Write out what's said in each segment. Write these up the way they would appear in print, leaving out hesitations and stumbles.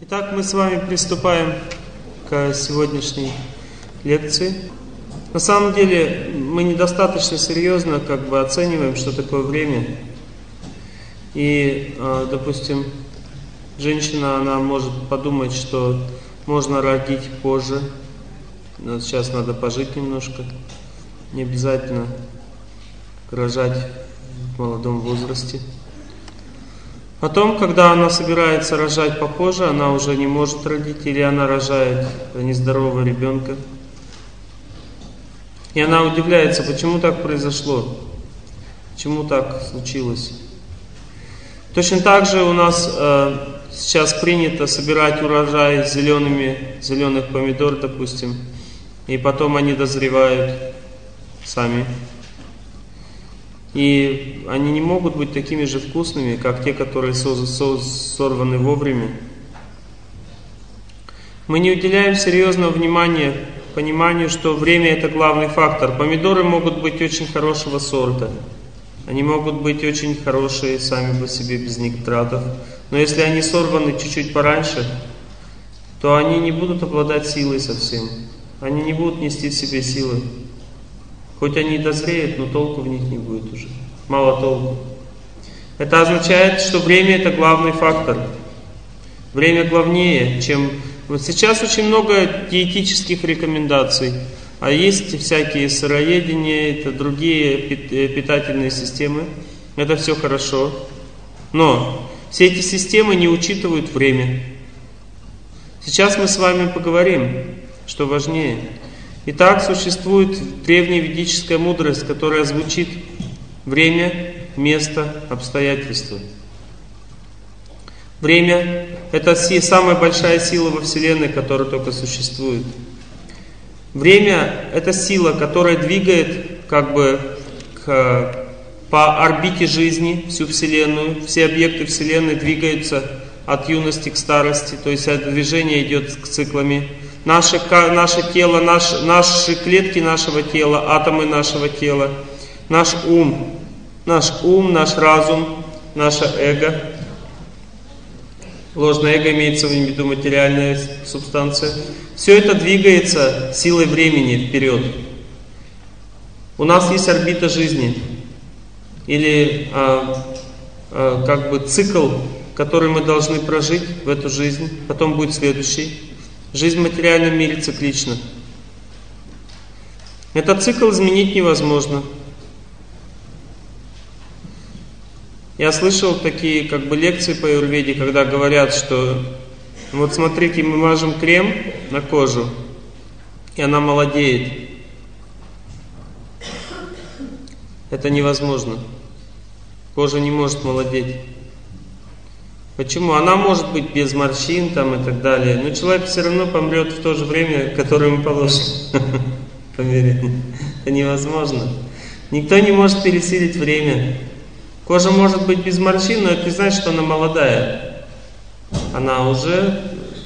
Итак, мы с вами приступаем к сегодняшней лекции. На самом деле мы недостаточно серьезно оцениваем, что такое время. И, допустим, женщина, она может подумать, что можно родить позже. Но сейчас надо пожить немножко. Не обязательно рожать в молодом возрасте. Потом, когда она собирается рожать попозже, она уже не может родить, или она рожает нездорового ребенка. И она удивляется, почему так произошло, почему так случилось. Точно так же у нас сейчас принято собирать урожай зеленых помидор, допустим, и потом они дозревают сами. И они не могут быть такими же вкусными, как те, которые сорваны вовремя. Мы не уделяем серьезного внимания пониманию, что время это главный фактор. Помидоры могут быть очень хорошего сорта. Они могут быть очень хорошие сами по себе, без нитратов. Но если они сорваны чуть-чуть пораньше, то они не будут обладать силой совсем. Они не будут нести в себе силы. Хоть они и дозреют, но толку в них не будет уже. Мало толку. Это означает, что время это главный фактор. Время главнее, чем... Вот сейчас очень много диетических рекомендаций. А есть всякие сыроедения, это другие питательные системы. Это все хорошо. Но все эти системы не учитывают время. Сейчас мы с вами поговорим, что важнее. Итак, существует древняя ведическая мудрость, которая звучит: время, место, обстоятельства. Время – это самая большая сила во Вселенной, которая только существует. Время – это сила, которая двигает по орбите жизни всю Вселенную. Все объекты Вселенной двигаются от юности к старости, то есть это движение идет с циклами. Наше тело, наши клетки нашего тела, атомы нашего тела, наш ум, наш разум, наше эго. Ложное эго имеется в виду материальная субстанция. Все это двигается силой времени вперед. У нас есть орбита жизни, или цикл, который мы должны прожить в эту жизнь, потом будет следующий. Жизнь в материальном мире циклична. Этот цикл изменить невозможно. Я слышал такие лекции по аюрведе, когда говорят, что вот смотрите, мы мажем крем на кожу, и она молодеет. Это невозможно. Кожа не может молодеть. Почему? Она может быть без морщин и так далее, но человек все равно помрет в то же время, которое ему положено. Поверьте, это невозможно. Никто не может пересилить время. Кожа может быть без морщин, но это не значит, что она молодая. Она уже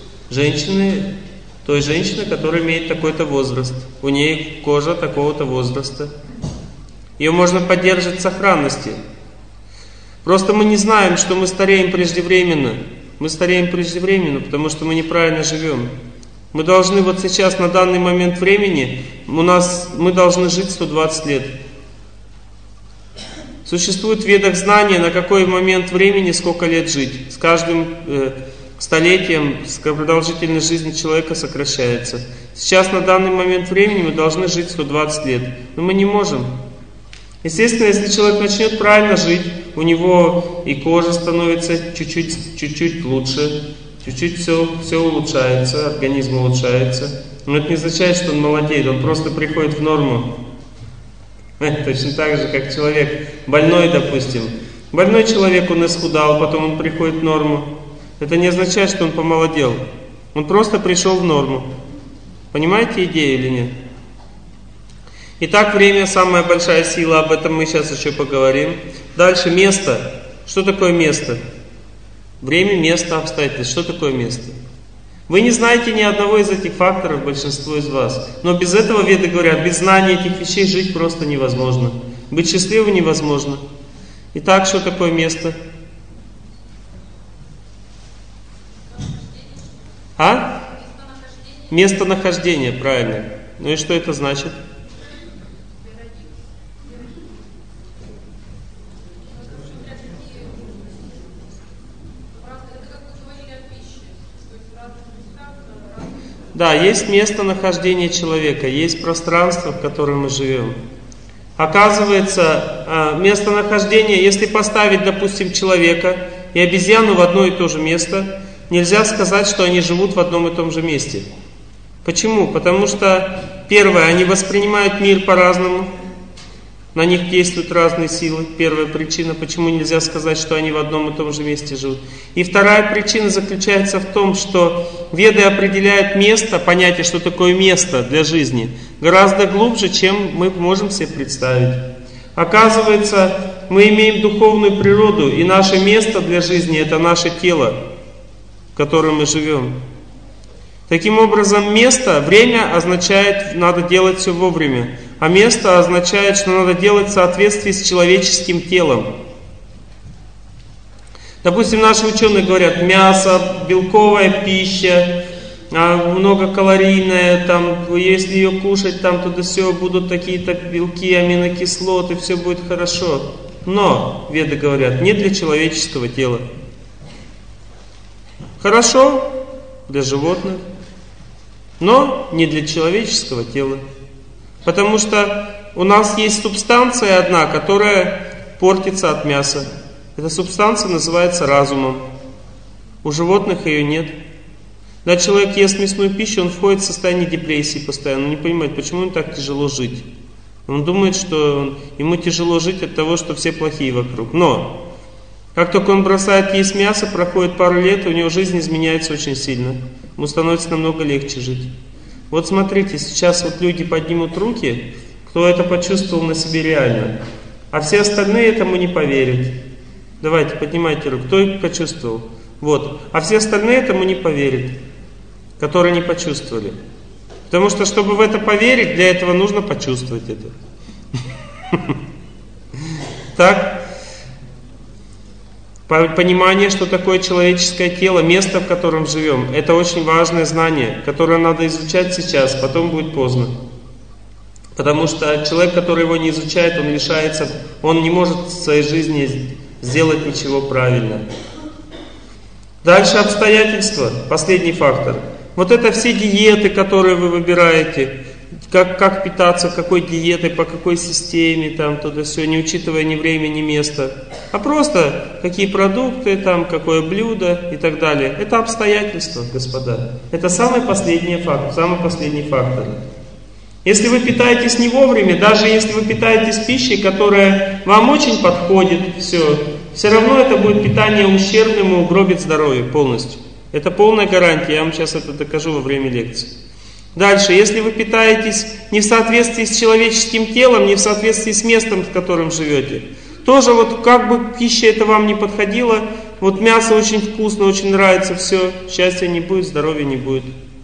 той женщины, которая имеет такой-то возраст. У нее кожа такого-то возраста. Ее можно поддерживать в сохранности. Просто мы не знаем, что мы стареем преждевременно. Мы стареем преждевременно, потому что мы неправильно живем. Мы должны вот сейчас, на данный момент времени, мы должны жить 120 лет. Существует в ведах знания, на какой момент времени сколько лет жить. С каждым столетием продолжительность жизни человека сокращается. Сейчас, на данный момент времени, мы должны жить 120 лет. Но мы не можем. Естественно, если человек начнет правильно жить, у него и кожа становится чуть-чуть лучше, чуть-чуть все улучшается, организм улучшается. Но это не означает, что он молодеет, он просто приходит в норму. Точно так же, как человек больной, допустим. Больной человек, он исхудал, потом он приходит в норму. Это не означает, что он помолодел. Он просто пришел в норму. Понимаете идею или нет? Итак, время самая большая сила, об этом мы сейчас еще поговорим. Дальше место. Что такое место? Время, место, обстоятельства. Что такое место? Вы не знаете ни одного из этих факторов, большинство из вас. Но без этого веды говорят, без знания этих вещей жить просто невозможно. Быть счастливым невозможно. Итак, что такое место? А? Местонахождение, правильно. Ну и что это значит? Да, есть местонахождение человека, есть пространство, в котором мы живем. Оказывается, местонахождение, если поставить, допустим, человека и обезьяну в одно и то же место, нельзя сказать, что они живут в одном и том же месте. Почему? Потому что, первое, они воспринимают мир по-разному, на них действуют разные силы. Первая причина, почему нельзя сказать, что они в одном и том же месте живут. И вторая причина заключается в том, что веды определяют место, понятие, что такое место для жизни, гораздо глубже, чем мы можем себе представить. Оказывается, мы имеем духовную природу, и наше место для жизни – это наше тело, в котором мы живем. Таким образом, место, время означает, надо делать все вовремя. А место означает, что надо делать в соответствии с человеческим телом. Допустим, наши ученые говорят, мясо, белковая пища, многокалорийная, там, если ее кушать, там туда-сё будут такие-то белки, аминокислоты, все будет хорошо. Но, веды говорят, не для человеческого тела. Хорошо для животных, но не для человеческого тела. Потому что у нас есть субстанция одна, которая портится от мяса. Эта субстанция называется разумом. У животных ее нет. Когда человек ест мясную пищу, он входит в состояние депрессии постоянно. Он не понимает, почему ему так тяжело жить. Он думает, что ему тяжело жить от того, что все плохие вокруг. Но, как только он бросает есть мясо, проходит пару лет, у него жизнь изменяется очень сильно. Ему становится намного легче жить. Вот смотрите, сейчас вот люди поднимут руки, кто это почувствовал на себе реально. А все остальные этому не поверят. Давайте, поднимайте руку. Кто их почувствовал? Вот. А все остальные этому не поверят, которые не почувствовали. Потому что, чтобы в это поверить, для этого нужно почувствовать это. Так? Понимание, что такое человеческое тело, место, в котором живем, это очень важное знание, которое надо изучать сейчас, потом будет поздно. Потому что человек, который его не изучает, он лишается, он не может в своей жизни сделать ничего правильно. Дальше обстоятельства, последний фактор. Вот это все диеты, которые вы выбираете, как питаться, какой диетой, по какой системе, там, туда все, не учитывая ни время, ни место, а просто какие продукты, там, какое блюдо и так далее. Это обстоятельства, господа. Это самый последний фактор. Если вы питаетесь не вовремя, даже если вы питаетесь пищей, которая вам очень подходит, все равно это будет питание ущербным и угробит здоровье полностью. Это полная гарантия, я вам сейчас это докажу во время лекции. Дальше, если вы питаетесь не в соответствии с человеческим телом, не в соответствии с местом, в котором живете, тоже вот как бы пища это вам не подходила, вот мясо очень вкусно, очень нравится, все, счастья не будет, здоровья не будет.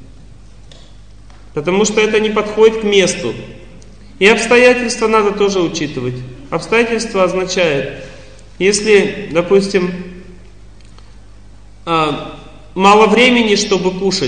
Потому что это не подходит к месту. И обстоятельства надо тоже учитывать. Обстоятельства означает, если, допустим, мало времени, чтобы кушать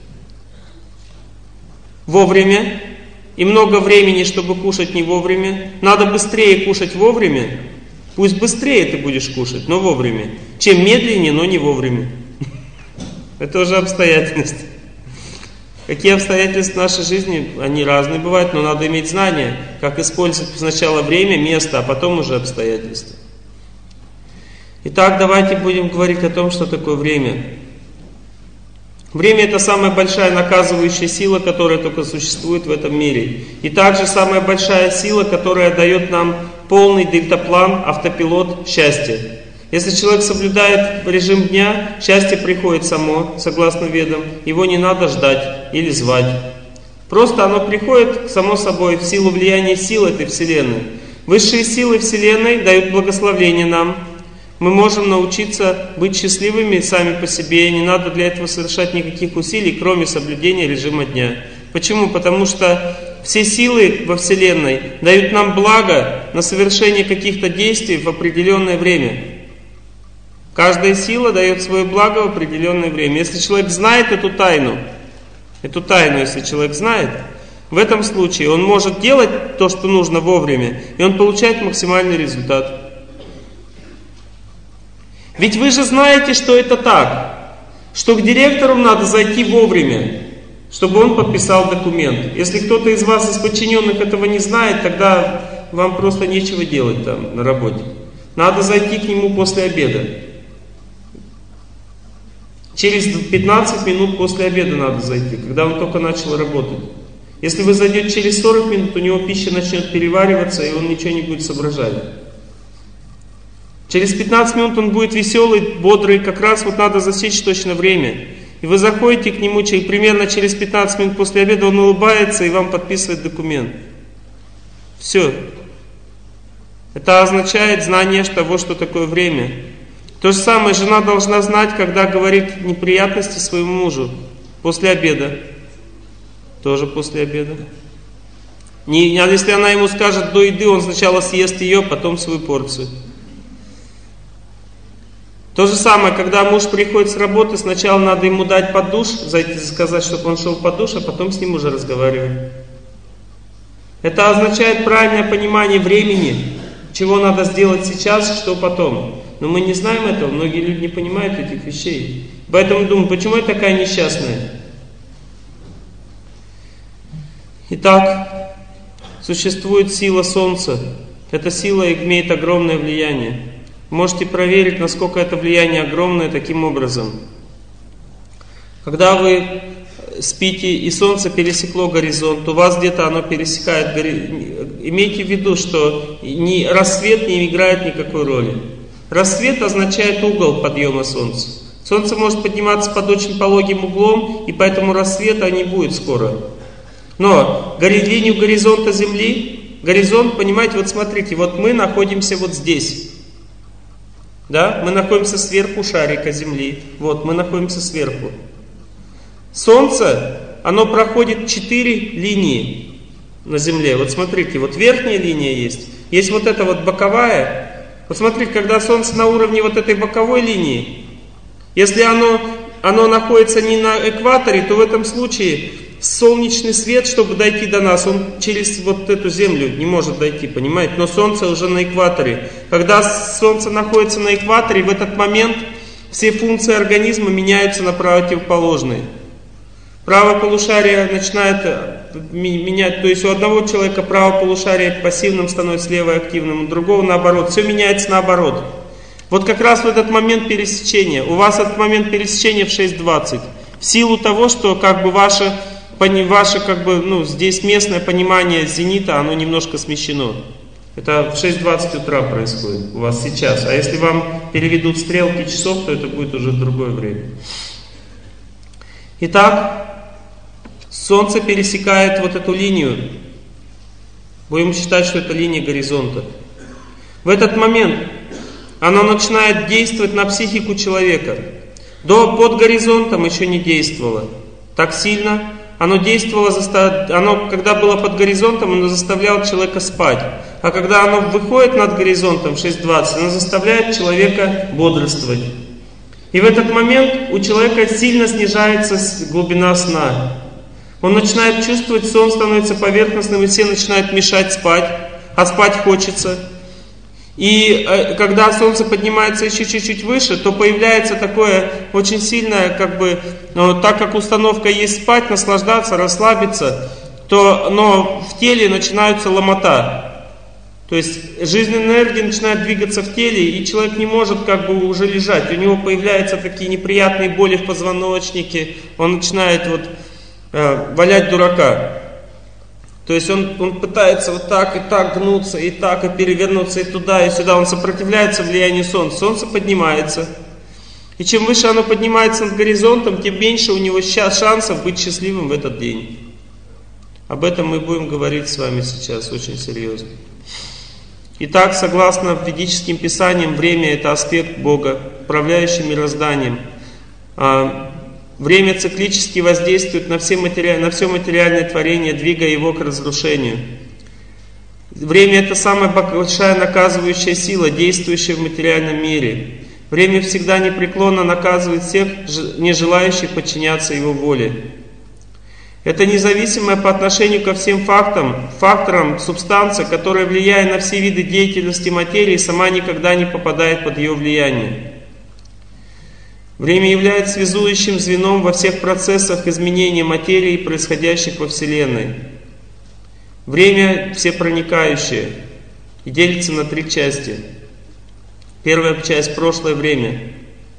вовремя, и много времени, чтобы кушать не вовремя, надо быстрее кушать вовремя, пусть быстрее ты будешь кушать, но вовремя, чем медленнее, но не вовремя. Это уже обстоятельства. Какие обстоятельства в нашей жизни, они разные бывают, но надо иметь знания, как использовать сначала время, место, а потом уже обстоятельства. Итак, давайте будем говорить о том, что такое время. Время – это самая большая наказывающая сила, которая только существует в этом мире. И также самая большая сила, которая дает нам полный дельтаплан, автопилот счастья. Если человек соблюдает режим дня, счастье приходит само, согласно ведам. Его не надо ждать или звать. Просто оно приходит само собой в силу влияния сил этой Вселенной. Высшие силы Вселенной дают благословение нам. Мы можем научиться быть счастливыми сами по себе, и не надо для этого совершать никаких усилий, кроме соблюдения режима дня. Почему? Потому что все силы во Вселенной дают нам благо на совершение каких-то действий в определенное время. Каждая сила дает свое благо в определенное время. Если человек знает эту тайну, если человек знает, в этом случае он может делать то, что нужно вовремя, и он получает максимальный результат. Ведь вы же знаете, что это так, что к директору надо зайти вовремя, чтобы он подписал документ. Если кто-то из вас, из подчиненных, этого не знает, тогда вам просто нечего делать там на работе. Надо зайти к нему после обеда. Через 15 минут после обеда надо зайти, когда он только начал работать. Если вы зайдете через 40 минут, у него пища начнет перевариваться, и он ничего не будет соображать. Через 15 минут он будет веселый, бодрый, как раз вот надо засечь точно время. И вы заходите к нему примерно через 15 минут после обеда, он улыбается и вам подписывает документ. Все. Это означает знание того, что такое время. То же самое, жена должна знать, когда говорит неприятности своему мужу. После обеда. Тоже после обеда. Если она ему скажет до еды, он сначала съест ее, потом свою порцию. То же самое, когда муж приходит с работы, сначала надо ему дать под душ, зайти сказать, чтобы он шел под душ, а потом с ним уже разговаривать. Это означает правильное понимание времени, чего надо сделать сейчас, что потом. Но мы не знаем этого, многие люди не понимают этих вещей. Поэтому думаю, почему я такая несчастная? Итак, существует сила Солнца. Эта сила имеет огромное влияние. Можете проверить, насколько это влияние огромное таким образом. Когда вы спите и Солнце пересекло горизонт, у вас где-то оно пересекает горизонт. Имейте в виду, что рассвет не играет никакой роли. Рассвет означает угол подъема Солнца. Солнце может подниматься под очень пологим углом, и поэтому рассвета не будет скоро. Но линию горизонта Земли, горизонт, понимаете, вот смотрите, вот мы находимся вот здесь. Да? Мы находимся сверху шарика Земли. Вот, мы находимся сверху. Солнце, оно проходит 4 линии на Земле. Вот смотрите, вот верхняя линия есть. Есть вот эта вот боковая. Вот смотрите, когда Солнце на уровне вот этой боковой линии, если оно находится не на экваторе, то в этом случае солнечный свет, чтобы дойти до нас, он через вот эту Землю не может дойти, понимаете? Но Солнце уже на экваторе. Когда Солнце находится на экваторе, в этот момент все функции организма меняются на противоположные. Правое полушарие начинает менять, то есть у одного человека правое полушарие пассивным становится, левое активным, у другого наоборот. Все меняется наоборот. Вот как раз в этот момент пересечения. У вас этот момент пересечения в 6:20. В силу того, что как бы ваше здесь местное понимание зенита, оно немножко смещено. Это в 6:20 утра происходит у вас сейчас. А если вам переведут стрелки часов, то это будет уже другое время. Итак, Солнце пересекает вот эту линию. Будем считать, что это линия горизонта. В этот момент оно начинает действовать на психику человека. Под горизонтом еще не действовало так сильно. Оно действовало, когда было под горизонтом, оно заставляло человека спать. А когда оно выходит над горизонтом, 6:20, оно заставляет человека бодрствовать. И в этот момент у человека сильно снижается глубина сна. Он начинает чувствовать, сон становится поверхностным, и все начинают мешать спать, а спать хочется. И когда Солнце поднимается еще чуть-чуть выше, то появляется такое очень сильное, так как установка есть спать, наслаждаться, расслабиться, но в теле начинается ломота. То есть жизненная энергия начинает двигаться в теле, и человек не может уже лежать. У него появляются такие неприятные боли в позвоночнике, он начинает валять дурака. То есть он пытается вот так и так гнуться, и так, и перевернуться, и туда, и сюда. Он сопротивляется влиянию Солнца. Солнце поднимается. И чем выше оно поднимается над горизонтом, тем меньше у него шансов быть счастливым в этот день. Об этом мы будем говорить с вами сейчас очень серьезно. Итак, согласно ведическим писаниям, время — это аспект Бога, управляющий мирозданием. Время циклически воздействует на все материальное творение, двигая его к разрушению. Время — это самая большая наказывающая сила, действующая в материальном мире. Время всегда непреклонно наказывает всех, не желающих подчиняться его воле. Это независимая по отношению ко всем факторам субстанция, которая, влияя на все виды деятельности материи, сама никогда не попадает под ее влияние. Время является связующим звеном во всех процессах изменения материи, происходящих во Вселенной. Время всепроникающее и делится на 3 части. Первая часть — прошлое время.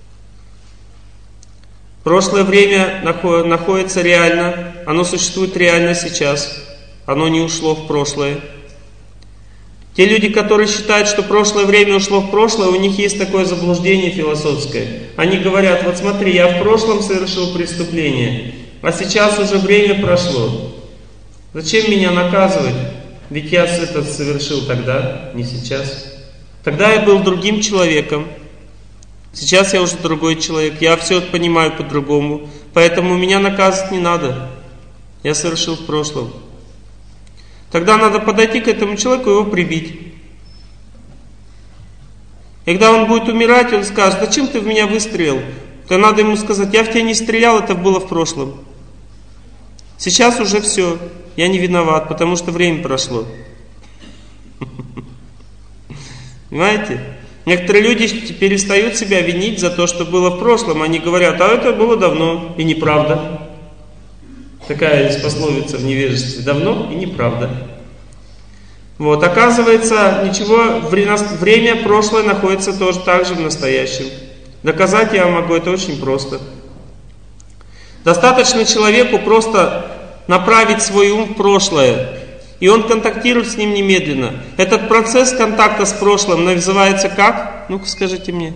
Прошлое время находится реально, оно существует реально сейчас, оно не ушло в прошлое. Те люди, которые считают, что прошлое время ушло в прошлое, у них есть такое заблуждение философское. Они говорят: вот смотри, я в прошлом совершил преступление, а сейчас уже время прошло. Зачем меня наказывать? Ведь я это совершил тогда, не сейчас. Тогда я был другим человеком. Сейчас я уже другой человек, я все понимаю по-другому, поэтому меня наказывать не надо. Я совершил в прошлом. Тогда надо подойти к этому человеку и его прибить. И когда он будет умирать, он скажет: зачем ты в меня выстрелил? То надо ему сказать: я в тебя не стрелял, это было в прошлом. Сейчас уже все, я не виноват, потому что время прошло. Понимаете? Некоторые люди перестают себя винить за то, что было в прошлом. Они говорят: а это было давно и неправда. Такая есть пословица в невежестве: давно и неправда. Вот, оказывается, ничего, время прошлое находится тоже так же в настоящем. Доказать я могу, это очень просто. Достаточно человеку просто направить свой ум в прошлое, и он контактирует с ним немедленно. Этот процесс контакта с прошлым называется как? Ну-ка скажите мне.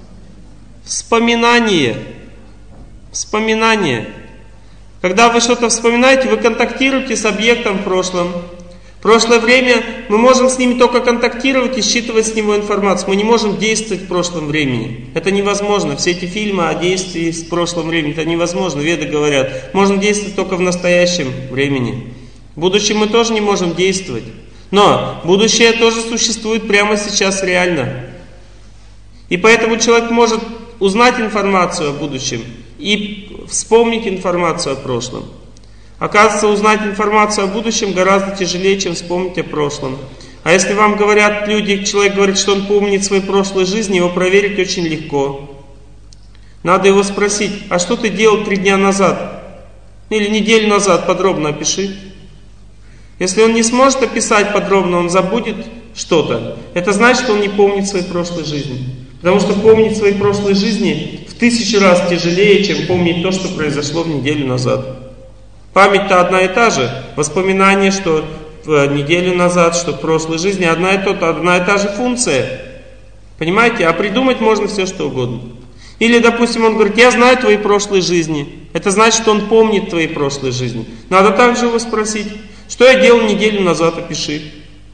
Вспоминание. Вспоминание. Когда вы что-то вспоминаете, вы контактируете с объектом в прошлом. В прошлое время мы можем с ними только контактировать и считывать с него информацию. Мы не можем действовать в прошлом времени. Это невозможно. Все эти фильмы о действии в прошлом времени, это невозможно. Веды говорят, можно действовать только в настоящем времени. В будущем мы тоже не можем действовать. Но будущее тоже существует прямо сейчас реально. И поэтому человек может узнать информацию о будущем и вспомнить информацию о прошлом. Оказывается, узнать информацию о будущем гораздо тяжелее, чем вспомнить о прошлом. А если вам говорят люди, человек говорит, что он помнит свои прошлые жизни, его проверить очень легко. Надо его спросить: а что ты делал 3 дня назад? Или неделю назад, подробно опиши. Если он не сможет описать подробно, он забудет что-то. Это значит, что он не помнит своей прошлой жизни. Потому что помнить свои прошлые жизни в 1000 раз тяжелее, чем помнить то, что произошло в неделю назад. Память-то одна и та же. Воспоминание, что неделю назад, что в прошлой жизни, одна и та же функция. Понимаете? А придумать можно все, что угодно. Или, допустим, он говорит: я знаю твои прошлые жизни. Это значит, что он помнит твои прошлые жизни. Надо также его спросить: что я делал неделю назад, опиши.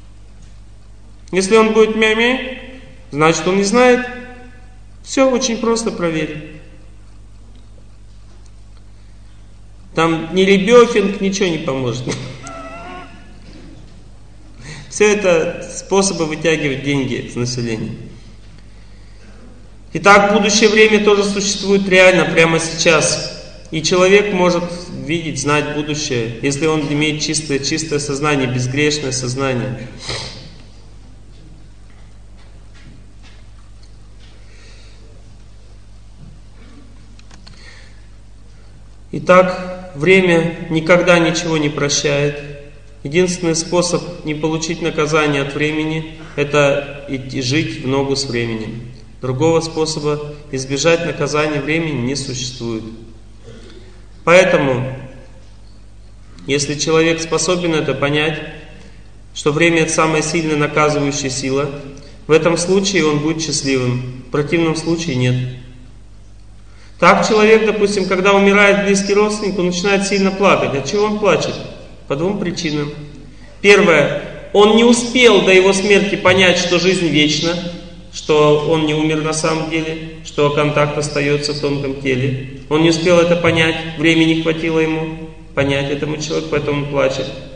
Если он будет мя-мя, значит, он не знает. Все очень просто проверить. Там ни ребёфинг, ничего не поможет. Все это способы вытягивать деньги с населения. Итак, будущее время тоже существует реально, прямо сейчас. И человек может видеть, знать будущее, если он имеет чистое сознание, безгрешное сознание. Итак, время никогда ничего не прощает. Единственный способ не получить наказание от времени — это идти жить в ногу с временем. Другого способа избежать наказания времени не существует. Поэтому, если человек способен это понять, что время — это самая сильная наказывающая сила, в этом случае он будет счастливым, в противном случае нет. Так человек, допустим, когда умирает близкий родственник, он начинает сильно плакать. От чего он плачет? По 2 причинам. Первое. Он не успел до его смерти понять, что жизнь вечна, что он не умер на самом деле, что контакт остается в тонком теле. Он не успел это понять, времени не хватило ему понять этому человеку, поэтому он плачет.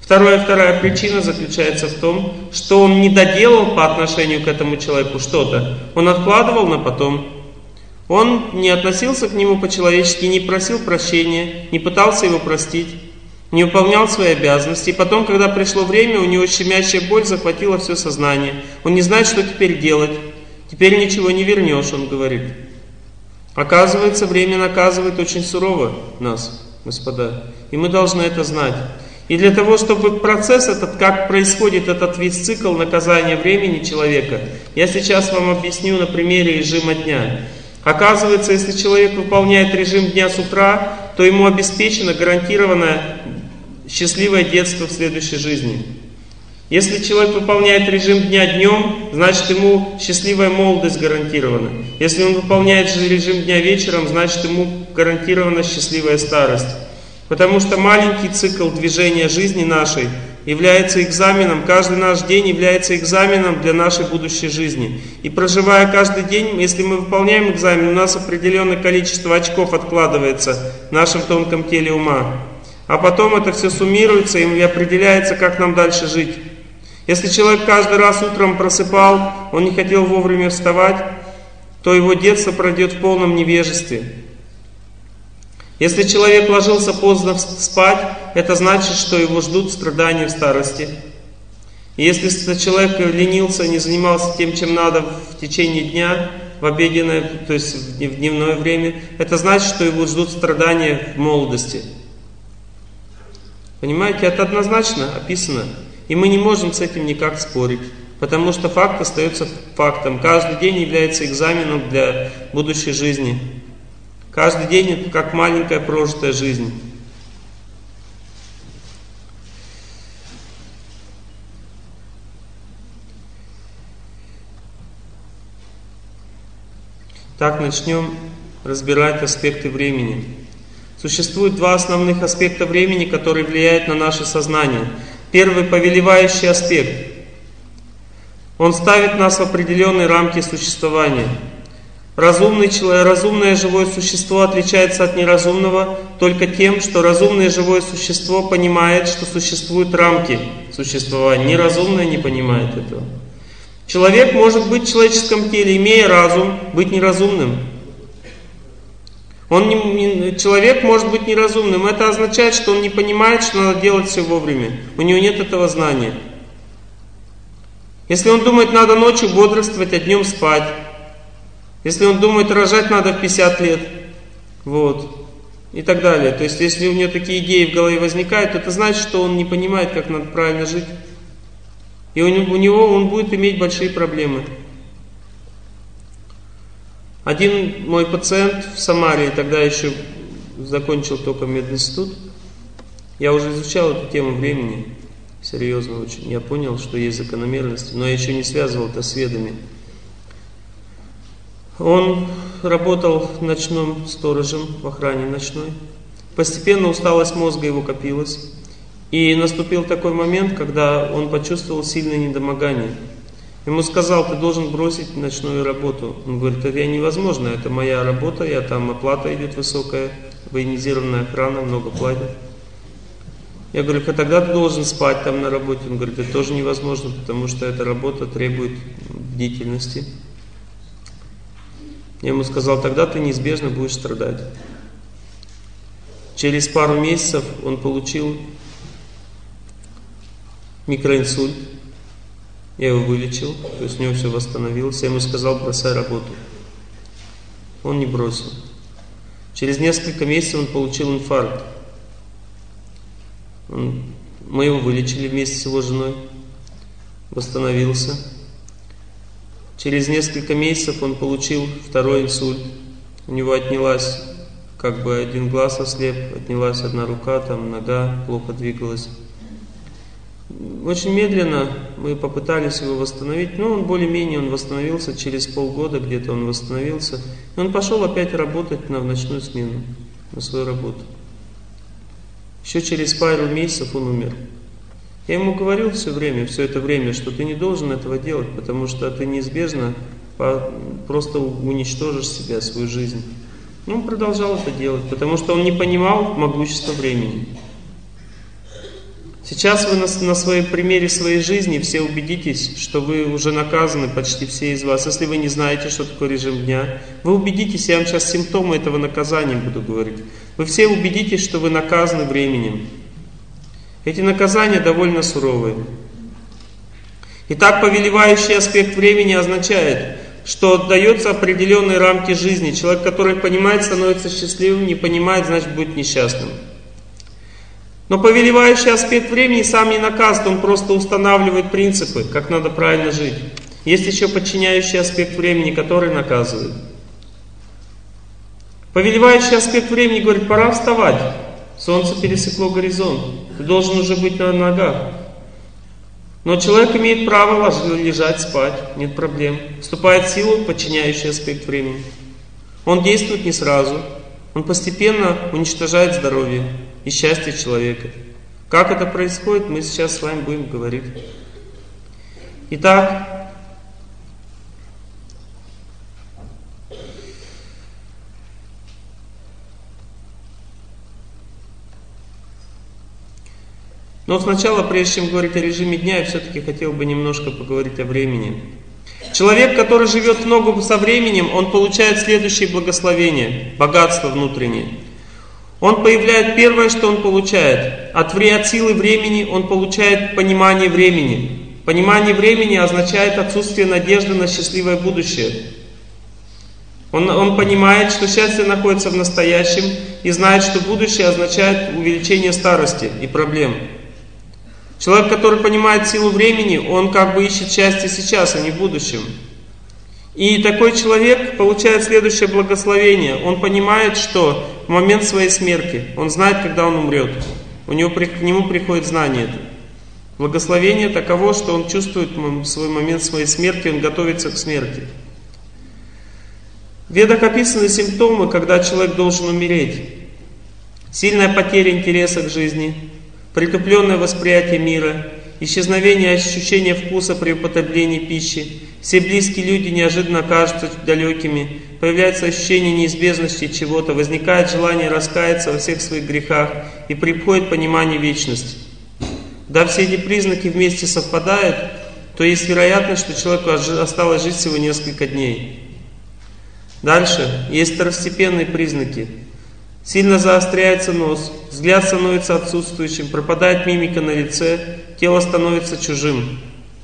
Вторая причина заключается в том, что он не доделал по отношению к этому человеку что-то. Он откладывал на потом. Он не относился к нему по-человечески, не просил прощения, не пытался его простить, не выполнял свои обязанности. И потом, когда пришло время, у него щемящая боль захватила все сознание. Он не знает, что теперь делать. Теперь ничего не вернешь, он говорит. Оказывается, время наказывает очень сурово нас, господа. И мы должны это знать. И для того, чтобы процесс этот, как происходит этот весь цикл наказания времени человека, я сейчас вам объясню на примере режима дня. Оказывается, если человек выполняет режим дня с утра, то ему обеспечено гарантированное счастливое детство в следующей жизни. Если человек выполняет режим дня днем, значит ему счастливая молодость гарантирована. Если он выполняет же режим дня вечером, значит ему гарантирована счастливая старость. Потому что маленький цикл движения жизни нашей является экзаменом, каждый наш день является экзаменом для нашей будущей жизни. И проживая каждый день, если мы выполняем экзамен, у нас определенное количество очков откладывается в нашем тонком теле ума. А потом это все суммируется и определяется, как нам дальше жить. Если человек каждый раз утром просыпал, он не хотел вовремя вставать, то его детство пройдет в полном невежестве. Если человек ложился поздно спать, это значит, что его ждут страдания в старости. И если человек ленился, не занимался тем, чем надо в течение дня, в обеденное, то есть в дневное время, это значит, что его ждут страдания в молодости. Понимаете, это однозначно описано. И мы не можем с этим никак спорить. Потому что факт остается фактом. Каждый день является экзаменом для будущей жизни. Каждый день это как маленькая прожитая жизнь. Так, начнем разбирать аспекты времени. Существует два основных аспекта времени, которые влияют на наше сознание. Первый — повелевающий аспект. Он ставит нас в определенные рамки существования. Разумное живое существо отличается от неразумного только тем, что разумное живое существо понимает, что существуют рамки существования. Неразумное не понимает этого. Человек может быть в человеческом теле, имея разум, быть неразумным. Человек может быть неразумным. Это означает, что он не понимает, что надо делать все вовремя. У него нет этого знания. Если он думает, надо ночью бодрствовать, а днем спать. Если он думает, рожать надо в 50 лет. Вот. И так далее. То есть, если у него такие идеи в голове возникают, то это значит, что он не понимает, как надо правильно жить. И у него он будет иметь большие проблемы. Один мой пациент в Самаре, тогда еще закончил только мединститут, я уже изучал эту тему времени, серьезно очень. Я понял, что есть закономерности, но я еще не связывал это с ведами. Он работал ночным сторожем в охране ночной. Постепенно усталость мозга его копилась. И наступил такой момент, когда он почувствовал сильное недомогание. Ему сказал: ты должен бросить ночную работу. Он говорит: это невозможно, это моя работа, там оплата идет высокая, военизированная охрана, много платят. Я говорю: а тогда ты должен спать там на работе. Он говорит: это тоже невозможно, потому что эта работа требует бдительности. Я ему сказал: тогда ты неизбежно будешь страдать. Через пару месяцев он получил микроинсульт. Я его вылечил, то есть у него все восстановилось. Я ему сказал: бросай работу. Он не бросил. Через несколько месяцев он получил инфаркт. Мы его вылечили вместе с его женой. Восстановился. Через несколько месяцев он получил второй инсульт. У него отнялась, один глаз ослеп, отнялась одна рука, нога плохо двигалась. Очень медленно мы попытались его восстановить, но он более-менее восстановился, через полгода где-то он восстановился. И он пошел опять работать в ночную смену, на свою работу. Еще через пару месяцев он умер. Я ему говорил все это время, что ты не должен этого делать, потому что ты неизбежно просто уничтожишь себя, свою жизнь. Но он продолжал это делать, потому что он не понимал могущества времени. Сейчас вы на своем примере своей жизни все убедитесь, что вы уже наказаны, почти все из вас. Если вы не знаете, что такое режим дня, вы убедитесь, я вам сейчас симптомы этого наказания буду говорить. Вы все убедитесь, что вы наказаны временем. Эти наказания довольно суровые. Итак, повелевающий аспект времени означает, что отдаются определенные рамки жизни. Человек, который понимает, становится счастливым, не понимает, значит будет несчастным. Но повелевающий аспект времени сам не наказывает, он просто устанавливает принципы, как надо правильно жить. Есть еще подчиняющий аспект времени, который наказывает. Повелевающий аспект времени говорит, пора вставать. Солнце пересекло горизонт. Ты должен уже быть на ногах. Но человек имеет право лежать, спать, нет проблем. Вступает в силу подчиняющий аспект времени. Он действует не сразу. Он постепенно уничтожает здоровье и счастье человека. Как это происходит, мы сейчас с вами будем говорить. Итак, но сначала, прежде чем говорить о режиме дня, я все-таки хотел бы немножко поговорить о времени. Человек, который живет в ногу со временем, он получает следующее благословение, богатство внутреннее. Он появляет первое, что он получает. От силы времени он получает понимание времени. Понимание времени означает отсутствие надежды на счастливое будущее. Он понимает, что счастье находится в настоящем и знает, что будущее означает увеличение старости и проблем. Человек, который понимает силу времени, он как бы ищет счастье сейчас, а не в будущем. И такой человек получает следующее благословение. Он понимает, что в момент своей смерти, он знает, когда он умрет. К нему приходит знание это. Благословение таково, что он чувствует свой момент своей смерти, он готовится к смерти. В Ведах описаны симптомы, когда человек должен умереть. Сильная потеря интереса к жизни, притупленное восприятие мира, исчезновение ощущения вкуса при употреблении пищи, все близкие люди неожиданно кажутся далекими, появляется ощущение неизбежности чего-то, возникает желание раскаяться во всех своих грехах и приходит понимание вечности. Когда все эти признаки вместе совпадают, то есть вероятность, что человеку осталось жить всего несколько дней. Дальше есть второстепенные признаки. Сильно заостряется нос, взгляд становится отсутствующим, пропадает мимика на лице, тело становится чужим.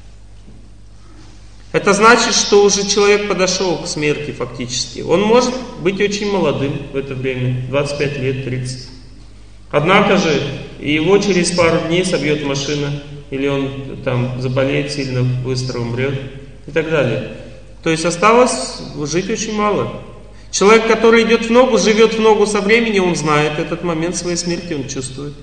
Это значит, что уже человек подошел к смерти фактически. Он может быть очень молодым в это время, 25 лет, 30. Однако же его через пару дней собьет машина, или он там заболеет сильно, быстро умрет и так далее. То есть осталось жить очень мало. Человек, который идет в ногу, живет в ногу со временем, он знает этот момент своей смерти, он чувствует.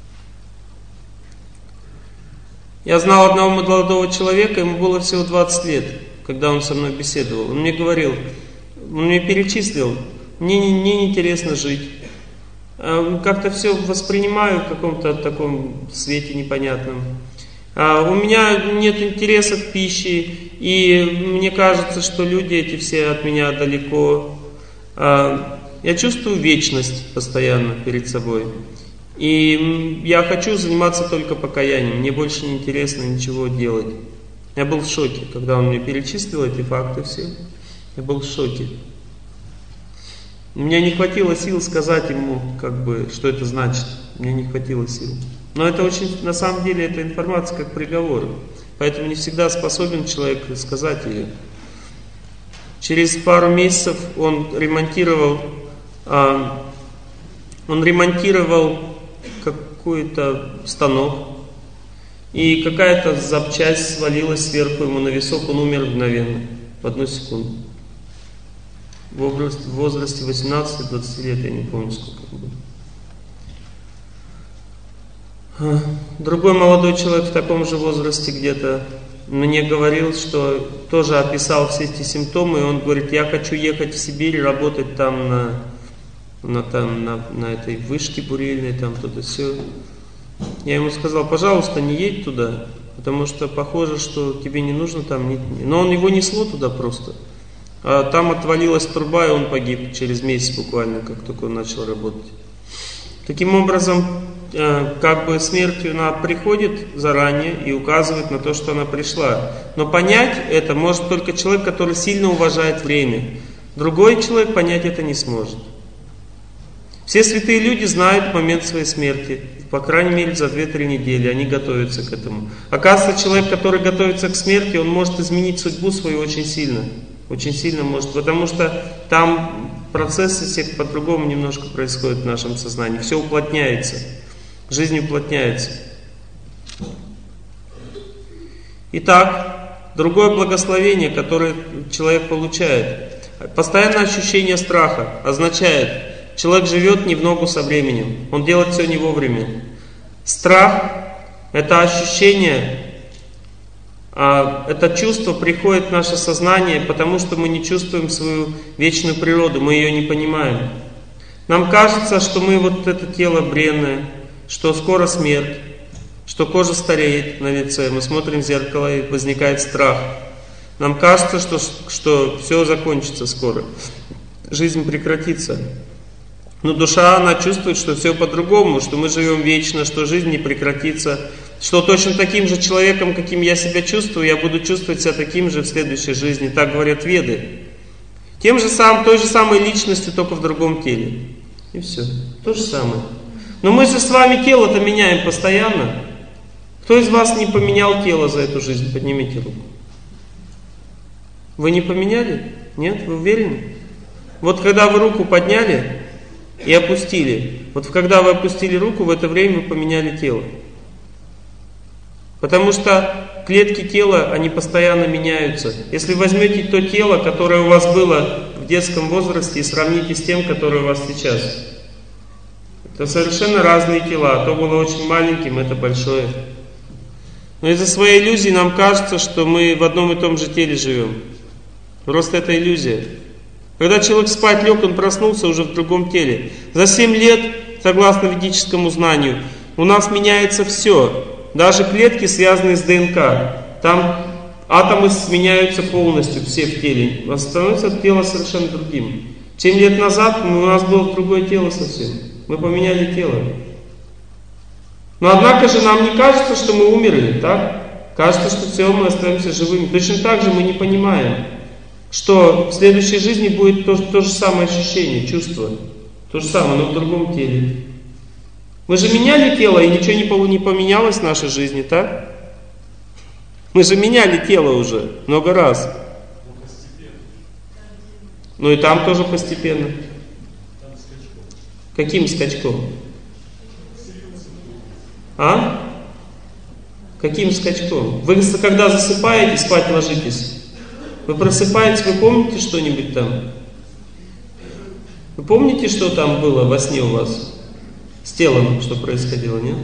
Я знал одного молодого человека, ему было всего 20 лет, когда он со мной беседовал. Он мне говорил, он мне перечислил, мне неинтересно жить. Как-то все воспринимаю в каком-то таком свете непонятном. У меня нет интереса к пище, и мне кажется, что люди эти все от меня далеко. Я чувствую вечность постоянно перед собой. И я хочу заниматься только покаянием. Мне больше не интересно ничего делать. Я был в шоке, когда он мне перечислил эти факты все. Я был в шоке. У меня не хватило сил сказать ему, что это значит. Мне не хватило сил. Но это очень, на самом деле, эта информация как приговор. Поэтому не всегда способен человек сказать ее. Через пару месяцев он ремонтировал какой-то станок, и какая-то запчасть свалилась сверху ему на висок, он умер мгновенно, в 1 секунду. В возрасте 18-20 лет, я не помню сколько было. Другой молодой человек в таком же возрасте где-то мне говорил, что тоже описал все эти симптомы, и он говорит, я хочу ехать в Сибирь, работать там на этой вышке бурильной, там то-то все. Я ему сказал, пожалуйста, не едь туда, потому что похоже, что тебе не нужно там. Но его несло туда просто. А там отвалилась труба, и он погиб через месяц буквально, как только он начал работать. Таким образом, как бы смерть она приходит заранее и указывает на то, что она пришла. Но понять это может только человек, который сильно уважает время. Другой человек понять это не сможет. Все святые люди знают момент своей смерти, по крайней мере за 2-3 недели, они готовятся к этому. Оказывается, человек, который готовится к смерти, он может изменить судьбу свою очень сильно может, потому что там процессы всех по-другому немножко происходят в нашем сознании, все уплотняется, жизнь уплотняется. Итак, другое благословение, которое человек получает, постоянное ощущение страха означает, человек живет не в ногу со временем, он делает все не вовремя. Страх – это ощущение, это чувство приходит в наше сознание, потому что мы не чувствуем свою вечную природу, мы ее не понимаем. Нам кажется, что мы вот это тело бренное, что скоро смерть, что кожа стареет на лице, мы смотрим в зеркало и возникает страх. Нам кажется, что все закончится скоро, жизнь прекратится. Но душа, она чувствует, что все по-другому, что мы живем вечно, что жизнь не прекратится, что точно таким же человеком, каким я себя чувствую, я буду чувствовать себя таким же в следующей жизни. Так говорят Веды. Той же самой личностью, только в другом теле. И все. То же самое. Но мы же с вами тело-то меняем постоянно. Кто из вас не поменял тело за эту жизнь? Поднимите руку. Вы не поменяли? Нет? Вы уверены? Вот когда вы руку подняли и опустили, вот когда вы опустили руку, в это время вы поменяли тело. Потому что клетки тела, они постоянно меняются. Если возьмете то тело, которое у вас было в детском возрасте, и сравните с тем, которое у вас сейчас, это совершенно разные тела. То было очень маленьким, это большое. Но из-за своей иллюзии нам кажется, что мы в одном и том же теле живем. Просто это иллюзия. Когда человек спать лег, он проснулся уже в другом теле. За 7 лет, согласно ведическому знанию, у нас меняется все. Даже клетки, связанные с ДНК. Там атомы меняются полностью, все в теле. Становится тело совершенно другим. 7 лет назад у нас было другое тело совсем. Мы поменяли тело. Но однако же нам не кажется, что мы умерли, так? Кажется, что все, мы остаемся живыми. Точно так же мы не понимаем, что в следующей жизни будет то же самое ощущение, чувство. То же самое, но в другом теле. Мы же меняли тело, и ничего не поменялось в нашей жизни, так? Мы же меняли тело уже много раз. Ну и там тоже постепенно. Каким скачком? А? Каким скачком? Вы когда засыпаете, спать ложитесь, вы просыпаетесь, вы помните что-нибудь там? Вы помните, что там было во сне у вас? С телом, что происходило, нет?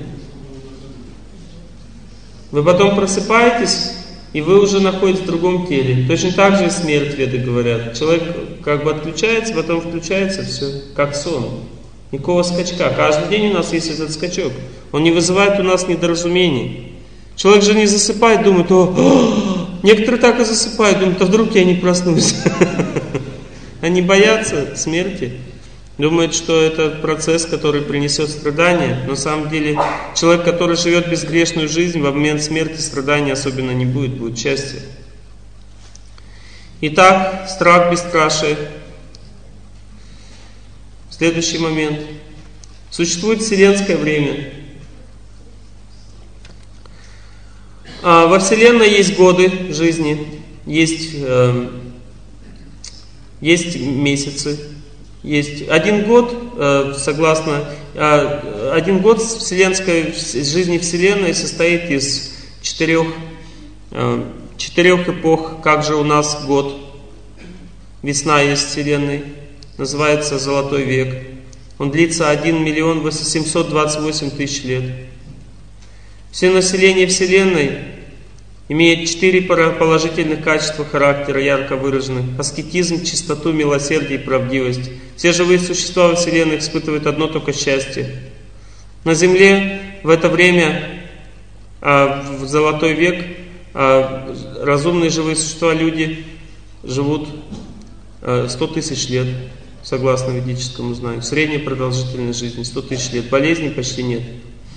Вы потом просыпаетесь, и вы уже находитесь в другом теле. Точно так же и смерть, веды говорят. Человек как бы отключается, потом включается, все, как сон. Никакого скачка. Каждый день у нас есть этот скачок. Он не вызывает у нас недоразумений. Человек же не засыпает, думает, некоторые так и засыпают, думают, а вдруг я не проснусь. Они боятся смерти. Думают, что это процесс, который принесет страдания. Но на самом деле человек, который живет безгрешную жизнь, во момент смерти страданий особенно не будет, будет счастье. Итак, страх, бесстрашие. Следующий момент. Существует вселенское время. Во Вселенной есть годы жизни, есть месяцы. Есть 1 год, согласно, 1 год вселенской жизни Вселенной состоит из 4 эпох. Как же у нас год? Весна есть Вселенной, называется Золотой век. Он длится 1 728 000 лет. Все население Вселенной имеет 4 положительных качества характера, ярко выраженных: аскетизм, чистоту, милосердие и правдивость. Все живые существа во Вселенной испытывают одно только счастье. На Земле в это время, в Золотой век, разумные живые существа, люди, живут 100 000 лет, согласно ведическому знанию. Средняя продолжительность жизни 100 000 лет. Болезней почти нет.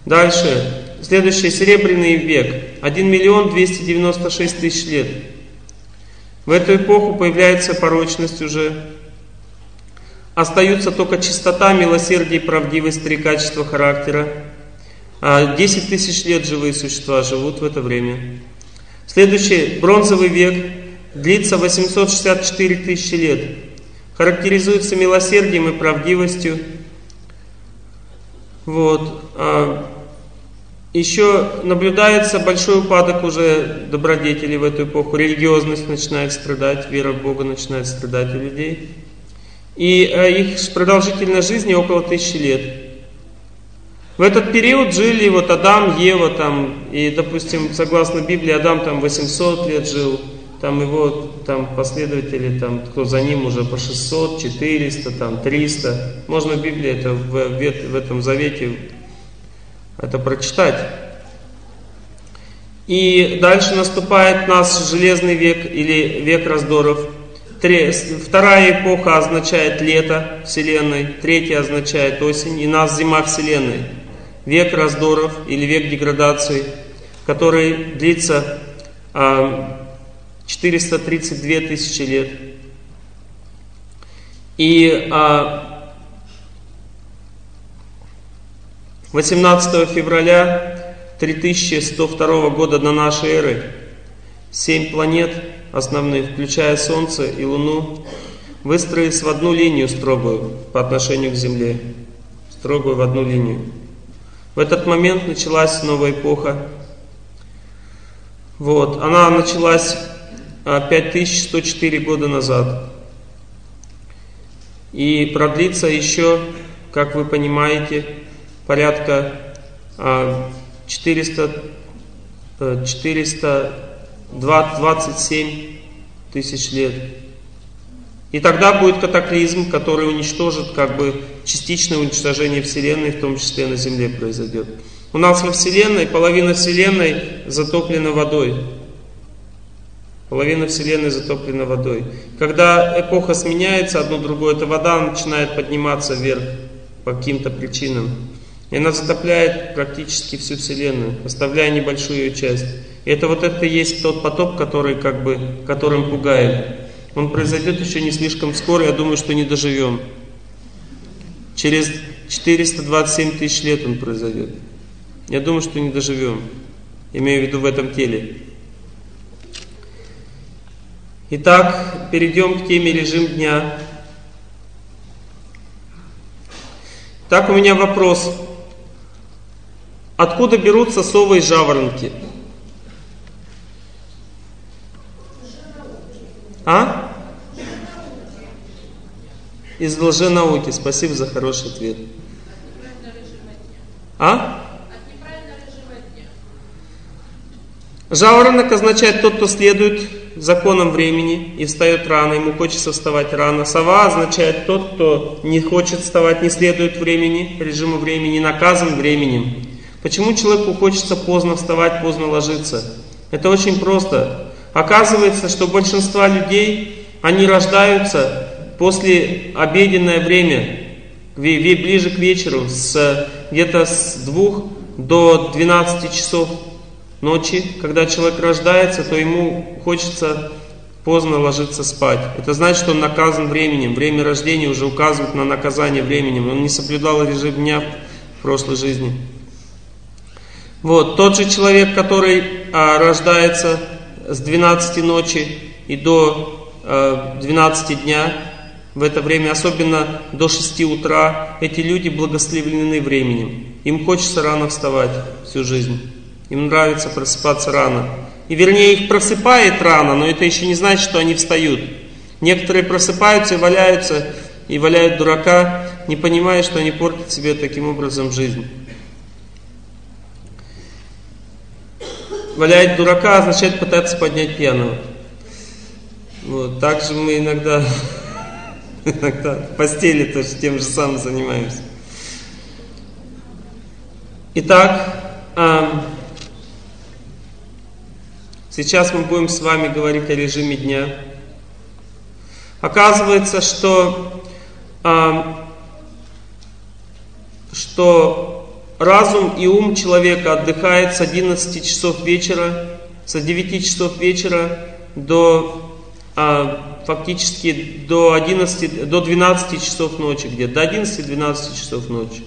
Дальше. Следующий Серебряный век. 1 миллион 296 тысяч лет. В эту эпоху появляется порочность уже. Остаются только чистота, милосердие, правдивость, 3 качества характера. 10 тысяч лет живые существа живут в это время. Следующий, Бронзовый век, длится 864 тысячи лет. Характеризуется милосердием и правдивостью. Вот. Еще наблюдается большой упадок уже добродетелей в эту эпоху. Религиозность начинает страдать, вера в Бога начинает страдать у людей. И их продолжительность жизни около 1000 лет. В этот период жили вот Адам, Ева, там, и, допустим, согласно Библии, Адам там 800 лет жил, там его там, последователи, там, кто за ним уже по 600, 400, там, 300. Можно в Библии это в этом завете это прочитать. И дальше наступает наш Железный век или век раздоров. Вторая эпоха означает лето Вселенной, третья означает осень, и нас зима Вселенной. Век раздоров или век деградации, который длится 432 тысячи лет. И 18 февраля 3102 года до нашей эры 7 планет основных, включая Солнце и Луну, выстроились в одну линию строгую по отношению к Земле. Строгую в одну линию. В этот момент началась новая эпоха. Вот. Она началась 5104 года назад. И продлится еще, как вы понимаете, порядка 427 тысяч лет. И тогда будет катаклизм, который уничтожит, как бы, частичное уничтожение Вселенной, в том числе на Земле произойдет. У нас во Вселенной, половина Вселенной затоплена водой. Половина Вселенной затоплена водой. Когда эпоха сменяется одну другую, эта вода начинает подниматься вверх по каким-то причинам. И она затопляет практически всю Вселенную, оставляя небольшую ее часть. И это и есть тот потоп, который, как бы, которым пугаем. Он произойдет еще не слишком скоро, я думаю, что не доживем. Через 427 тысяч лет он произойдет. Я думаю, что не доживем. Имею в виду в этом теле. Итак, перейдем к теме режим дня. Так, у меня вопрос. Откуда берутся совы и жаворонки? Из лженауки. Спасибо за хороший ответ. Жаворонок означает тот, кто следует законам времени и встает рано, ему хочется вставать рано. Сова означает тот, кто не хочет вставать, не следует времени, режиму времени, наказан временем. Почему человеку хочется поздно вставать, поздно ложиться? Это очень просто. Оказывается, что большинство людей, они рождаются после обеденное время, ближе к вечеру, где-то с 2 до 12 часов ночи. Когда человек рождается, то ему хочется поздно ложиться спать. Это значит, что он наказан временем. Время рождения уже указывает на наказание временем. Он не соблюдал режим дня в прошлой жизни. Вот, тот же человек, который рождается с 12 ночи и до 12 дня, в это время, особенно до 6 утра, эти люди благословлены временем. Им хочется рано вставать всю жизнь. Им нравится просыпаться рано. И вернее, их просыпает рано, но это еще не значит, что они встают. Некоторые просыпаются и валяют дурака, не понимая, что они портят себе таким образом жизнь. Валять дурака означает пытаться поднять пьяного. Вот. Также мы иногда в постели тоже тем же самым занимаемся. Итак, сейчас мы будем с вами говорить о режиме дня. Оказывается, что разум и ум человека отдыхает с 11 часов вечера, с 9 часов вечера до фактически до 12 часов ночи, где-то до 11-12 часов ночи.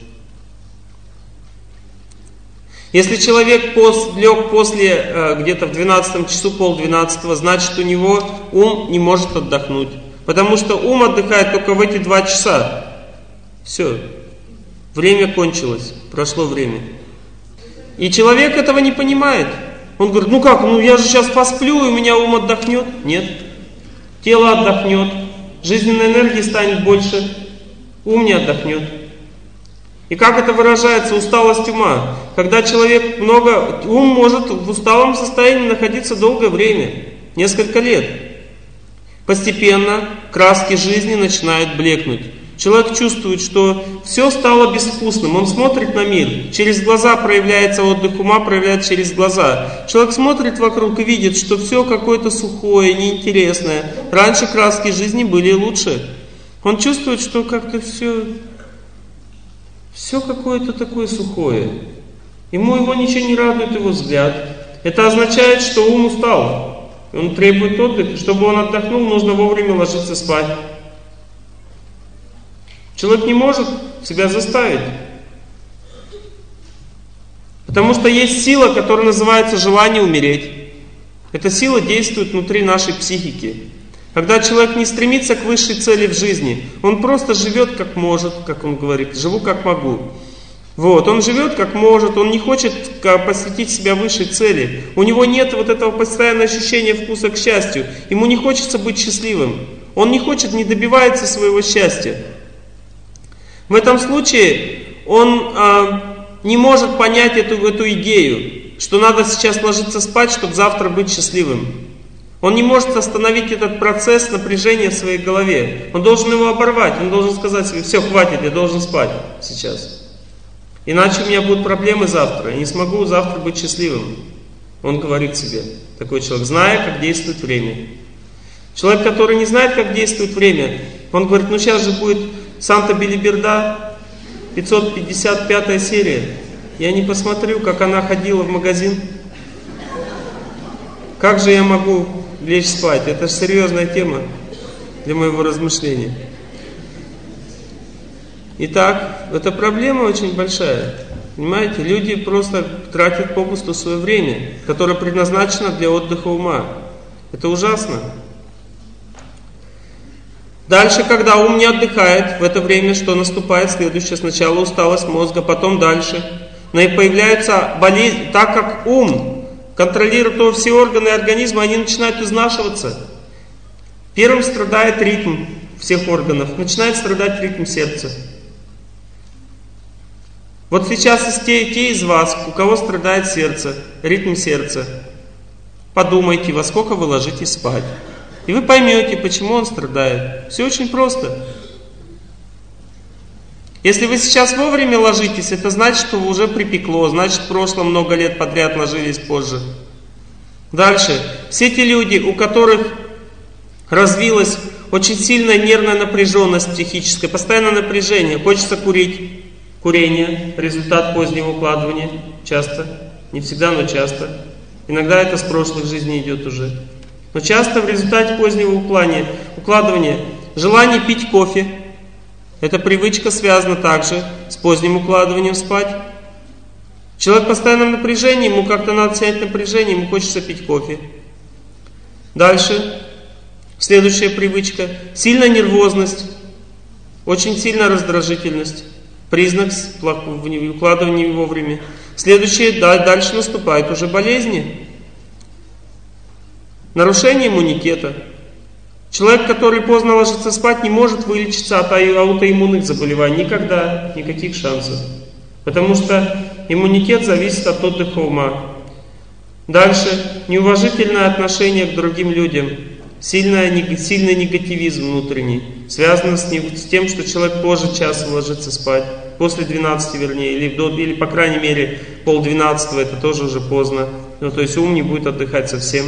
Если человек лег после, где-то в 12 часу, 11:30, значит у него ум не может отдохнуть. Потому что ум отдыхает только в эти 2 часа. Все. Время кончилось. Прошло время. И человек этого не понимает. Он говорит, ну как, я же сейчас посплю, и у меня ум отдохнет. Нет. Тело отдохнет. Жизненной энергии станет больше. Ум не отдохнет. И как это выражается? Усталость ума. Когда человек ум может в усталом состоянии находиться долгое время, несколько лет. Постепенно краски жизни начинают блекнуть. Человек чувствует, что все стало безвкусным. Он смотрит на мир. Через глаза проявляется отдых ума, проявляется через глаза. Человек смотрит вокруг и видит, что все какое-то сухое, неинтересное. Раньше краски жизни были лучше. Он чувствует, что как-то все какое-то такое сухое. Его ничего не радует, его взгляд. Это означает, что ум устал. Он требует отдыха. Чтобы он отдохнул, нужно вовремя ложиться спать. Человек не может себя заставить. Потому что есть сила, которая называется желание умереть. Эта сила действует внутри нашей психики. Когда человек не стремится к высшей цели в жизни, он просто живет как может, как он говорит, живу как могу. Он живет как может, он не хочет посвятить себя высшей цели. У него нет этого постоянного ощущения вкуса к счастью. Ему не хочется быть счастливым. Он не добивается своего счастья. В этом случае он не может понять эту идею, что надо сейчас ложиться спать, чтобы завтра быть счастливым. Он не может остановить этот процесс напряжения в своей голове. Он должен его оборвать, он должен сказать себе, все, хватит, я должен спать сейчас. Иначе у меня будут проблемы завтра, я не смогу завтра быть счастливым. Он говорит себе, такой человек, зная, как действует время. Человек, который не знает, как действует время, он говорит, сейчас же будет Санта-Белиберда, 555 серия. Я не посмотрю, как она ходила в магазин. Как же я могу лечь спать? Это же серьезная тема для моего размышления. Итак, эта проблема очень большая. Понимаете, люди просто тратят попусту свое время, которое предназначено для отдыха ума. Это ужасно. Дальше, когда ум не отдыхает, в это время что наступает? Следующее, сначала усталость мозга, потом дальше. Но и появляются болезни, так как ум контролирует все органы организма, они начинают изнашиваться. Первым страдает ритм всех органов, начинает страдать ритм сердца. Вот сейчас те из вас, у кого страдает сердце, ритм сердца, подумайте, во сколько вы ложитесь спать. И вы поймете, почему он страдает. Все очень просто. Если вы сейчас вовремя ложитесь, это значит, что уже припекло, значит, в прошлом много лет подряд ложились позже. Дальше. Все те люди, у которых развилась очень сильная нервная напряженность психическая, постоянное напряжение, хочется курить. Курение, результат позднего укладывания, часто, не всегда, но часто. Иногда это с прошлых жизней идет уже. Но часто в результате позднего укладывания желание пить кофе. Эта привычка связана также с поздним укладыванием спать. Человек в постоянном напряжении, ему как-то надо снять напряжение, ему хочется пить кофе. Дальше, следующая привычка. Сильная нервозность, очень сильная раздражительность. Признак укладывания вовремя. Следующее, дальше наступают уже болезни. Нарушение иммунитета. Человек, который поздно ложится спать, не может вылечиться от аутоиммунных заболеваний. Никогда, никаких шансов. Потому что иммунитет зависит от отдыха ума. Дальше, неуважительное отношение к другим людям. Сильный негативизм внутренний. Связано с тем, что человек позже часа ложится спать. После 12, вернее, или по крайней мере 11:30, это тоже уже поздно. То есть ум не будет отдыхать совсем.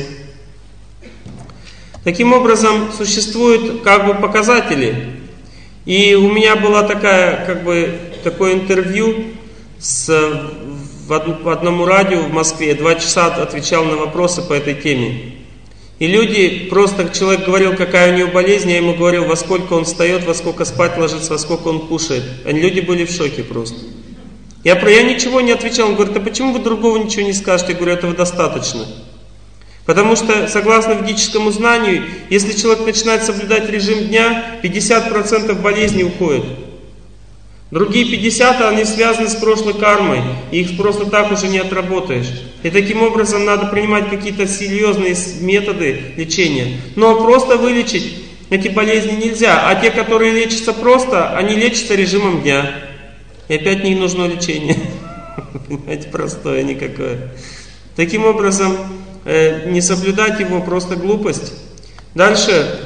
Таким образом, существуют показатели. И у меня было такое интервью в одному радио в Москве, 2 часа отвечал на вопросы по этой теме. И люди, просто человек говорил, какая у него болезнь, я ему говорил, во сколько он встает, во сколько спать ложится, во сколько он кушает. Люди были в шоке просто. Я ничего не отвечал, он говорит, а почему вы другого ничего не скажете? Я говорю, этого достаточно. Потому что, согласно ведическому знанию, если человек начинает соблюдать режим дня, 50% болезней уходит. Другие 50, они связаны с прошлой кармой, и их просто так уже не отработаешь. И таким образом надо принимать какие-то серьезные методы лечения. Но просто вылечить эти болезни нельзя. А те, которые лечатся просто, они лечатся режимом дня. И опять не нужно лечение. Понимаете, простое никакое. Таким образом, не соблюдать его просто глупость. Дальше,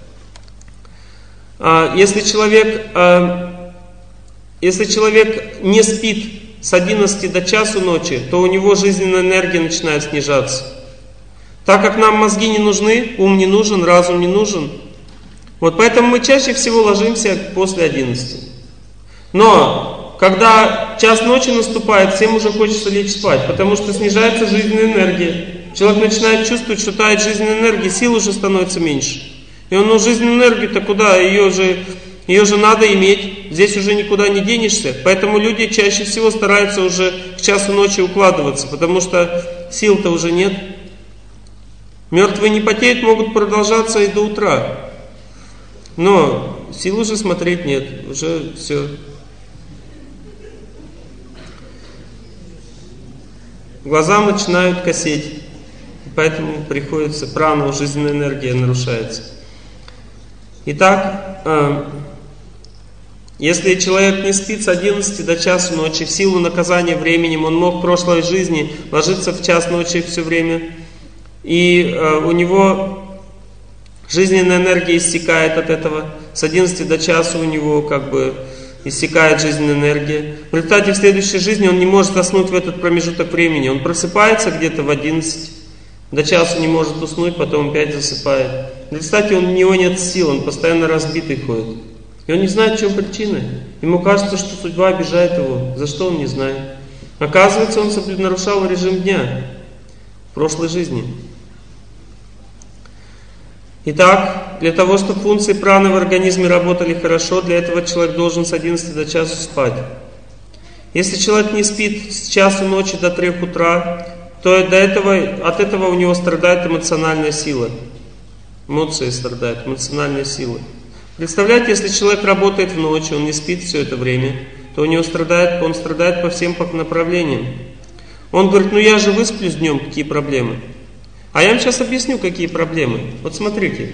если человек не спит с 11 до часу ночи, то у него жизненная энергия начинает снижаться. Так как нам мозги не нужны, ум не нужен, разум не нужен, вот поэтому мы чаще всего ложимся после 11. Но когда час ночи наступает, всем уже хочется лечь спать, потому что снижается жизненная энергия. Человек начинает чувствовать, что тает жизненная энергия, сил уже становится меньше. И он, жизненную энергию-то куда? Ее же надо иметь, здесь уже никуда не денешься. Поэтому люди чаще всего стараются уже к часу ночи укладываться, потому что сил-то уже нет. Мертвые не потеют, могут продолжаться и до утра. Но сил уже смотреть нет, уже все. Глаза начинают косеть, поэтому приходится прана, жизненная энергия нарушается. Итак, если человек не спит с 11 до часу ночи, в силу наказания временем, он мог в прошлой жизни ложиться в час ночи все время, и у него жизненная энергия иссякает от этого, с 11 до часа у него иссякает жизненная энергия. В результате в следующей жизни он не может заснуть в этот промежуток времени, он просыпается где-то в 11, до часу не может уснуть, потом опять засыпает. В результате у него нет сил, он постоянно разбитый ходит. И он не знает, в чем причина. Ему кажется, что судьба обижает его. За что он не знает. Оказывается, он нарушал режим дня в прошлой жизни. Итак, для того, чтобы функции праны в организме работали хорошо, для этого человек должен с 11 до часу спать. Если человек не спит с часу ночи до 3 утра, то от этого у него страдает эмоциональная сила. Эмоции страдают, эмоциональная сила. Представляете, если человек работает в ночь, он не спит все это время, то он страдает по всем направлениям. Он говорит, я же высплюсь днем, какие проблемы? А я вам сейчас объясню, какие проблемы. Вот смотрите.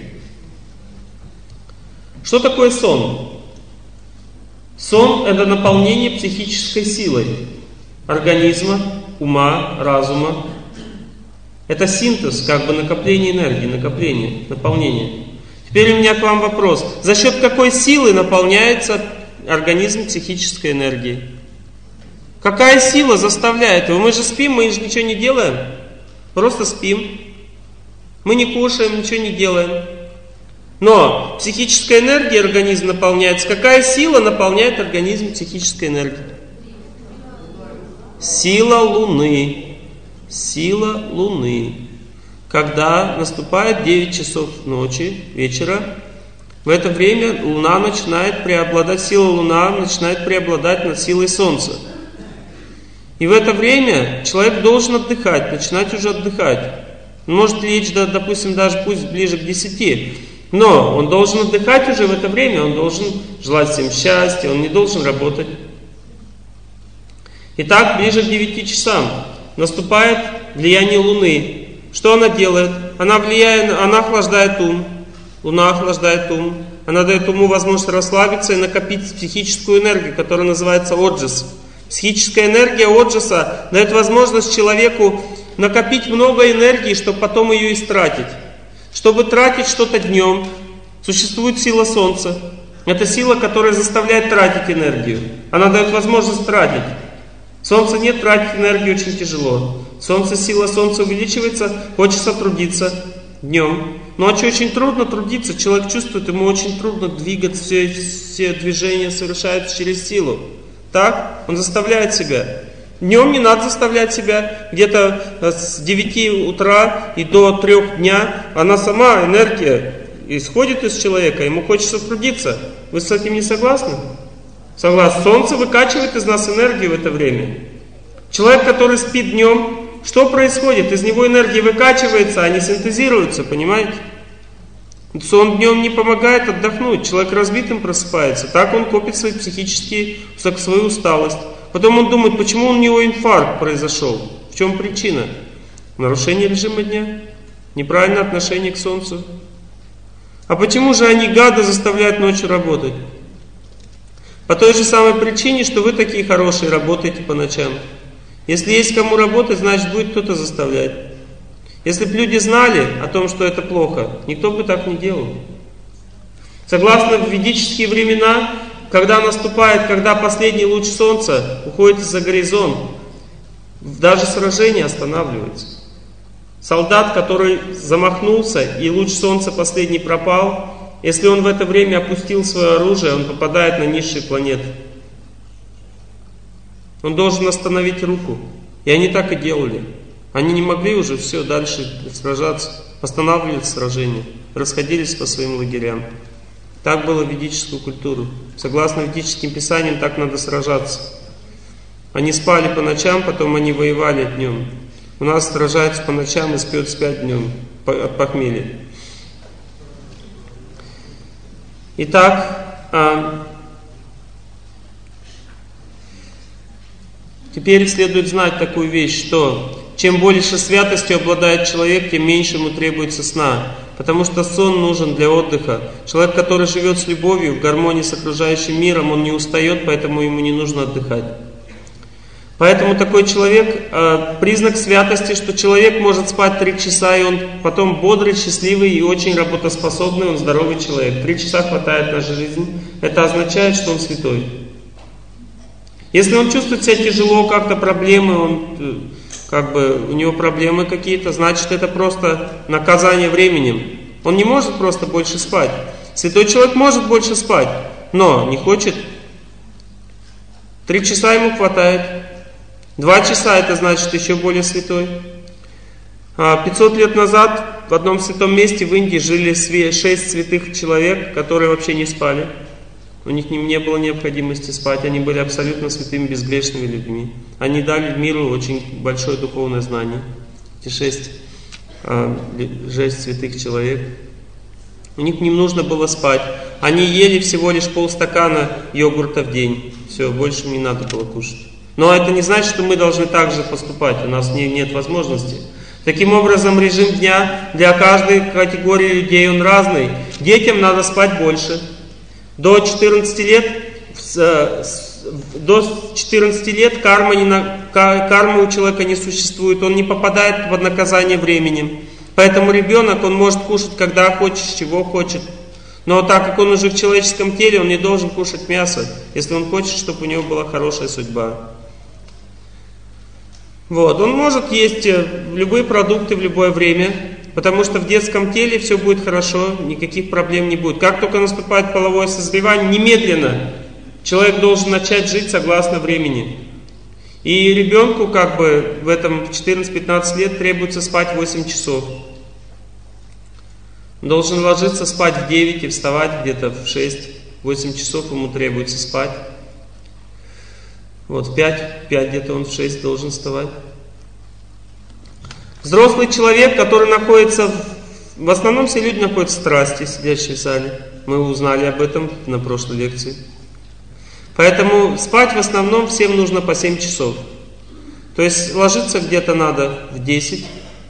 Что такое сон? Сон – это наполнение психической силой организма, ума, разума. Это синтез, накопление энергии, наполнение. Теперь у меня к вам вопрос. За счет какой силы наполняется организм психической энергией? Какая сила заставляет его? Мы же спим, мы же ничего не делаем. Просто спим. Мы не кушаем, ничего не делаем. Но психическая энергия организм наполняется. Какая сила наполняет организм психической энергией? Сила Луны. Сила Луны. Когда наступает 9 часов ночи, вечера, в это время Луна начинает преобладать, сила Луна начинает преобладать над силой Солнца. И в это время человек должен отдыхать, начинать уже отдыхать. Он может лечь, допустим, даже пусть ближе к 10, но он должен отдыхать уже в это время, он должен желать всем счастья, он не должен работать. Итак, ближе к 9 часам наступает влияние Луны. Что она делает? Она охлаждает ум. Луна охлаждает ум. Она дает уму возможность расслабиться и накопить психическую энергию, которая называется оджас. Психическая энергия оджаса дает возможность человеку накопить много энергии, чтобы потом ее истратить. Чтобы тратить что-то днем, существует сила Солнца. Это сила, которая заставляет тратить энергию. Она дает возможность тратить. Солнца нет, тратить энергию очень тяжело. Сила Солнца увеличивается, хочется трудиться днем. Ночью очень трудно трудиться, человек чувствует, ему очень трудно двигаться, все движения совершаются через силу. Так? Он заставляет себя. Днем не надо заставлять себя. Где-то с 9 утра и до 3 дня она сама, энергия, исходит из человека. Ему хочется трудиться. Вы с этим не согласны? Согласны. Солнце выкачивает из нас энергию в это время. Человек, который спит днем, что происходит? Из него энергия выкачивается, а не синтезируется, понимаете? Сон днем не помогает отдохнуть. Человек разбитым просыпается. Так он копит свои психические, свою усталость. Потом он думает, почему у него инфаркт произошел. В чем причина? Нарушение режима дня. Неправильное отношение к солнцу. А почему же они, гады, заставляют ночью работать? По той же самой причине, что вы такие хорошие, работаете по ночам. Если есть кому работать, значит будет кто-то заставлять. Если бы люди знали о том, что это плохо, никто бы так не делал. Согласно ведические времена, когда последний луч солнца уходит за горизонт, даже сражение останавливается. Солдат, который замахнулся, и луч солнца последний пропал, если он в это время опустил свое оружие, он попадает на низшие планеты. Он должен остановить руку. И они так и делали. Они не могли уже все дальше сражаться, останавливали сражение, расходились по своим лагерям. Так было в ведическую культуру. Согласно ведическим писаниям, так надо сражаться. Они спали по ночам, потом они воевали днем. У нас сражаются по ночам и спят днем от похмелья. Итак, теперь следует знать такую вещь, что чем больше святостью обладает человек, тем меньше ему требуется сна. Потому что сон нужен для отдыха. Человек, который живет с любовью, в гармонии с окружающим миром, он не устает, поэтому ему не нужно отдыхать. Поэтому такой человек, признак святости, что человек может спать 3 часа, и он потом бодрый, счастливый и очень работоспособный, он здоровый человек. 3 часа хватает на жизнь. Это означает, что он святой. Если он чувствует себя тяжело, как-то проблемы, у него проблемы какие-то, значит это просто наказание временем. Он не может просто больше спать. Святой человек может больше спать, но не хочет. 3 часа ему хватает. 2 часа это значит еще более святой. 500 лет назад в одном святом месте в Индии жили 6 святых человек, которые вообще не спали. У них не было необходимости спать, они были абсолютно святыми, безгрешными людьми. Они дали миру очень большое духовное знание. Эти 6 святых человек. У них не нужно было спать. Они ели всего лишь полстакана йогурта в день. Все, больше не надо было кушать. Но это не значит, что мы должны так же поступать. У нас нет возможности. Таким образом, режим дня для каждой категории людей он разный. Детям надо спать больше. До 14 лет кармы у человека не существует, он не попадает под наказание временем. Поэтому ребенок, он может кушать когда хочет, чего хочет. Но так как он уже в человеческом теле, он не должен кушать мясо, если он хочет, чтобы у него была хорошая судьба. Он может есть любые продукты в любое время. Потому что в детском теле все будет хорошо, никаких проблем не будет. Как только наступает половое созревание, немедленно человек должен начать жить согласно времени. И ребенку в этом 14-15 лет требуется спать 8 часов. Он должен ложиться спать в 9 и вставать где-то в 6. 8 часов ему требуется спать. В 5 где-то он в 6 должен вставать. Взрослый человек, который находится, в основном все люди находятся в страсти, сидящие в зале. Мы узнали об этом на прошлой лекции. Поэтому спать в основном всем нужно по 7 часов. То есть ложиться где-то надо в 10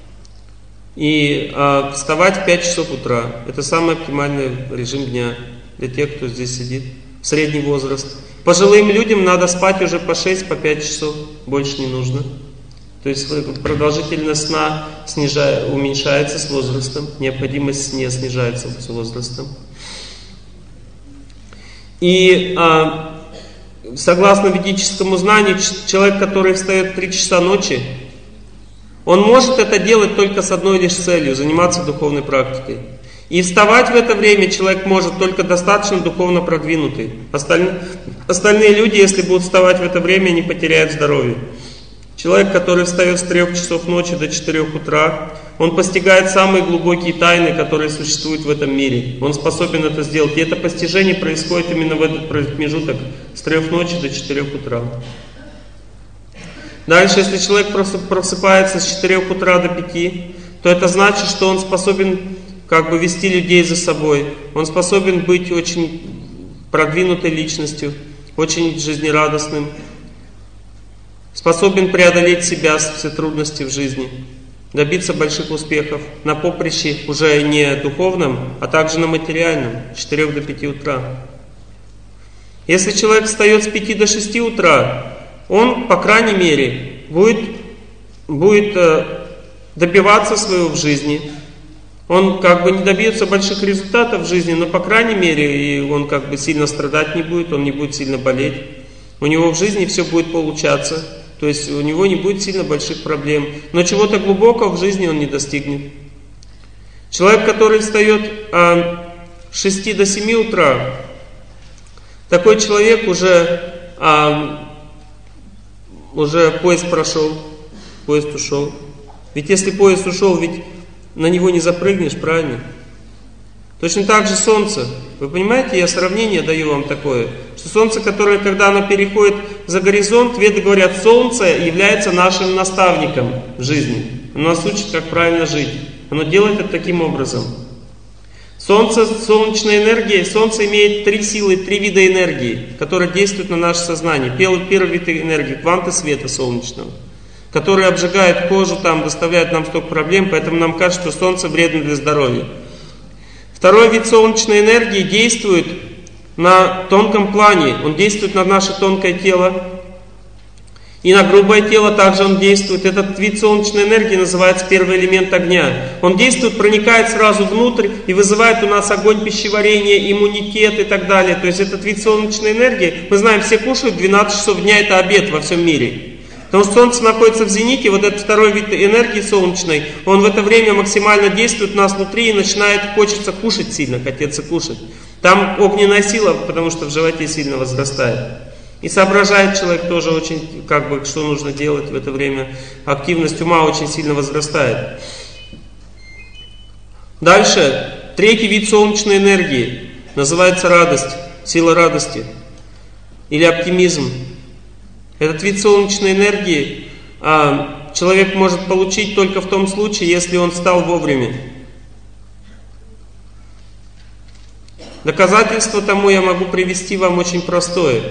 и вставать в 5 часов утра. Это самый оптимальный режим дня для тех, кто здесь сидит. Средний возраст. Пожилым людям надо спать уже по 6, по 5 часов. Больше не нужно. То есть продолжительность сна уменьшается с возрастом, необходимость не снижается с возрастом. И согласно ведическому знанию, человек, который встает в 3 часа ночи, он может это делать только с одной лишь целью — заниматься духовной практикой. И вставать в это время человек может только достаточно духовно продвинутый. Остальные люди, если будут вставать в это время, не потеряют здоровье. Человек, который встает с 3 часов ночи до 4 утра, он постигает самые глубокие тайны, которые существуют в этом мире. Он способен это сделать. И это постижение происходит именно в этот промежуток с 3 ночи до 4 утра. Дальше, если человек просыпается с 4 утра до 5, то это значит, что он способен как бы вести людей за собой. Он способен быть очень продвинутой личностью, очень жизнерадостным, способен преодолеть себя, все трудности в жизни, добиться больших успехов на поприще уже не духовном, а также на материальном, с 4 до 5 утра. Если человек встает с 5 до 6 утра, он, по крайней мере, будет добиваться своего в жизни. Он как бы не добьется больших результатов в жизни, но, по крайней мере, и он как бы сильно страдать не будет, он не будет сильно болеть. У него в жизни все будет получаться. То есть у него не будет сильно больших проблем. Но чего-то глубокого в жизни он не достигнет. Человек, который встает с 6 до 7 утра, такой человек уже поезд прошел, поезд ушел. Ведь если поезд ушел, ведь на него не запрыгнешь, правильно? Точно так же солнце. Вы понимаете, я сравнение даю вам такое, что солнце, которое, когда оно переходит за горизонт, веды говорят, солнце является нашим наставником в жизни. Оно нас учит, как правильно жить. Оно делает это таким образом. Солнце, солнечная энергия, солнце имеет 3 силы, 3 вида энергии, которые действуют на наше сознание. Первый вид энергии, кванты света солнечного, которые обжигают кожу, доставляют нам столько проблем, поэтому нам кажется, что солнце вредно для здоровья. Второй вид солнечной энергии действует на тонком плане, он действует на наше тонкое тело, и на грубое тело также он действует. Этот вид солнечной энергии называется первый элемент огня. Он действует, проникает сразу внутрь и вызывает у нас огонь пищеварения, иммунитет и так далее. То есть этот вид солнечной энергии, мы знаем, все кушают 12 часов дня, это обед во всем мире. Потому что Солнце находится в зените, вот этот второй вид энергии солнечной, он в это время максимально действует у нас внутри и хочется кушать сильно, хотеться кушать. Там огненная сила, потому что в животе сильно возрастает. И соображает человек тоже очень, что нужно делать в это время. Активность ума очень сильно возрастает. Дальше, третий вид солнечной энергии, называется радость, сила радости или оптимизм. Этот вид солнечной энергии человек может получить только в том случае, если он встал вовремя. Доказательство тому я могу привести вам очень простое.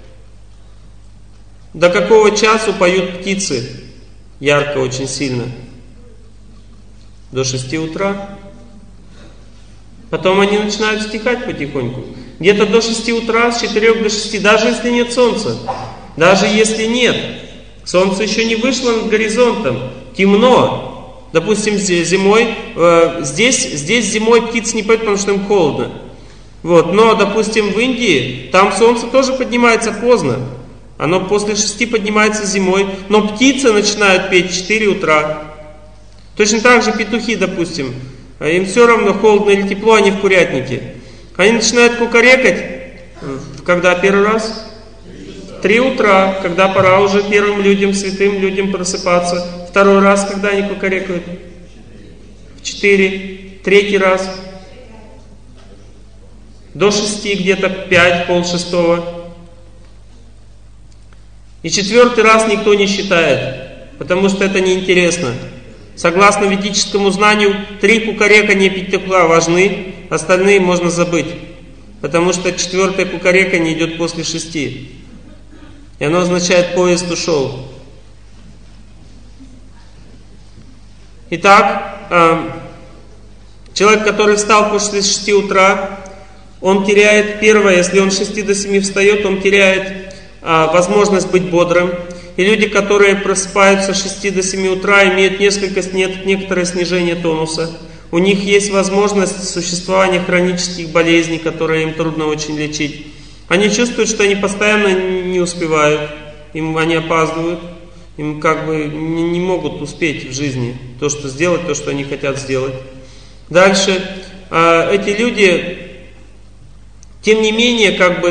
До какого часу поют птицы? Ярко, очень сильно. До 6 утра. Потом они начинают стихать потихоньку. Где-то до 6 утра, с 4 до 6, даже если нет солнца. Даже если нет. Солнце еще не вышло над горизонтом. Темно. Допустим, зимой, здесь зимой птицы не поют, потому что им холодно. Но, допустим, в Индии, там солнце тоже поднимается поздно. Оно после 6 поднимается зимой, но птицы начинают петь в 4 утра. Точно так же петухи, допустим. Им все равно, холодно или тепло, они в курятнике. Они начинают кукарекать, когда первый раз? В 3 утра, когда пора уже первым людям, святым людям просыпаться. Второй раз, когда они кукарекают? В 4. Третий раз? До 6, где-то 5, пол-6. И 4-й раз никто не считает, потому что это неинтересно. Согласно ведическому знанию, 3 кукарекания петуха важны, остальные можно забыть. Потому что 4-е кукареканье идет после 6. И оно означает, поезд ушел. Итак, человек, который встал после 6 утра, он теряет, первое, если он с 6 до 7 встает, он теряет возможность быть бодрым. И люди, которые просыпаются с 6 до 7 утра, имеют некоторое снижение тонуса. У них есть возможность существования хронических болезней, которые им трудно очень лечить. Они чувствуют, что они постоянно не успевают, они опаздывают, им не могут успеть в жизни то, что сделать, то, что они хотят сделать. Дальше, эти люди, тем не менее,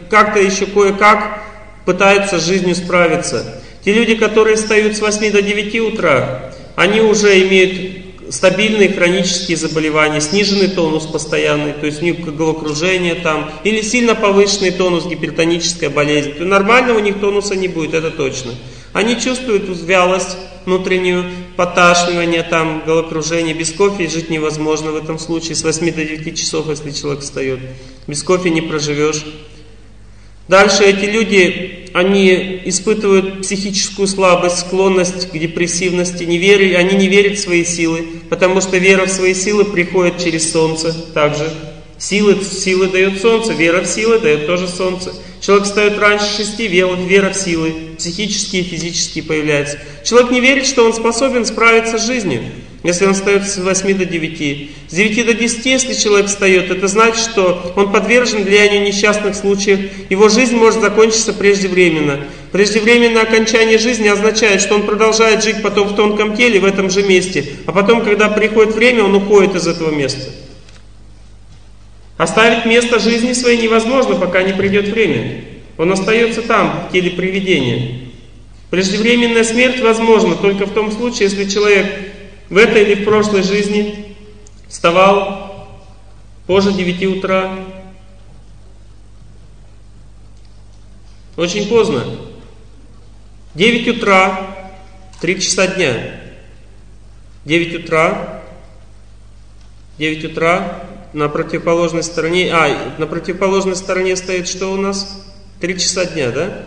как-то еще кое-как пытаются с жизнью справиться. Те люди, которые встают с 8 до 9 утра, они уже имеют стабильные хронические заболевания, сниженный тонус постоянный, то есть у них головокружение там, или сильно повышенный тонус, гипертоническая болезнь. То нормально у них тонуса не будет, это точно. Они чувствуют вялость внутреннюю, поташнивание, там, головокружение. Без кофе жить невозможно в этом случае, с 8 до 9 часов, если человек встает. Без кофе не проживешь. Дальше эти люди, они испытывают психическую слабость, склонность к депрессивности, они не верят в свои силы, потому что вера в свои силы приходит через солнце также. Силы дает солнце, вера в силы дает тоже солнце. Человек встает раньше 6, вера в силы, психические и физические появляются. Человек не верит, что он способен справиться с жизнью, если он встает с 8 до 9. С 9 до 10, если человек встает, это значит, что он подвержен влиянию несчастных случаев. Его жизнь может закончиться преждевременно. Преждевременное окончание жизни означает, что он продолжает жить потом в тонком теле, в этом же месте. А потом, когда приходит время, он уходит из этого места. Оставить место жизни своей невозможно, пока не придет время. Он остается там, в теле привидения. Преждевременная смерть возможна только в том случае, если человек в этой или в прошлой жизни вставал позже 9 утра. Очень поздно. 9 утра, 3 часа дня. 9 утра, на противоположной стороне, на противоположной стороне стоит что у нас? 3 часа дня, да?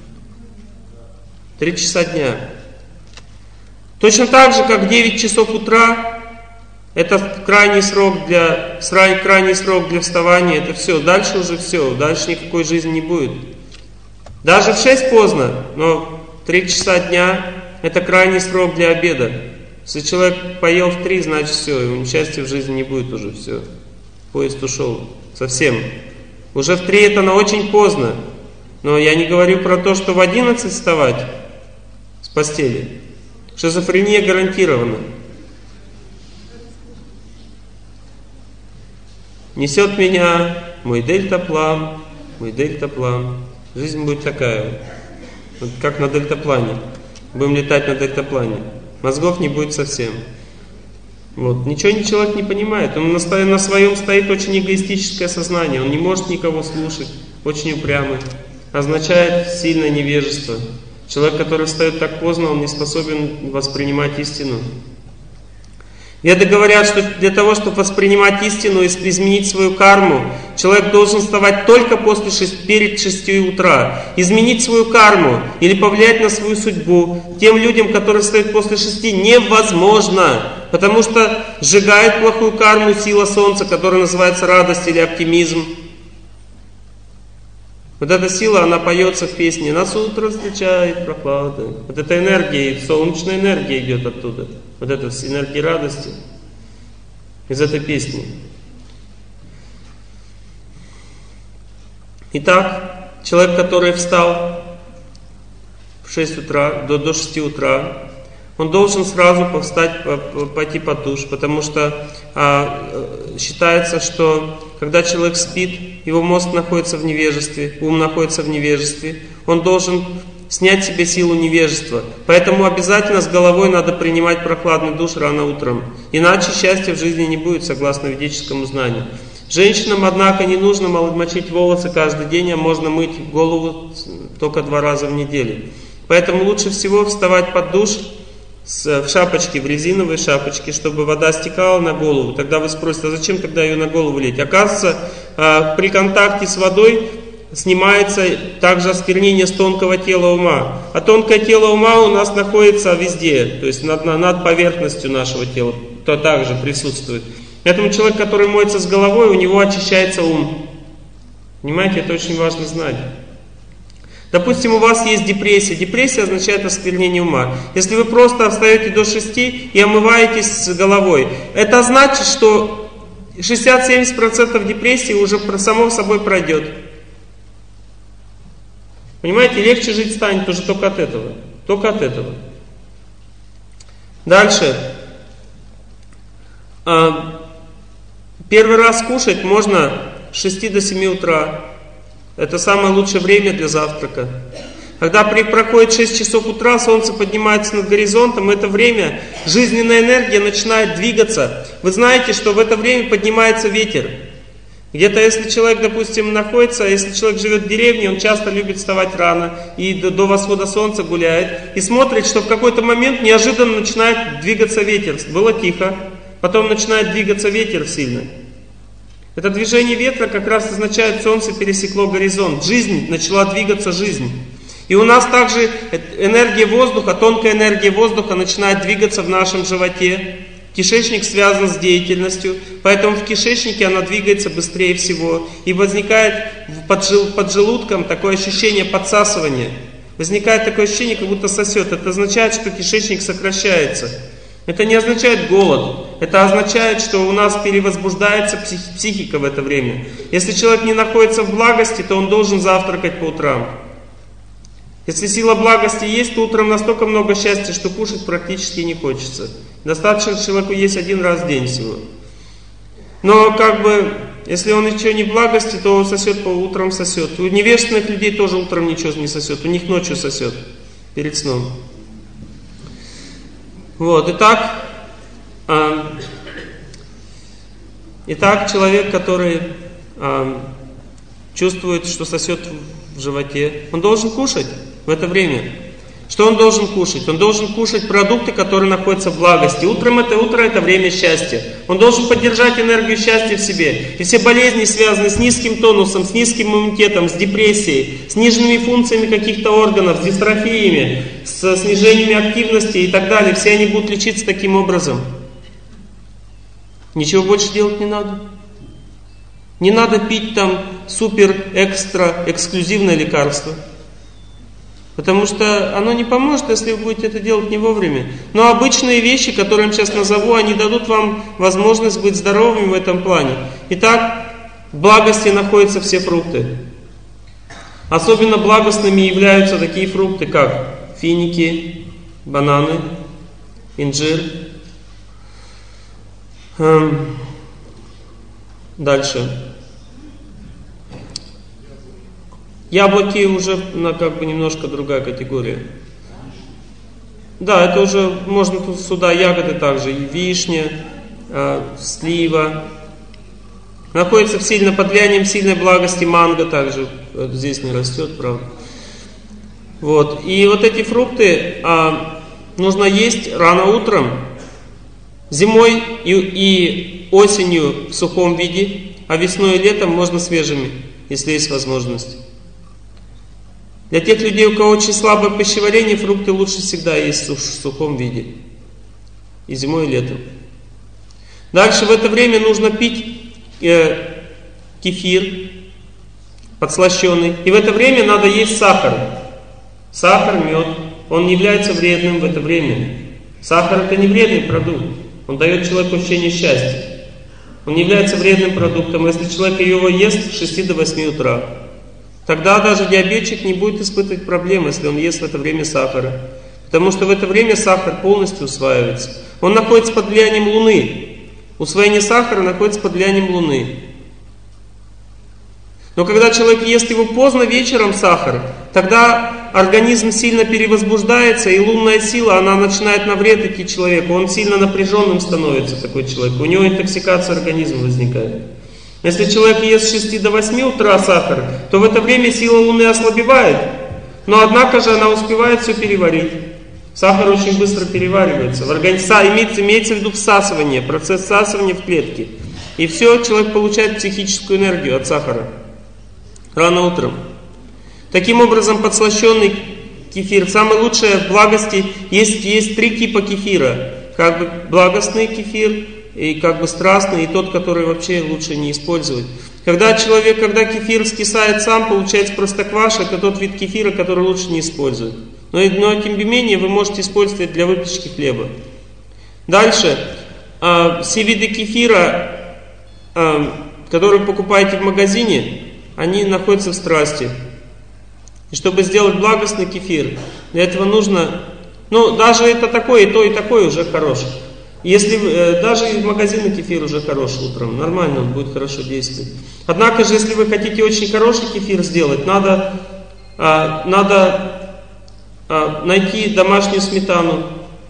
3 часа дня. Точно так же, как 9 часов утра, это крайний срок для вставания, это все, дальше уже все, дальше никакой жизни не будет. Даже в 6 поздно, но 3 часа дня, это крайний срок для обеда. Если человек поел в 3, значит все, ему счастья в жизни не будет уже, все. Поезд ушел совсем. Уже в 3 это очень поздно. Но я не говорю про то, что в 11 вставать с постели. Шизофрения гарантирована. Несет меня мой дельтаплан. Жизнь будет такая, вот как на дельтаплане. Будем летать на дельтаплане. Мозгов не будет совсем. Вот. Ничего человек не понимает. Он на своем стоит очень эгоистическое сознание. Он не может никого слушать. Очень упрямый. Означает сильное невежество. Человек, который встает так поздно, он не способен воспринимать истину. Веды говорят, что для того, чтобы воспринимать истину и изменить свою карму, человек должен вставать только перед 6 утра. Изменить свою карму или повлиять на свою судьбу тем людям, которые встают после 6, невозможно. Потому что сжигает плохую карму сила солнца, которая называется радость или оптимизм. Вот эта сила, она поется в песне «Нас утро встречает прохлада». Вот эта энергия, солнечная энергия идет оттуда. Вот эта энергия радости из этой песни. Итак, человек, который встал в 6 утра, до 6 утра, он должен сразу пойти под душ, потому что считается, что когда человек спит, его мозг находится в невежестве, ум находится в невежестве, он должен снять себе силу невежества. Поэтому обязательно с головой надо принимать прохладный душ рано утром. Иначе счастья в жизни не будет, согласно ведическому знанию. Женщинам, однако, не нужно мочить волосы каждый день, а можно мыть голову только 2 раза в неделю. Поэтому лучше всего вставать под душ в шапочке, в резиновой шапочке, чтобы вода стекала на голову. Тогда вы спросите, а зачем тогда ее на голову лить? Оказывается, при контакте с водой снимается также осквернение с тонкого тела ума. А тонкое тело ума у нас находится везде, то есть над поверхностью нашего тела, то также присутствует. Поэтому человек, который моется с головой, у него очищается ум. Понимаете, это очень важно знать. Допустим, у вас есть депрессия. Депрессия означает осквернение ума. Если вы просто встаете до 6 и омываетесь с головой, это значит, что 60-70% депрессии уже само собой пройдет. Понимаете, легче жить станет уже только от этого. Только от этого. Дальше. Первый раз кушать можно с 6 до 7 утра. Это самое лучшее время для завтрака. Когда проходит 6 часов утра, солнце поднимается над горизонтом, в это время жизненная энергия начинает двигаться. Вы знаете, что в это время поднимается ветер. Где-то если человек, допустим, находится, если человек живет в деревне, он часто любит вставать рано и до восхода солнца гуляет, и смотрит, что в какой-то момент неожиданно начинает двигаться ветер. Было тихо, потом начинает двигаться ветер сильно. Это движение ветра как раз означает, солнце пересекло горизонт, жизнь начала двигаться, жизнь. И у нас также энергия воздуха, тонкая энергия воздуха начинает двигаться в нашем животе. Кишечник связан с деятельностью, поэтому в кишечнике она двигается быстрее всего. И возникает под желудком такое ощущение подсасывания. Возникает такое ощущение, как будто сосет. Это означает, что кишечник сокращается. Это не означает голод. Это означает, что у нас перевозбуждается психика в это время. Если человек не находится в благости, то он должен завтракать по утрам. Если сила благости есть, то утром настолько много счастья, что кушать практически не хочется. Достаточно человеку есть один раз в день всего. Но если он еще не в благости, то сосет по утрам сосет. У невежественных людей тоже утром ничего не сосет, у них ночью сосет, перед сном. Вот, итак, человек, который чувствует, что сосет в животе, он должен кушать в это время. Что он должен кушать? Он должен кушать продукты, которые находятся в благости. Утро это время счастья. Он должен поддержать энергию счастья в себе. И все болезни связаны с низким тонусом, с низким иммунитетом, с депрессией, с сниженными функциями каких-то органов, с дистрофиями, с снижениями активности и так далее. Все они будут лечиться таким образом. Ничего больше делать не надо. Не надо пить там супер-экстра эксклюзивное лекарство. Потому что оно не поможет, если вы будете это делать не вовремя. Но обычные вещи, которые я сейчас назову, они дадут вам возможность быть здоровыми в этом плане. Итак, в благости находятся все фрукты. Особенно благостными являются такие фрукты, как финики, бананы, инжир. Дальше. Яблоки уже немножко другая категория. Да, это уже можно тут сюда ягоды также, и вишня, слива. Находится под влиянием сильной благости манго также. Здесь не растет, правда. Вот. И вот эти фрукты нужно есть рано утром, зимой и осенью в сухом виде, а весной и летом можно свежими, если есть возможность. Для тех людей, у кого очень слабое пищеварение, фрукты лучше всегда есть в сухом виде. И зимой, и летом. Дальше в это время нужно пить кефир подслащенный. И в это время надо есть сахар. Сахар, мед. Он не является вредным в это время. Сахар это не вредный продукт. Он дает человеку ощущение счастья. Он не является вредным продуктом. Если человек его ест с 6 до 8 утра. Тогда даже диабетчик не будет испытывать проблем, если он ест в это время сахара. Потому что в это время сахар полностью усваивается. Он находится под влиянием Луны. Усвоение сахара находится под влиянием Луны. Но когда человек ест его поздно вечером сахар, тогда организм сильно перевозбуждается, и лунная сила, она начинает на вред идти человеку. Он сильно напряженным становится, такой человек. У него интоксикация организма возникает. Если человек ест с 6 до 8 утра сахар, то в это время сила Луны ослабевает, но однако же она успевает все переварить. Сахар очень быстро переваривается. Имеется в виду всасывание, процесс всасывания в клетке. И все, человек получает психическую энергию от сахара. Рано утром. Таким образом, подслащенный кефир. Самое лучшее в благости, есть 3 типа кефира. Благостный кефир, и страстный, и тот, который вообще лучше не использовать. Когда кефир скисает сам, получается простокваша, это тот вид кефира, который лучше не использовать. Но тем не менее вы можете использовать для выпечки хлеба. Дальше. Все виды кефира, которые вы покупаете в магазине, они находятся в страсти. И чтобы сделать благостный кефир, для этого нужно, даже это такое, и такое уже хорош. Если даже из магазина кефир уже хорош утром, нормально, он будет хорошо действовать. Однако же, если вы хотите очень хороший кефир сделать, надо найти домашнюю сметану.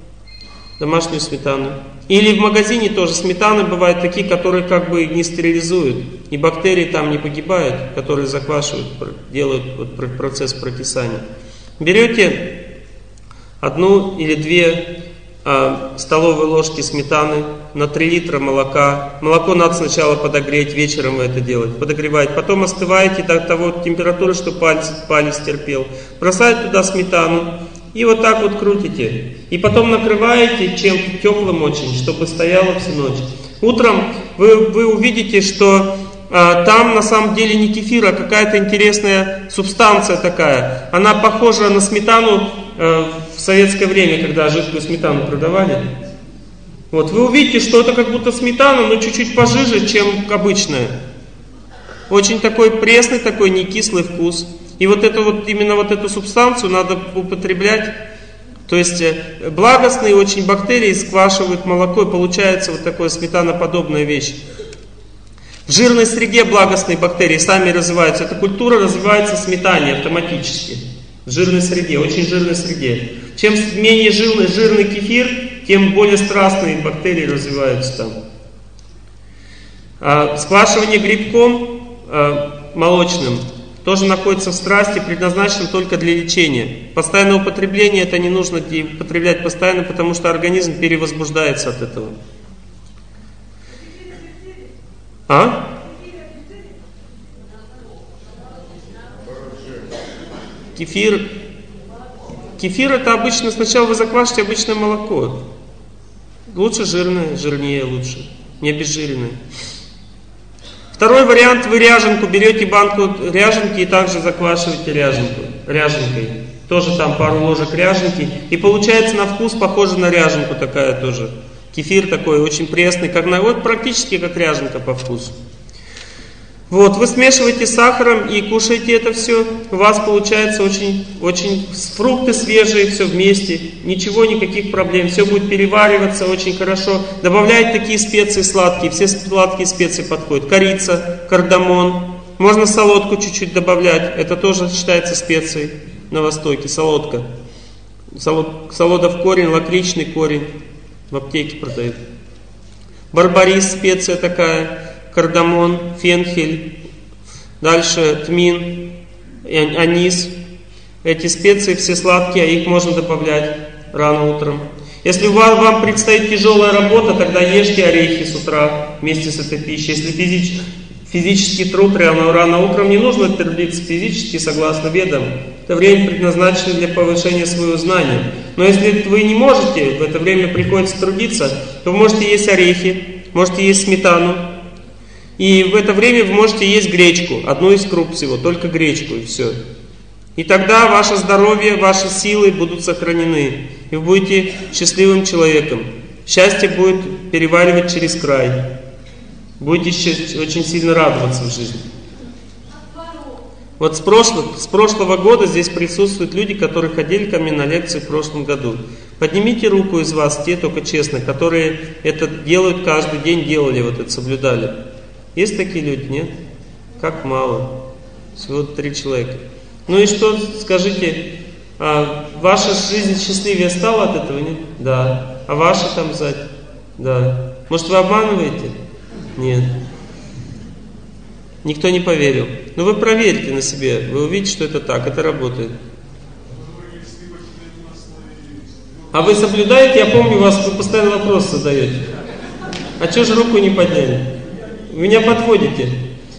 Или в магазине тоже сметаны бывают такие, которые как бы не стерилизуют. И бактерии там не погибают, которые заквашивают, делают вот процесс прокисания. Берете 1 или 2 столовые ложки сметаны на 3 литра молока. Молоко надо сначала подогреть, вечером вы это делаете, подогреваете. Потом остываете до того температуры, что палец терпел. Бросаете туда сметану и вот так вот крутите. И потом накрываете чем-то теплым очень, чтобы стояло всю ночь. Утром вы увидите, что там на самом деле не кефир, а какая-то интересная субстанция такая. Она похожа на сметану в советское время, когда жидкую сметану продавали. Вот, вы увидите, что это как будто сметана, но чуть-чуть пожиже, чем обычная. Очень такой пресный, такой не кислый вкус. И вот именно эту субстанцию надо употреблять. То есть благостные очень бактерии сквашивают молоко, и получается вот такая сметаноподобная вещь. В жирной среде благостные бактерии сами развиваются. Эта культура развивается в сметане автоматически. В жирной среде, очень жирной среде. Чем менее жирный кефир, тем более страстные бактерии развиваются там. Сквашивание грибком молочным тоже находится в страсти, предназначено только для лечения. Постоянное употребление это не нужно употреблять постоянно, потому что организм перевозбуждается от этого. Кефир это обычно, сначала вы заквашиваете обычное молоко. Лучше жирное, жирнее лучше, не обезжиренное. Второй вариант, вы ряженку, берете банку ряженки и также заквашиваете ряженкой. Тоже там пару ложек ряженки. И получается на вкус похоже на ряженку такая тоже. Кефир такой очень пресный, вот практически как ряженка по вкусу. Вот, вы смешиваете с сахаром и кушаете это все. У вас получается очень фрукты свежие, все вместе. Ничего, никаких проблем. Все будет перевариваться очень хорошо. Добавляйте такие специи сладкие. Все сладкие специи подходят. Корица, кардамон. Можно солодку чуть-чуть добавлять. Это тоже считается специей на Востоке. Солодка. Солодов корень, лакричный корень. В аптеке продают. Барбарис, специя такая. Кардамон, фенхель, дальше тмин, анис. Эти специи все сладкие, их можно добавлять рано утром. Если вам предстоит тяжелая работа, тогда ешьте орехи с утра вместе с этой пищей. Если физический труд рано утром, не нужно трудиться физически, согласно ведам. Это время предназначено для повышения своего знания. Но если вы не можете, в это время приходится трудиться, то вы можете есть орехи, можете есть сметану. И в это время вы можете есть гречку, одну из круп всего, только гречку и все. И тогда ваше здоровье, ваши силы будут сохранены. И вы будете счастливым человеком. Счастье будет переваривать через край. Будете очень сильно радоваться в жизни. Вот с прошлого года здесь присутствуют люди, которые ходили ко мне на лекции в прошлом году. Поднимите руку из вас, те только честно, которые это делают каждый день, делали, вот это соблюдали. Есть такие люди, нет? Как мало. Всего 3 человека. Ну и что, скажите, ваша жизнь счастливее стала от этого, нет? Да. А ваша там сзади? Да. Может, вы обманываете? Нет. Никто не поверил. Но вы проверьте на себе, вы увидите, что это так, это работает. А вы соблюдаете? Я помню вас, вы постоянно вопрос задаете. А что же руку не подняли? Вы меня подводите.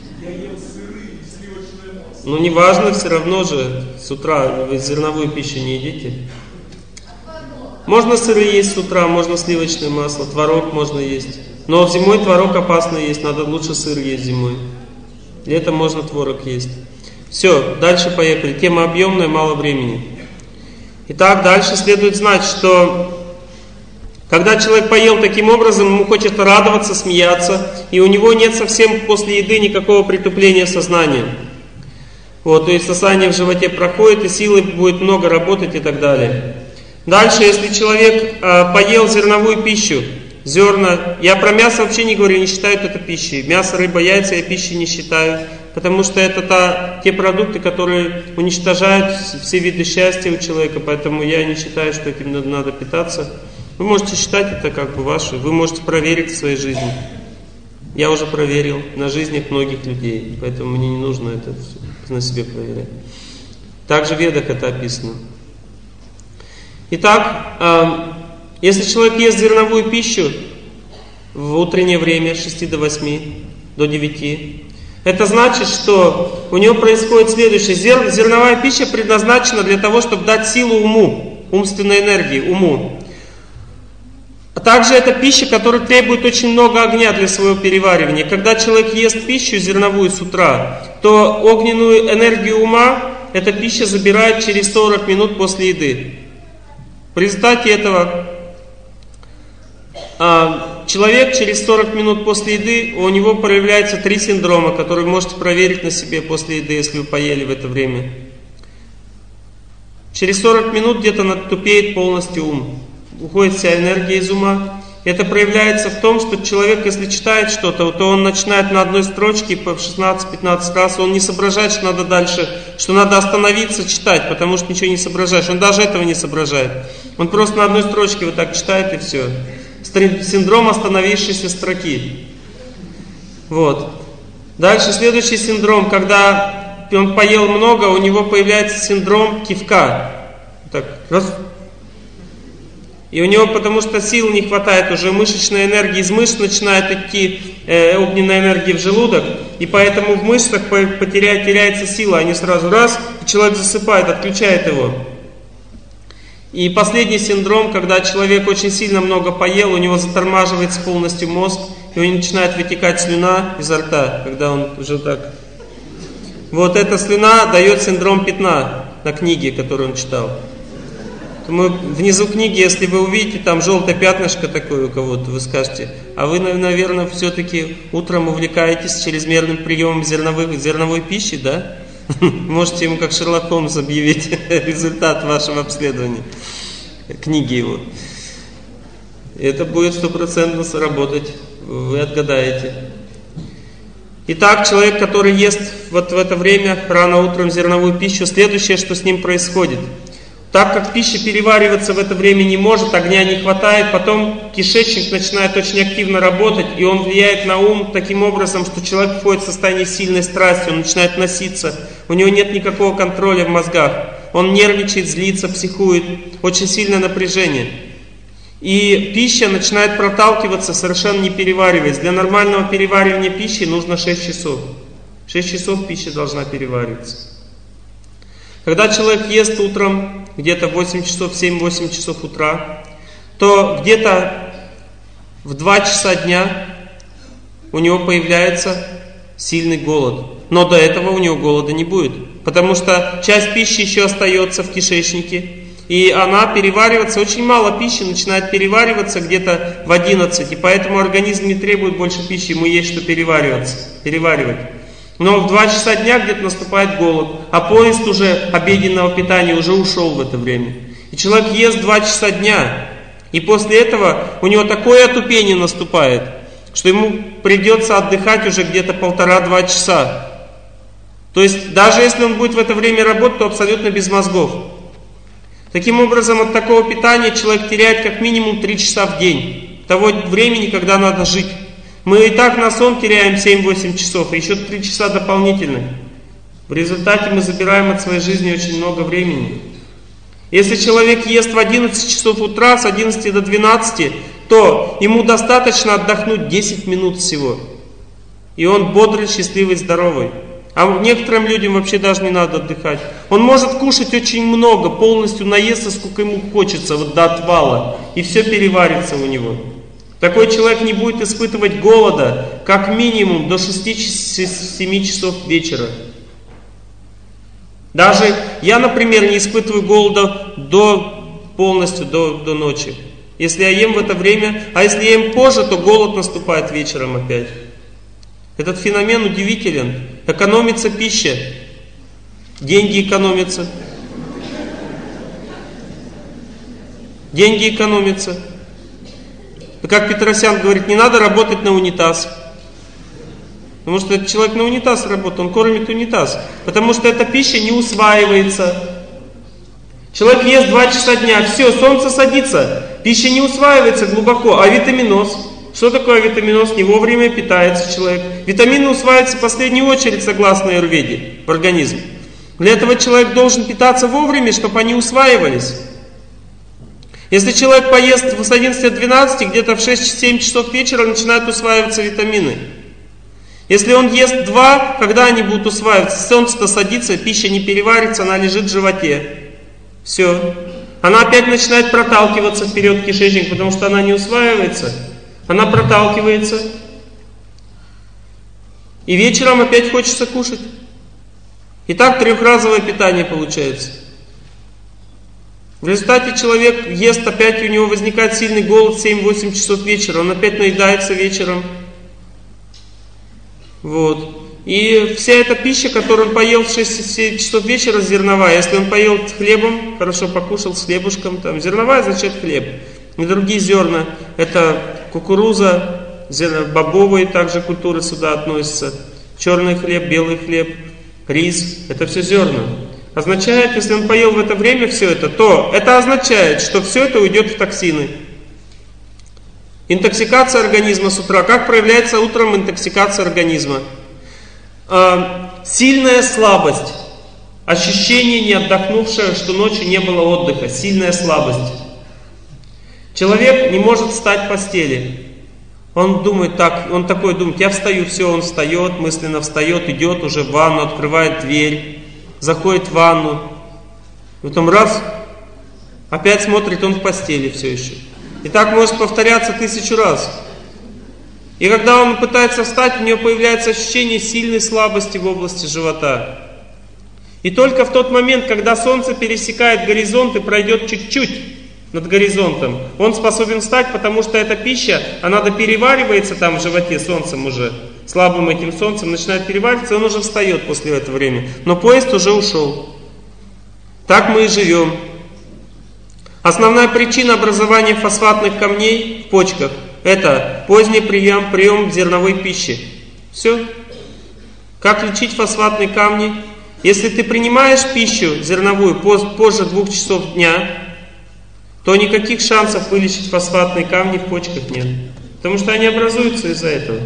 Ну не важно, все равно же с утра вы зерновую пищу не едите. Можно сыры есть с утра, можно сливочное масло, творог можно есть. Но зимой творог опасно есть, надо лучше сыр есть зимой. Летом можно творог есть. Все, дальше поехали. Тема объемная, мало времени. Итак, дальше следует знать, что когда человек поел таким образом, ему хочется радоваться, смеяться, и у него нет совсем после еды никакого притупления сознания. Вот, то есть сосание в животе проходит, и силы будет много работать и так далее. Дальше, если человек поел зерновую пищу, зерна. Я про мясо вообще не говорю, не считаю это пищей. Мясо, рыба, яйца я пищей не считаю. Потому что это те продукты, которые уничтожают все виды счастья у человека. Поэтому я не считаю, что этим надо питаться. Вы можете считать это как бы ваше. Вы можете проверить в своей жизни. Я уже проверил на жизнях многих людей. Поэтому мне не нужно это на себе проверять. Также в Ведах это описано. Итак, если человек ест зерновую пищу в утреннее время с 6 до 8, до 9, это значит, что у него происходит следующее. Зерновая пища предназначена для того, чтобы дать силу уму, умственной энергии, уму. А также это пища, которая требует очень много огня для своего переваривания. Когда человек ест пищу зерновую с утра, то огненную энергию ума эта пища забирает через 40 минут после еды. В результате этого человек через 40 минут после еды, у него проявляются 3 синдрома, которые вы можете проверить на себе после еды, если вы поели в это время. Через 40 минут где-то тупеет полностью ум. Уходит вся энергия из ума. Это проявляется в том, что человек, если читает что-то, то он начинает на одной строчке по 16-15 раз, он не соображает, что надо дальше, что надо остановиться читать, потому что ничего не соображаешь. Он даже этого не соображает. Он просто на одной строчке вот так читает и все. Синдром остановившейся строки. Вот. Дальше следующий синдром, когда он поел много, у него появляется синдром кивка. Так, раз. И у него, потому что сил не хватает, уже мышечной энергии, из мышц начинает идти огненная энергия в желудок, и поэтому в мышцах теряется сила, они сразу раз, и человек засыпает, отключает его. И последний синдром, когда человек очень сильно много поел, у него затормаживается полностью мозг, и у него начинает вытекать слюна изо рта, когда он уже так. Вот эта слюна дает синдром пятна на книге, которую он читал. Внизу книги, если вы увидите там желтое пятнышко такое у кого-то, вы скажете, а вы, наверное, все-таки утром увлекаетесь чрезмерным приемом зерновой пищи, да? Можете ему как Шерлок Холмс объявить результат вашего обследования, книги его. Это будет 100% сработать, вы отгадаете. Итак, человек, который ест вот в это время, рано утром зерновую пищу, следующее, что с ним происходит. Так как пища перевариваться в это время не может, огня не хватает, потом кишечник начинает очень активно работать, и он влияет на ум таким образом, что человек входит в состояние сильной страсти, он начинает носиться, у него нет никакого контроля в мозгах, он нервничает, злится, психует, очень сильное напряжение. И пища начинает проталкиваться, совершенно не перевариваясь. Для нормального переваривания пищи нужно 6 часов. 6 часов пища должна перевариваться. Когда человек ест утром, где-то 8 часов, 7-8 часов утра, то где-то в 2 часа дня у него появляется сильный голод. Но до этого у него голода не будет, потому что часть пищи еще остается в кишечнике, и она переваривается, очень мало пищи начинает перевариваться где-то в 11, и поэтому организм не требует больше пищи, ему есть что переваривать. Но в 2 часа дня где-то наступает голод, а поезд уже обеденного питания уже ушел в это время. И человек ест 2 часа дня, и после этого у него такое отупение наступает, что ему придется отдыхать уже где-то 1,5-2 часа. То есть даже если он будет в это время работать, то абсолютно без мозгов. Таким образом, от такого питания человек теряет как минимум 3 часа в день, того времени, когда надо жить. Мы и так на сон теряем 7-8 часов, и еще 3 часа дополнительных. В результате мы забираем от своей жизни очень много времени. Если человек ест в 11 часов утра, с 11 до 12, то ему достаточно отдохнуть 10 минут всего. И он бодрый, счастливый, здоровый. А некоторым людям вообще даже не надо отдыхать. Он может кушать очень много, полностью наесться, сколько ему хочется, вот до отвала, и все переварится у него. Такой человек не будет испытывать голода как минимум до 6-7 часов вечера. Даже я, например, не испытываю голода полностью до ночи. Если я ем в это время, а если я ем позже, то голод наступает вечером опять. Этот феномен удивителен. Экономится пища, деньги экономятся. Деньги экономятся. Как Петросян говорит, не надо работать на унитаз. Потому что этот человек на унитаз работает, он кормит унитаз. Потому что эта пища не усваивается. Человек ест 2 часа дня, все, солнце садится, пища не усваивается глубоко, а витаминоз? Что такое витаминоз? Не вовремя питается человек. Витамины усваиваются в последнюю очередь, согласно аюрведе, в организм. Для этого человек должен питаться вовремя, чтобы они усваивались. Если человек поест с 11 до 12, где-то в 6-7 часов вечера начинают усваиваться витамины. Если он ест 2, когда они будут усваиваться? Солнце-то садится, пища не переварится, она лежит в животе. Все. Она опять начинает проталкиваться вперед в кишечник, потому что она не усваивается. Она проталкивается. И вечером опять хочется кушать. И так 3-разовое питание получается. В результате человек ест, опять у него возникает сильный голод в 7-8 часов вечера. Он опять наедается вечером. Вот. И вся эта пища, которую он поел в 6-7 часов вечера, зерновая. Если он поел с хлебом, хорошо покушал с хлебушком, там зерновая означает хлеб. И другие зерна, это кукуруза, бобовые также культуры сюда относятся. Черный хлеб, белый хлеб, рис, это все зерна. Означает, если он поел в это время все это, то это означает, что все это уйдет в токсины. Интоксикация организма с утра. Как проявляется утром интоксикация организма? Сильная слабость. Ощущение не отдохнувшее, что ночью не было отдыха. Сильная слабость. Человек не может встать в постели. Он думает так, он такой думает, я встаю, все, он встает, мысленно встает, идет уже в ванну, открывает дверь, заходит в ванну. Потом раз, опять смотрит, он в постели все еще. И так может повторяться 1000 раз. И когда он пытается встать, у него появляется ощущение сильной слабости в области живота. И только в тот момент, когда солнце пересекает горизонт и пройдет чуть-чуть над горизонтом, он способен встать, потому что эта пища, она допереваривается там в животе солнцем уже, слабым этим солнцем начинает перевариваться, и он уже встает после этого времени. Но поезд уже ушел. Так мы и живем. Основная причина образования фосфатных камней в почках – это поздний прием зерновой пищи. Все. Как лечить фосфатные камни? Если ты принимаешь пищу зерновую позже 2 часов дня, то никаких шансов вылечить фосфатные камни в почках нет. Потому что они образуются из-за этого.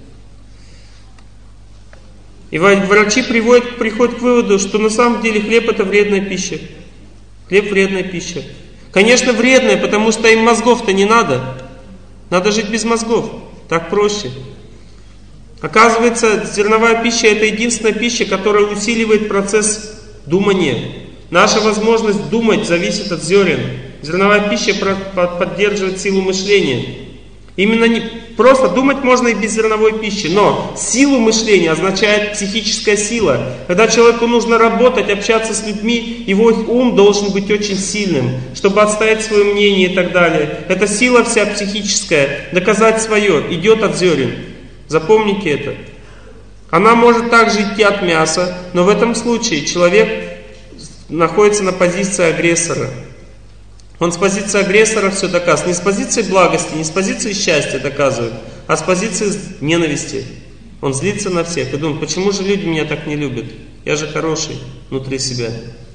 И врачи приходят к выводу, что на самом деле хлеб это вредная пища. Хлеб вредная пища. Конечно, вредная, потому что им мозгов-то не надо. Надо жить без мозгов. Так проще. Оказывается, зерновая пища это единственная пища, которая усиливает процесс думания. Наша возможность думать зависит от зерен. Зерновая пища поддерживает силу мышления. Именно просто думать можно и без зерновой пищи, но силу мышления означает психическая сила. Когда человеку нужно работать, общаться с людьми, его ум должен быть очень сильным, чтобы отстоять свое мнение и так далее. Эта сила вся психическая, доказать свое, идет от зерен. Запомните это. Она может также идти от мяса, но в этом случае человек находится на позиции агрессора. Он с позиции агрессора все доказывает. Не с позиции благости, не с позиции счастья доказывает, а с позиции ненависти. Он злится на всех и думает, почему же люди меня так не любят? Я же хороший внутри себя.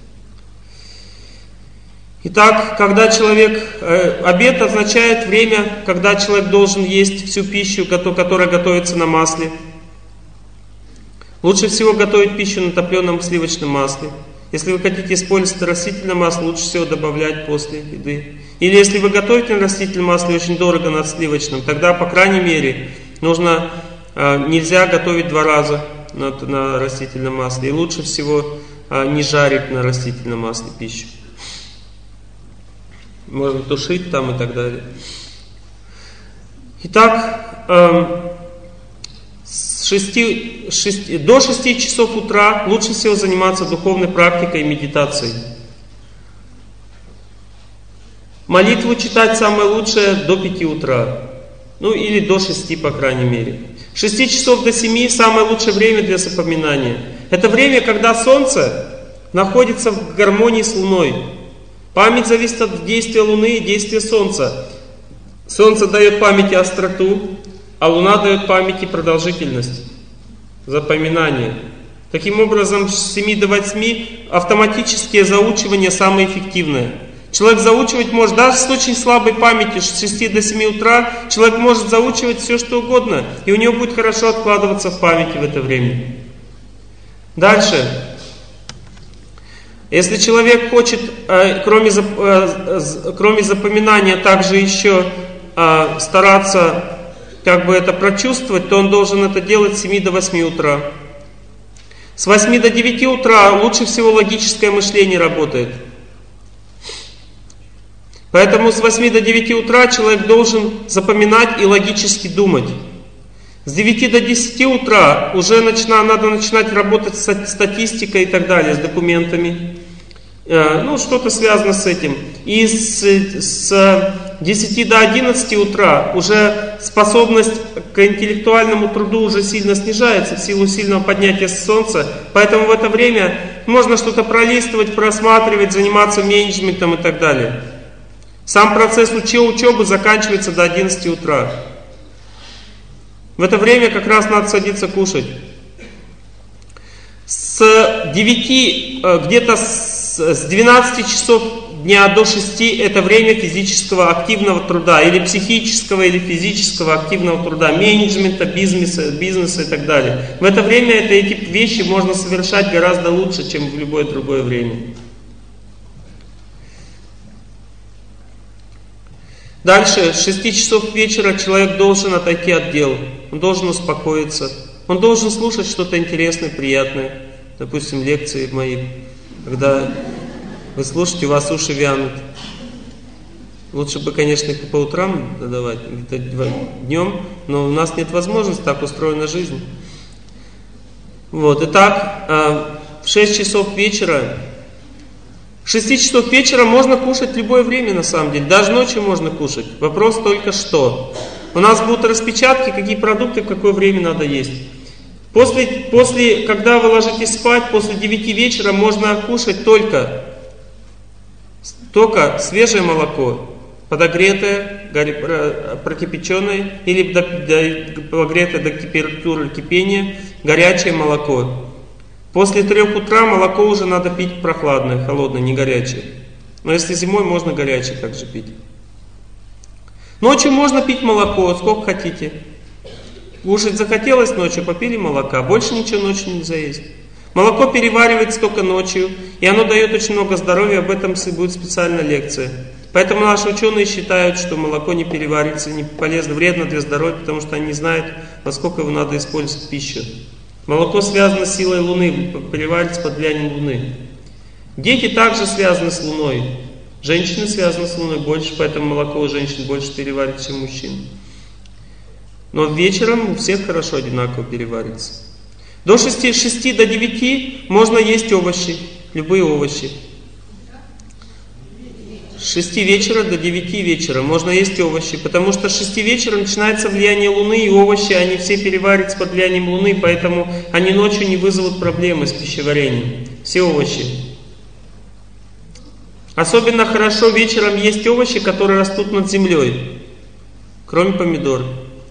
Итак, когда человек... обед означает время, когда человек должен есть всю пищу, которая готовится на масле. Лучше всего готовить пищу на топленом сливочном масле. Если вы хотите использовать растительное масло, лучше всего добавлять после еды. Или если вы готовите на растительном масле очень дорого на сливочном, тогда, по крайней мере, нельзя готовить 2 раза на растительном масле. И лучше всего не жарить на растительном масле пищу. Можно тушить там и так далее. Итак, до 6 часов утра лучше всего заниматься духовной практикой и медитацией. Молитву читать самое лучшее до 5 утра. Или до 6, по крайней мере. С 6 часов до 7 самое лучшее время для запоминания. Это время, когда Солнце находится в гармонии с Луной. Память зависит от действия Луны и действия Солнца. Солнце дает память и остроту, а Луна дает память и продолжительность, запоминание. Таким образом, с 7 до 8 автоматическое заучивание самое эффективное. Человек заучивать может, даже с очень слабой памятью, с 6 до 7 утра, человек может заучивать все, что угодно, и у него будет хорошо откладываться в памяти в это время. Дальше. Если человек хочет, кроме запоминания, также еще стараться как бы это прочувствовать, то он должен это делать с 7 до 8 утра. С 8 до 9 утра лучше всего логическое мышление работает. Поэтому с 8 до 9 утра человек должен запоминать и логически думать. С 9 до 10 утра уже надо начинать работать с статистикой и так далее, с документами. Ну, что-то связано с этим. И с 10 до 11 утра уже способность к интеллектуальному труду уже сильно снижается в силу сильного поднятия солнца. Поэтому в это время можно что-то пролистывать, просматривать, заниматься менеджментом и так далее. Сам процесс учебы заканчивается до 11 утра. В это время как раз надо садиться кушать. С 9, где-то с 12 часов дня до 6 это время физического активного труда, или психического, или физического активного труда, менеджмента, бизнеса и так далее. В это время эти вещи можно совершать гораздо лучше, чем в любое другое время. Дальше, с 6 часов вечера человек должен отойти от дел, он должен успокоиться, он должен слушать что-то интересное, приятное, допустим, лекции мои, когда вы слушаете, у вас уши вянут. Лучше бы, конечно, их по утрам давать, где-то днем, но у нас нет возможности, так устроена жизнь. Вот, итак, в 6 часов вечера, с 6 часов вечера можно кушать в любое время, на самом деле. Даже ночью можно кушать. Вопрос только что. У нас будут распечатки, какие продукты, в какое время надо есть. Когда вы ложитесь спать, после 9 вечера можно кушать только свежее молоко, подогретое, прокипяченное, или подогретое до температуры кипения, горячее молоко. После 3 утра молоко уже надо пить прохладное, холодное, не горячее. Но если зимой, можно горячее также пить. Ночью можно пить молоко, сколько хотите. Кушать захотелось ночью, попили молока. Больше ничего ночью нельзя есть. Молоко переваривается только ночью, и оно дает очень много здоровья, об этом будет специальная лекция. Поэтому наши ученые считают, что молоко не переваривается, не полезно, вредно для здоровья, потому что они не знают, насколько его надо использовать в пищу. Молоко связано с силой Луны, переваривается под влиянием Луны. Дети также связаны с Луной. Женщины связаны с Луной больше, поэтому молоко у женщин больше переваривается, чем у мужчин. Но вечером у всех хорошо одинаково переваривается. До 6 до 9 можно есть овощи, любые овощи. С 6 вечера до 9 вечера можно есть овощи, потому что с 6 вечера начинается влияние Луны, и овощи, они все переварятся под влиянием Луны, поэтому они ночью не вызовут проблемы с пищеварением. Все овощи. Особенно хорошо вечером есть овощи, которые растут над землей, кроме помидор.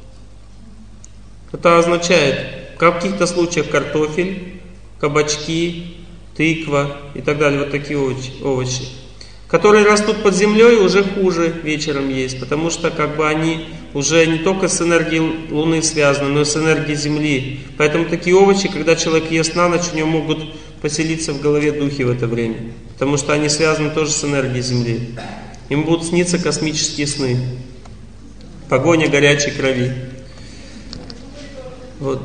Это означает, в каких-то случаях картофель, кабачки, тыква и так далее, вот такие овощи. Которые растут под землей, уже хуже вечером есть, потому что они уже не только с энергией Луны связаны, но и с энергией Земли. Поэтому такие овощи, когда человек ест на ночь, у него могут поселиться в голове духи в это время, потому что они связаны тоже с энергией Земли. Им будут сниться космические сны, погоня горячей крови. Вот.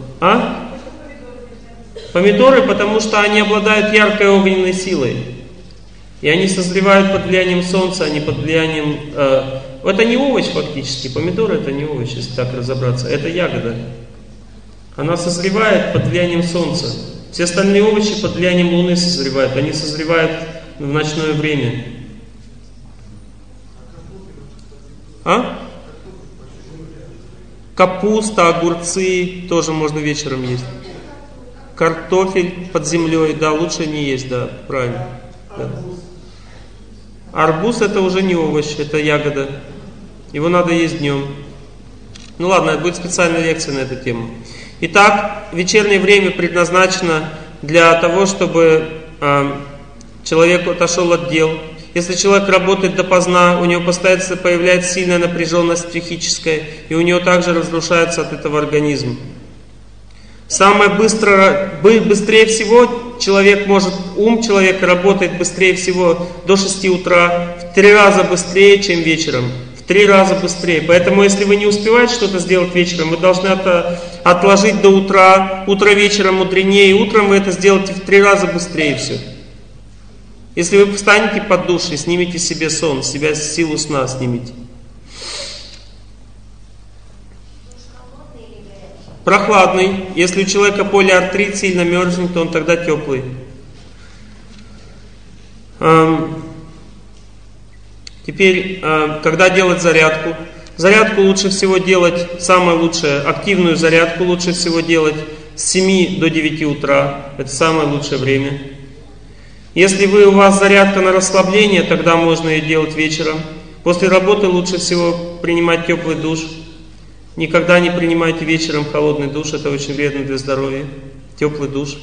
Помидоры, потому что они обладают яркой огненной силой. И они созревают под влиянием солнца, а не под влиянием... Это не овощ фактически, помидоры это не овощ, если так разобраться, это ягода. Она созревает под влиянием солнца. Все остальные овощи под влиянием Луны созревают, они созревают в ночное время. Капуста, огурцы тоже можно вечером есть. Картофель под землей, да, лучше не есть, да, правильно. Да. Арбуз это уже не овощ, это ягода. Его надо есть днем. Ну ладно, будет специальная лекция на эту тему. Итак, вечернее время предназначено для того, чтобы человек отошел от дел. Если человек работает допоздна, у него появляется сильная напряженность психическая, и у него также разрушается от этого организм. Быстрее всего ум человека работает быстрее всего до 6 утра, в 3 раза быстрее, чем вечером. В 3 раза быстрее. Поэтому, если вы не успеваете что-то сделать вечером, вы должны это отложить до утра. Утро вечером мудренее, и утром вы это сделаете в 3 раза быстрее все. Если вы встанете под душ и снимете себе сон, силу сна снимите. Прохладный. Если у человека полиартрит сильно мерзнет, то он тогда теплый. Теперь, когда делать зарядку? Зарядку лучше всего делать, самое лучшее, активную зарядку лучше всего делать с 7 до 9 утра. Это самое лучшее время. Если у вас зарядка на расслабление, тогда можно ее делать вечером. После работы лучше всего принимать теплый душ. Никогда не принимайте вечером холодный душ, это очень вредно для здоровья. Теплый душ.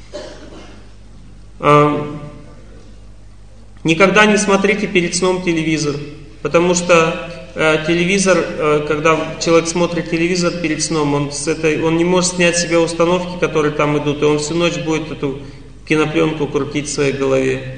Никогда не смотрите перед сном телевизор, потому что когда человек смотрит телевизор перед сном, он не может снять с себя установки, которые там идут, и он всю ночь будет эту кинопленку крутить в своей голове.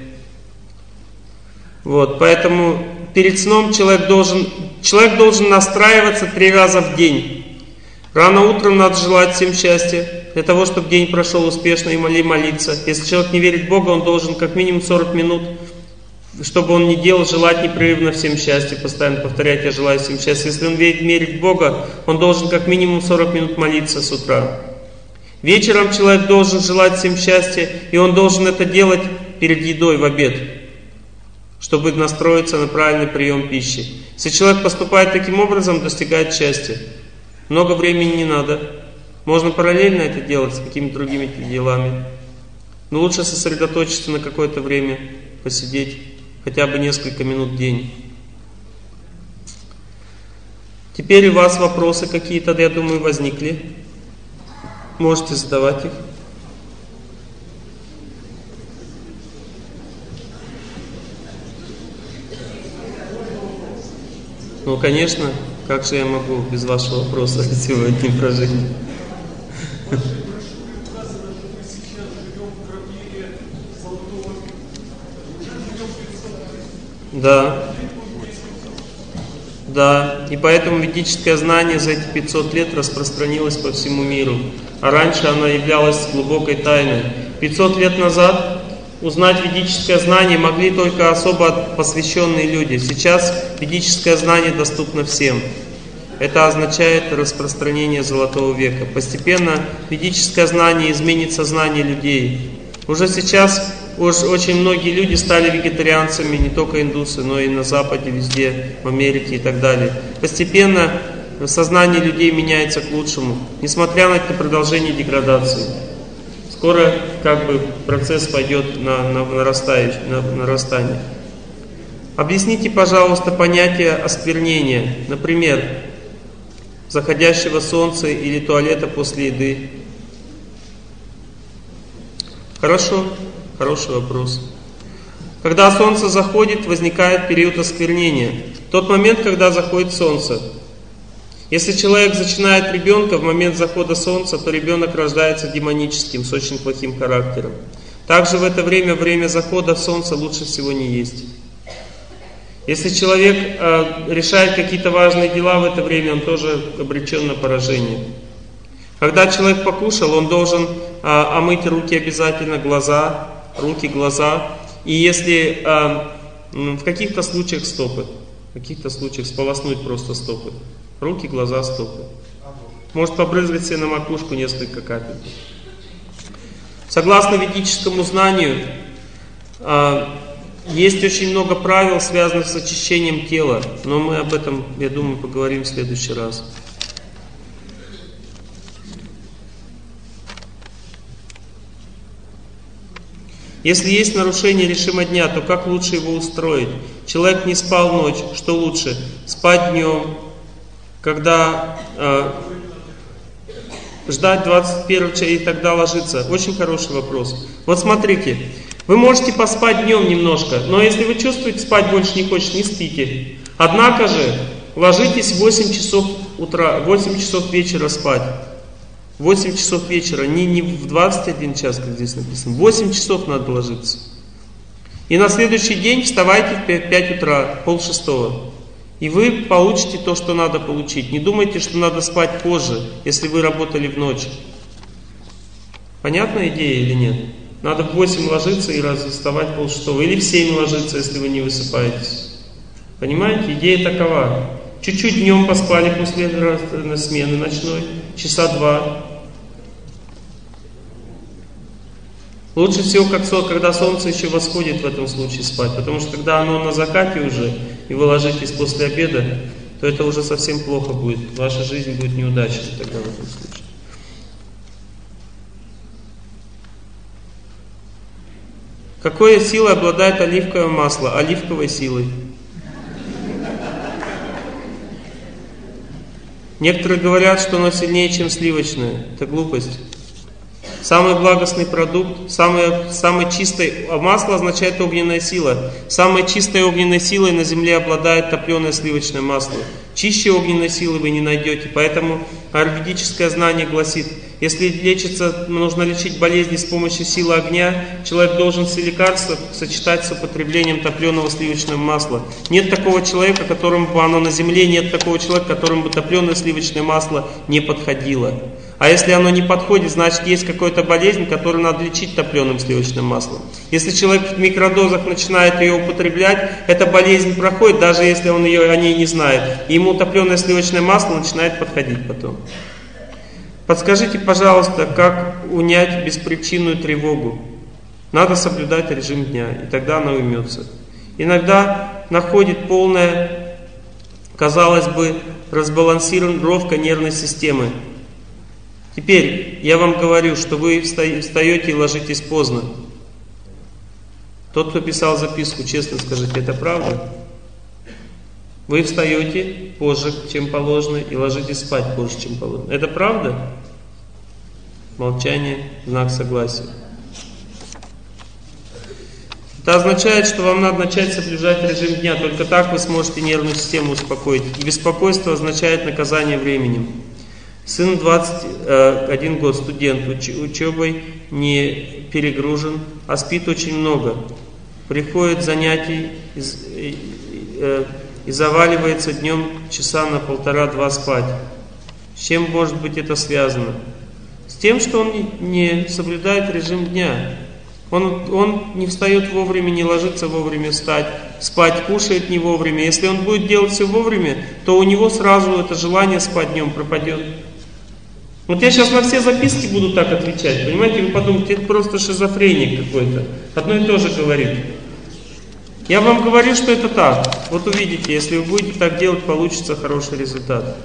Вот, поэтому перед сном человек должен настраиваться 3 раза в день. Рано утром надо желать всем счастья, для того, чтобы день прошел успешно, и молиться. Если человек не верит в Бога, он должен как минимум 40 минут, чтобы он не делал, желать непрерывно всем счастья, постоянно повторять: я желаю всем счастья. Если он верит в Бога, он должен как минимум 40 минут молиться с утра. Вечером человек должен желать всем счастья, и он должен это делать перед едой в обед, чтобы настроиться на правильный прием пищи. Если человек поступает таким образом, достигает счастья. Много времени не надо. Можно параллельно это делать с какими-то другими делами. Но лучше сосредоточиться на какое-то время, посидеть хотя бы несколько минут в день. Теперь у вас вопросы какие-то, я думаю, возникли. Можете задавать их. Ну, конечно, как же я могу без вашего вопроса сегодня прожить? Да. Да, и поэтому ведическое знание за эти 500 лет распространилось по всему миру. А раньше оно являлось глубокой тайной. 500 лет назад узнать ведическое знание могли только особо посвященные люди. Сейчас ведическое знание доступно всем. Это означает распространение Золотого века. Постепенно ведическое знание изменит сознание людей. Уже сейчас очень многие люди стали вегетарианцами, не только индусы, но и на Западе, везде, в Америке и так далее. Постепенно сознание людей меняется к лучшему, несмотря на это продолжение деградации. Скоро процесс пойдет на нарастание. Объясните, пожалуйста, понятие осквернения, например, заходящего солнца или туалета после еды. Хорошо. Хороший вопрос. Когда солнце заходит, возникает период осквернения. Тот момент, когда заходит солнце. Если человек зачинает ребенка в момент захода солнца, то ребенок рождается демоническим, с очень плохим характером. Также в это время захода солнца лучше всего не есть. Если человек решает какие-то важные дела в это время, он тоже обречен на поражение. Когда человек покушал, он должен омыть руки обязательно, руки, глаза. И если в каких-то случаях стопы, в каких-то случаях сполоснуть просто стопы. Руки, глаза, стопы. Может побрызгать себе на макушку несколько капель. Согласно ведическому знанию, есть очень много правил, связанных с очищением тела. Но мы об этом, я думаю, поговорим в следующий раз. Если есть нарушение режима дня, то как лучше его устроить? Человек не спал ночь, что лучше? Спать днем, когда ждать 21 часа и тогда ложиться? Очень хороший вопрос. Вот смотрите, вы можете поспать днем немножко, но если вы чувствуете, спать больше не хочется, не спите. Однако же, ложитесь в 8 часов утра, 8 часов вечера спать. 8 часов вечера, не в 21 час, как здесь написано. 8 часов надо ложиться. И на следующий день вставайте в 5 утра, 5:30. И вы получите то, что надо получить. Не думайте, что надо спать позже, если вы работали в ночь. Понятная идея или нет? Надо в 8 ложиться и вставать 5:30. Или в 7 ложиться, если вы не высыпаетесь. Понимаете? Идея такова. Чуть-чуть днем поспали после смены ночной, часа 2. Лучше всего, когда солнце еще восходит в этом случае спать, потому что когда оно на закате уже, и вы ложитесь после обеда, то это уже совсем плохо будет. Ваша жизнь будет неудачной тогда в этом случае. Какой силой обладает оливковое масло? Оливковой силой. Некоторые говорят, что оно сильнее, чем сливочное. Это глупость. Самый благостный продукт, самое чистое, масло означает огненная сила. Самой чистой огненной силой на земле обладает топленое сливочное масло. Чище огненной силы вы не найдете. Поэтому аюрведическое знание гласит, если нужно лечить болезни с помощью силы огня, человек должен все лекарства сочетать с употреблением топленого сливочного масла. Нет такого человека, которому бы оно на земле, нет такого человека, которому бы топленое сливочное масло не подходило. А если оно не подходит, значит есть какая-то болезнь, которую надо лечить топленым сливочным маслом. Если человек в микродозах начинает ее употреблять, эта болезнь проходит, даже если он о ней не знает. И ему топленое сливочное масло начинает подходить потом. Подскажите, пожалуйста, как унять беспричинную тревогу? Надо соблюдать режим дня, и тогда она уймется. Иногда находит полная, казалось бы, разбалансировка нервной системы. Теперь я вам говорю, что вы встаете и ложитесь поздно. Тот, кто писал записку, честно скажите, это правда? Вы встаете позже, чем положено, и ложитесь спать позже, чем положено. Это правда? Молчание, знак согласия. Это означает, что вам надо начать соблюдать режим дня. Только так вы сможете нервную систему успокоить. И беспокойство означает наказание временем. Сын 21 год, студент, учебой не перегружен, а спит очень много. Приходит занятий и заваливается днем часа на 1,5-2 спать. С чем может быть это связано? С тем, что он не соблюдает режим дня. Он не встает вовремя, не ложится вовремя спать, кушает не вовремя. Если он будет делать все вовремя, то у него сразу это желание спать днем пропадет. Вот я сейчас на все записки буду так отвечать, понимаете? Вы подумаете, это просто шизофреник какой-то. Одно и то же говорит. Я вам говорю, что это так. Вот увидите, если вы будете так делать, получится хороший результат.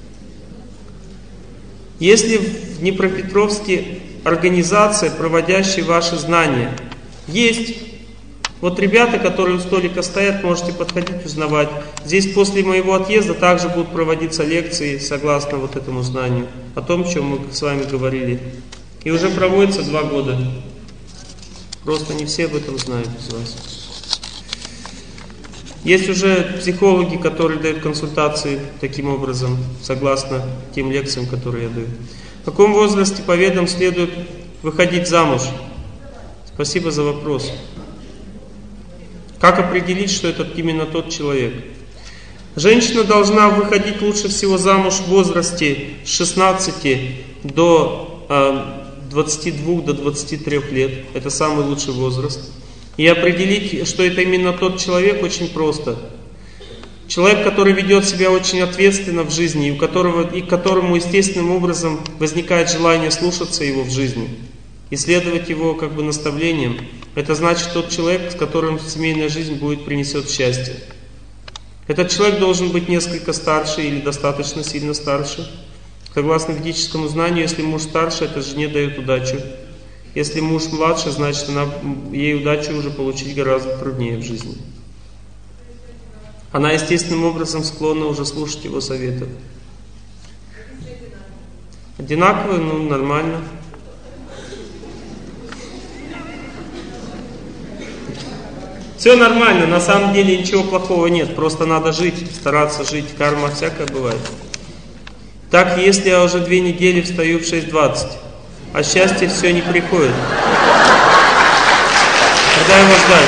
Если в Днепропетровске организация, проводящая ваши знания, есть вот ребята, которые у столика стоят, можете подходить, узнавать. Здесь после моего отъезда также будут проводиться лекции, согласно вот этому знанию, о том, о чем мы с вами говорили. И уже проводится 2 года. Просто не все об этом знают из вас. Есть уже психологи, которые дают консультации таким образом, согласно тем лекциям, которые я даю. В каком возрасте по ведам следует выходить замуж? Спасибо за вопрос. Как определить, что это именно тот человек? Женщина должна выходить лучше всего замуж в возрасте с 16 до 22 до 23 лет. Это самый лучший возраст. И определить, что это именно тот человек, очень просто. Человек, который ведет себя очень ответственно в жизни, и которому естественным образом возникает желание слушаться его в жизни, и следовать его наставлениям, это значит тот человек, с которым семейная жизнь принесет счастье. Этот человек должен быть несколько старше или достаточно сильно старше. Согласно ведическому знанию, если муж старше, это жене дает удачу. Если муж младше, значит ей удачу уже получить гораздо труднее в жизни. Она естественным образом склонна уже слушать его советы. Одинаковые, ну нормально. Все нормально, на самом деле ничего плохого нет, просто надо жить, стараться жить, карма всякое бывает. Так, если я уже 2 недели встаю в 6:20, а счастье все не приходит, когда его ждать?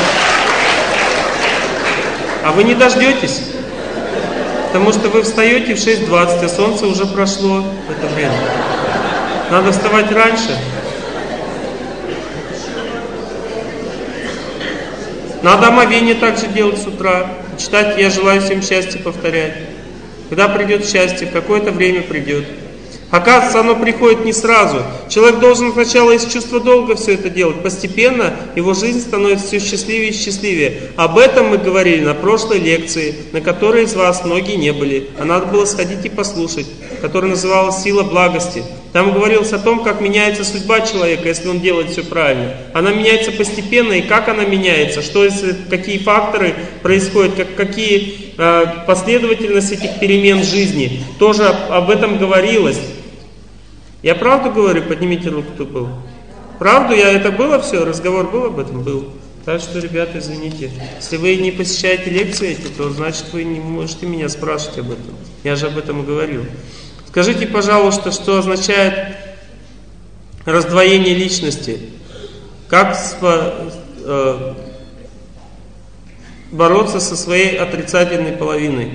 А вы не дождетесь, потому что вы встаете в 6:20, а солнце уже прошло в это время. Надо вставать раньше. Надо омовение также делать с утра, читать «Я желаю всем счастья», повторять. Когда придет счастье, в какое-то время придет. Оказывается, оно приходит не сразу. Человек должен сначала из чувства долга все это делать. Постепенно его жизнь становится все счастливее и счастливее. Об этом мы говорили на прошлой лекции, на которой из вас многие не были. А надо было сходить и послушать, которая называлась «Сила благости». Там говорилось о том, как меняется судьба человека, если он делает все правильно. Она меняется постепенно, и как она меняется, какие факторы происходят, какие последовательность этих перемен в жизни. Тоже об этом говорилось. Я правду говорю? Поднимите руку, кто был. Правду? Это было все? Разговор был об этом? Был. Так что, ребята, извините. Если вы не посещаете лекции эти, то значит вы не можете меня спрашивать об этом. Я же об этом и говорил. Скажите, пожалуйста, что означает раздвоение личности? Как бороться со своей отрицательной половиной?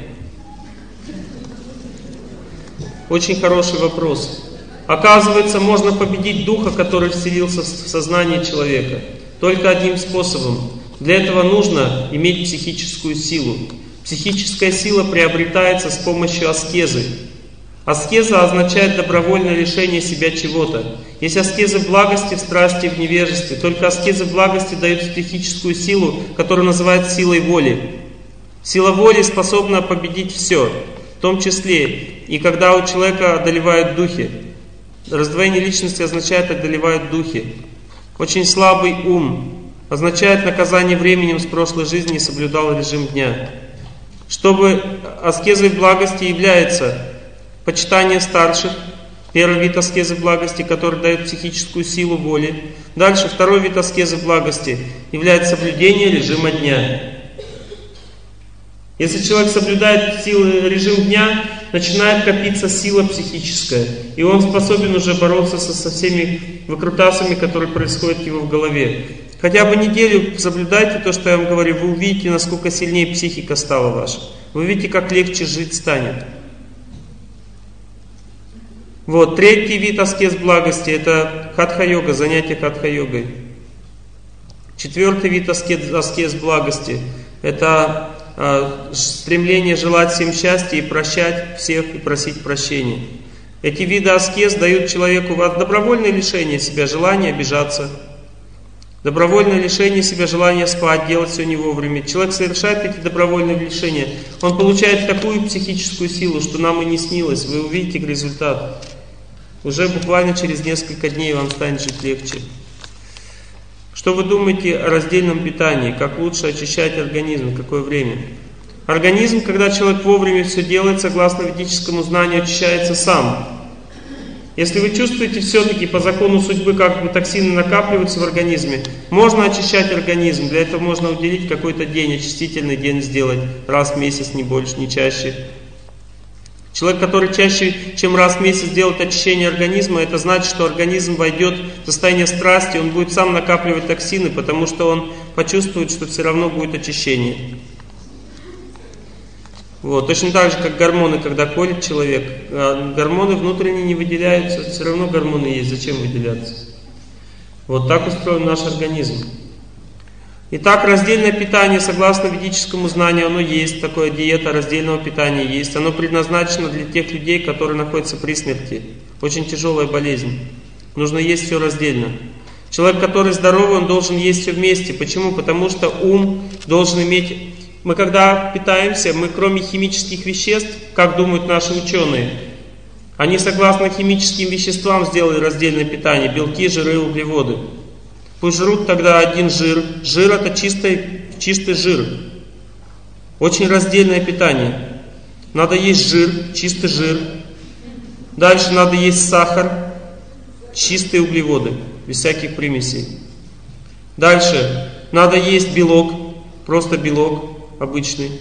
Очень хороший вопрос. Оказывается, можно победить духа, который вселился в сознание человека. Только одним способом. Для этого нужно иметь психическую силу. Психическая сила приобретается с помощью аскезы. Аскеза означает добровольное лишение себя чего-то. Есть аскезы благости в страсти и в невежестве. Только аскезы благости дают психическую силу, которую называют силой воли. Сила воли способна победить все, в том числе и когда у человека одолевают духи. Раздвоение личности означает одолевают духи. Очень слабый ум означает наказание временем с прошлой жизни, не соблюдал режим дня. Чтобы аскезой благости является почитание старших, первый вид аскезы благости, который дает психическую силу воли. Дальше второй вид аскезы благости является соблюдение режима дня. Если человек соблюдает режим дня, начинает копиться сила психическая, и он способен уже бороться со всеми выкрутасами, которые происходят в его в голове. Хотя бы неделю соблюдайте то, что я вам говорю, вы увидите, насколько сильнее психика стала ваша. Вы увидите, как легче жить станет. Вот, третий вид аскез благости — это хатха-йога, занятие хатха-йогой. Четвертый вид аскез благости — это стремление желать всем счастья и прощать всех и просить прощения. Эти виды аскез дают человеку добровольное лишение себя желания обижаться, добровольное лишение себя желания спать, делать все не вовремя. Человек совершает эти добровольные лишения, он получает такую психическую силу, что нам и не снилось. Вы увидите результат. Уже буквально через несколько дней вам станет жить легче. Что вы думаете о раздельном питании? Как лучше очищать организм? Какое время? Организм, когда человек вовремя все делает, согласно ведическому знанию, очищается сам. Если вы чувствуете все-таки по закону судьбы, как бы токсины накапливаются в организме, можно очищать организм. Для этого можно уделить какой-то день, очистительный день сделать. Раз в месяц, не больше, не чаще. Человек, который чаще, чем раз в месяц делает очищение организма, это значит, что организм войдет в состояние страсти, он будет сам накапливать токсины, потому что он почувствует, что все равно будет очищение. Вот. Точно так же, как гормоны, когда колет человек, гормоны внутренние не выделяются, все равно гормоны есть, зачем выделяться? Вот так устроен наш организм. Итак, раздельное питание, согласно ведическому знанию, оно есть, такое диета раздельного питания есть. Оно предназначено для тех людей, которые находятся при смерти. Очень тяжелая болезнь. Нужно есть все раздельно. Человек, который здоровый, он должен есть все вместе. Почему? Потому что ум должен иметь... Мы когда питаемся, мы кроме химических веществ, как думают наши ученые, они согласно химическим веществам сделали раздельное питание, белки, жиры, углеводы. Пусть жрут тогда один жир. Жир это чистый жир. Очень раздельное питание. Надо есть жир, чистый жир. Дальше надо есть сахар, чистые углеводы, без всяких примесей. Дальше надо есть белок, просто белок обычный.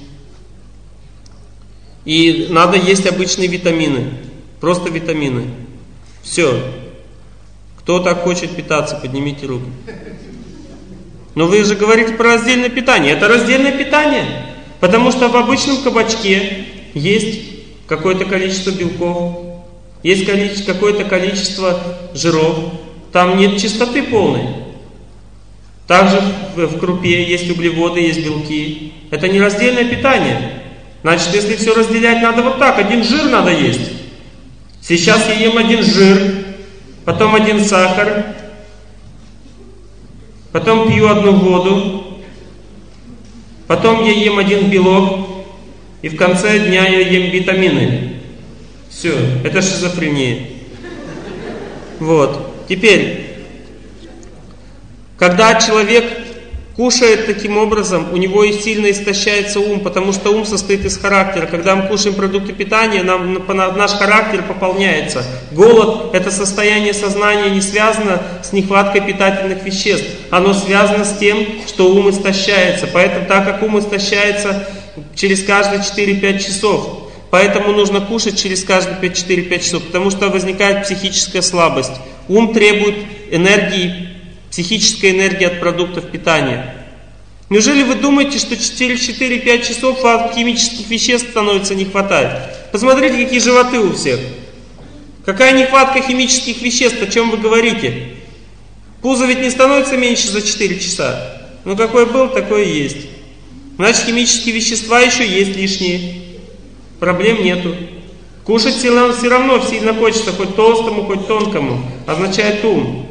И надо есть обычные витамины, просто витамины. Все. Кто так хочет питаться, поднимите руку. Но вы же говорите про раздельное питание. Это раздельное питание. Потому что в обычном кабачке есть какое-то количество белков, есть какое-то количество жиров. Там нет чистоты полной. Также в крупе есть углеводы, есть белки. Это не раздельное питание. Значит, если все разделять, надо вот так. Один жир надо есть. Сейчас я ем один жир, потом один сахар, потом пью одну воду, потом я ем один белок, и в конце дня я ем витамины. Все, это шизофрения. Вот. Теперь, когда человек кушает таким образом, у него и сильно истощается ум, потому что ум состоит из характера. Когда мы кушаем продукты питания, наш характер пополняется. Голод – это состояние сознания, не связано с нехваткой питательных веществ. Оно связано с тем, что ум истощается. Поэтому, так как ум истощается через каждые 4-5 часов, поэтому нужно кушать через каждые 4-5 часов, потому что возникает психическая слабость. Ум требует энергии, психической энергии от продуктов питания. Неужели вы думаете, что через 4-5 часов вам химических веществ становится не хватать? Посмотрите, какие животы у всех. Какая нехватка химических веществ, о чем вы говорите? Пузо ведь не становится меньше за 4 часа. Ну какой был, такой и есть. Значит, химические вещества еще есть лишние. Проблем нету. Кушать все равно сильно хочется, хоть толстому, хоть тонкому. Означает ум.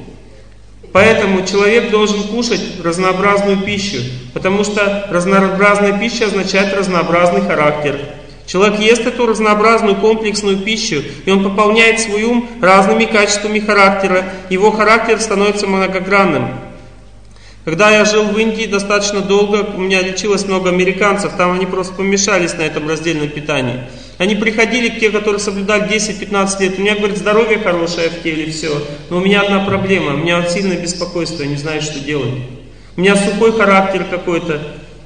Поэтому человек должен кушать разнообразную пищу, потому что разнообразная пища означает разнообразный характер. Человек ест эту разнообразную комплексную пищу, и он пополняет свой ум разными качествами характера. Его характер становится многогранным. Когда я жил в Индии достаточно долго, у меня лечилось много американцев, там они просто помешались на этом раздельном питании. Они приходили к те, которые соблюдали 10-15 лет. У меня, говорит, здоровье хорошее в теле, все. Но у меня одна проблема, у меня сильное беспокойство, я не знаю, что делать. У меня сухой характер какой-то.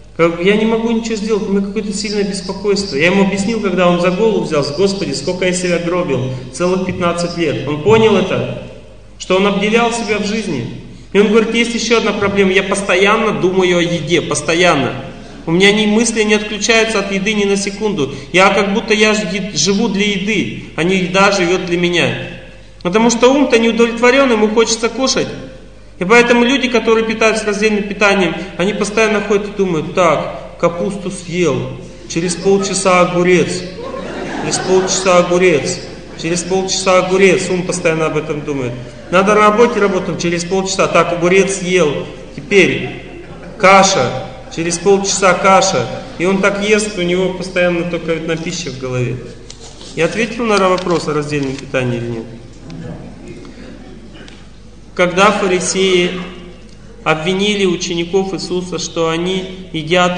Я не могу ничего сделать, у меня какое-то сильное беспокойство. Я ему объяснил, когда он за голову взялся: Господи, сколько я себя гробил, целых 15 лет. Он понял это, что он обделял себя в жизни. И он говорит, есть еще одна проблема, я постоянно думаю о еде, постоянно. У меня мысли не отключаются от еды ни на секунду. Я как будто я живу для еды, а не еда живет для меня. Потому что ум-то не удовлетворен, ему хочется кушать. И поэтому люди, которые питаются раздельным питанием, они постоянно ходят и думают: так, капусту съел, через полчаса огурец, через полчаса огурец, через полчаса огурец. Ум постоянно об этом думает. Надо на работе работать, через полчаса. Так, огурец съел, теперь каша. Через полчаса каша. И он так ест, у него постоянно только одна пища в голове. Я ответил на вопрос о раздельном питании или нет? Когда фарисеи обвинили учеников Иисуса, что они едят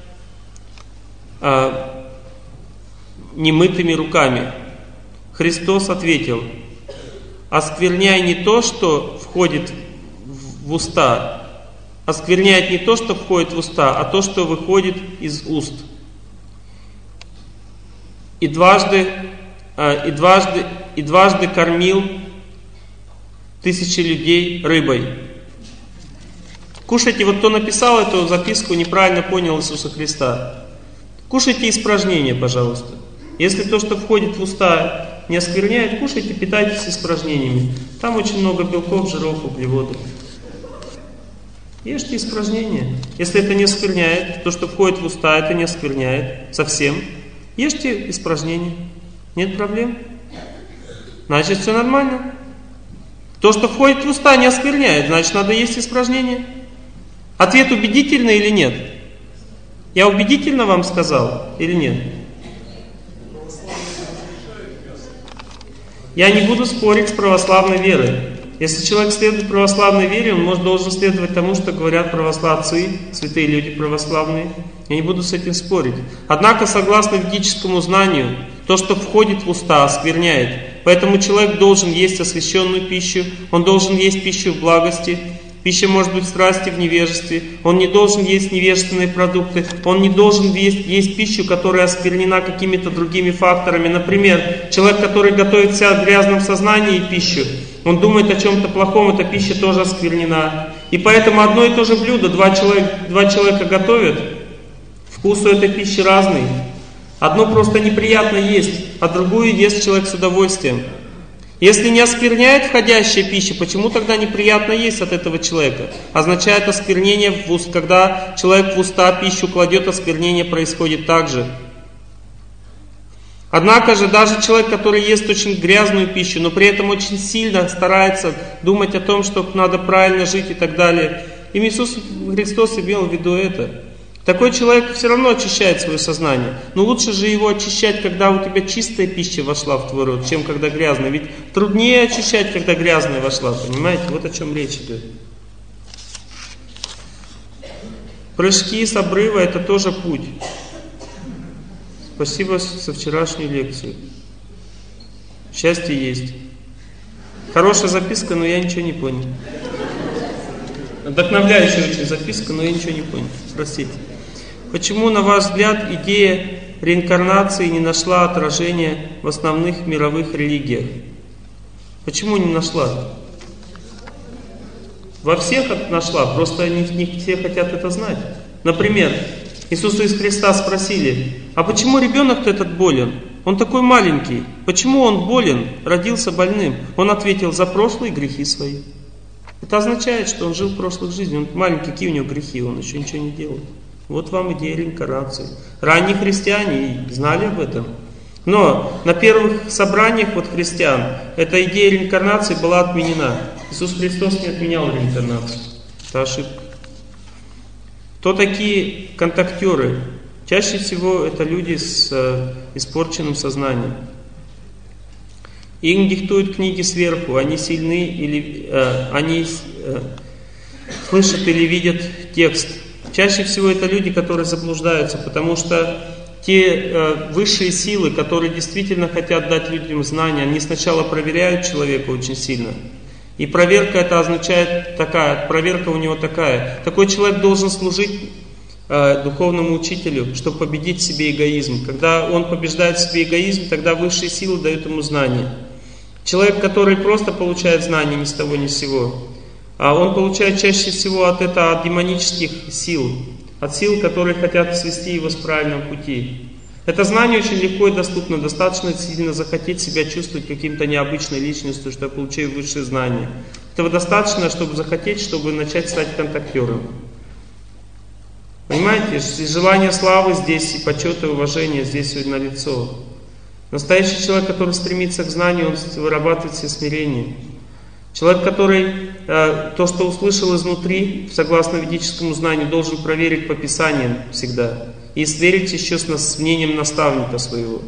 немытыми руками, Христос ответил: оскверняй не то, что входит в уста, оскверняет не то, что входит в уста, а то, что выходит из уст. И дважды кормил тысячи людей рыбой. Кушайте, вот кто написал эту записку, неправильно понял Иисуса Христа. Кушайте испражнения, пожалуйста. Если то, что входит в уста, не оскверняет, кушайте, питайтесь испражнениями. Там очень много белков, жиров, углеводов. Ешьте испражнения. Если это не оскверняет, то, что входит в уста, это не оскверняет совсем. Ешьте испражнения. Нет проблем. Значит, все нормально. То, что входит в уста, не оскверняет, значит, надо есть испражнения. Ответ убедительный или нет? Я убедительно вам сказал или нет? Я не буду спорить с православной верой. Если человек следует православной вере, он должен следовать тому, что говорят православцы, святые люди православные. Я не буду с этим спорить. Однако, согласно ведическому знанию, то, что входит в уста, оскверняет. Поэтому человек должен есть освященную пищу, он должен есть пищу в благости. Пища может быть в страсти, в невежестве. Он не должен есть невежественные продукты. Он не должен есть пищу, которая осквернена какими-то другими факторами. Например, человек, который готовит себя в грязном сознании пищу, он думает о чем-то плохом, эта пища тоже осквернена. И поэтому одно и то же блюдо два человека готовят, вкус у этой пищи разный. Одно просто неприятно есть, а другую ест человек с удовольствием. Если не оскверняет входящая пища, почему тогда неприятно есть от этого человека? Означает осквернение в уст. Когда человек в уста пищу кладет, осквернение происходит так же. Однако же даже человек, который ест очень грязную пищу, но при этом очень сильно старается думать о том, что надо правильно жить и так далее, им Иисус Христос имел в виду это. Такой человек все равно очищает свое сознание. Но лучше же его очищать, когда у тебя чистая пища вошла в твой рот, чем когда грязная. Ведь труднее очищать, когда грязная вошла. Понимаете? Вот о чем речь идет. Прыжки с обрыва — это тоже путь. Спасибо за вчерашнюю лекцию. Счастье есть. Хорошая записка, но я ничего не понял. Вдохновляющая очень записка, но я ничего не понял. Простите. Почему, на ваш взгляд, идея реинкарнации не нашла отражения в основных мировых религиях? Почему не нашла? Во всех нашла, просто не все хотят это знать. Например, Иисуса из Христа спросили: а почему ребенок-то этот болен? Он такой маленький. Почему он болен, родился больным? Он ответил: за прошлые грехи свои. Это означает, что он жил в прошлых жизнях. Он маленький, какие у него грехи, он еще ничего не делал. Вот вам идея реинкарнации. Ранние христиане знали об этом. Но на первых собраниях христиан эта идея реинкарнации была отменена. Иисус Христос не отменял реинкарнацию. Это ошибка. Кто такие контактеры? Чаще всего это люди с испорченным сознанием. Им диктуют книги сверху, они сильны или они слышат или видят текст. Чаще всего это люди, которые заблуждаются, потому что те высшие силы, которые действительно хотят дать людям знания, они сначала проверяют человека очень сильно. И проверка это означает проверка у него такая. Такой человек должен служить духовному учителю, чтобы победить в себе эгоизм. Когда он побеждает в себе эгоизм, тогда высшие силы дают ему знания. Человек, который просто получает знания ни с того ни с сего, а он получает чаще всего от демонических сил, от сил, которые хотят свести его с правильного пути. Это знание очень легко и доступно, достаточно сильно захотеть себя чувствовать каким-то необычной личностью, чтобы получить высшие знания. Этого достаточно, чтобы захотеть, чтобы начать стать контактером. Понимаете, желание славы здесь, и почета, и уважения здесь налицо. Настоящий человек, который стремится к знанию, он вырабатывает все смирение. Человек, который то, что услышал изнутри, согласно ведическому знанию, должен проверить по Писаниям всегда. И сверить еще с мнением наставника своего.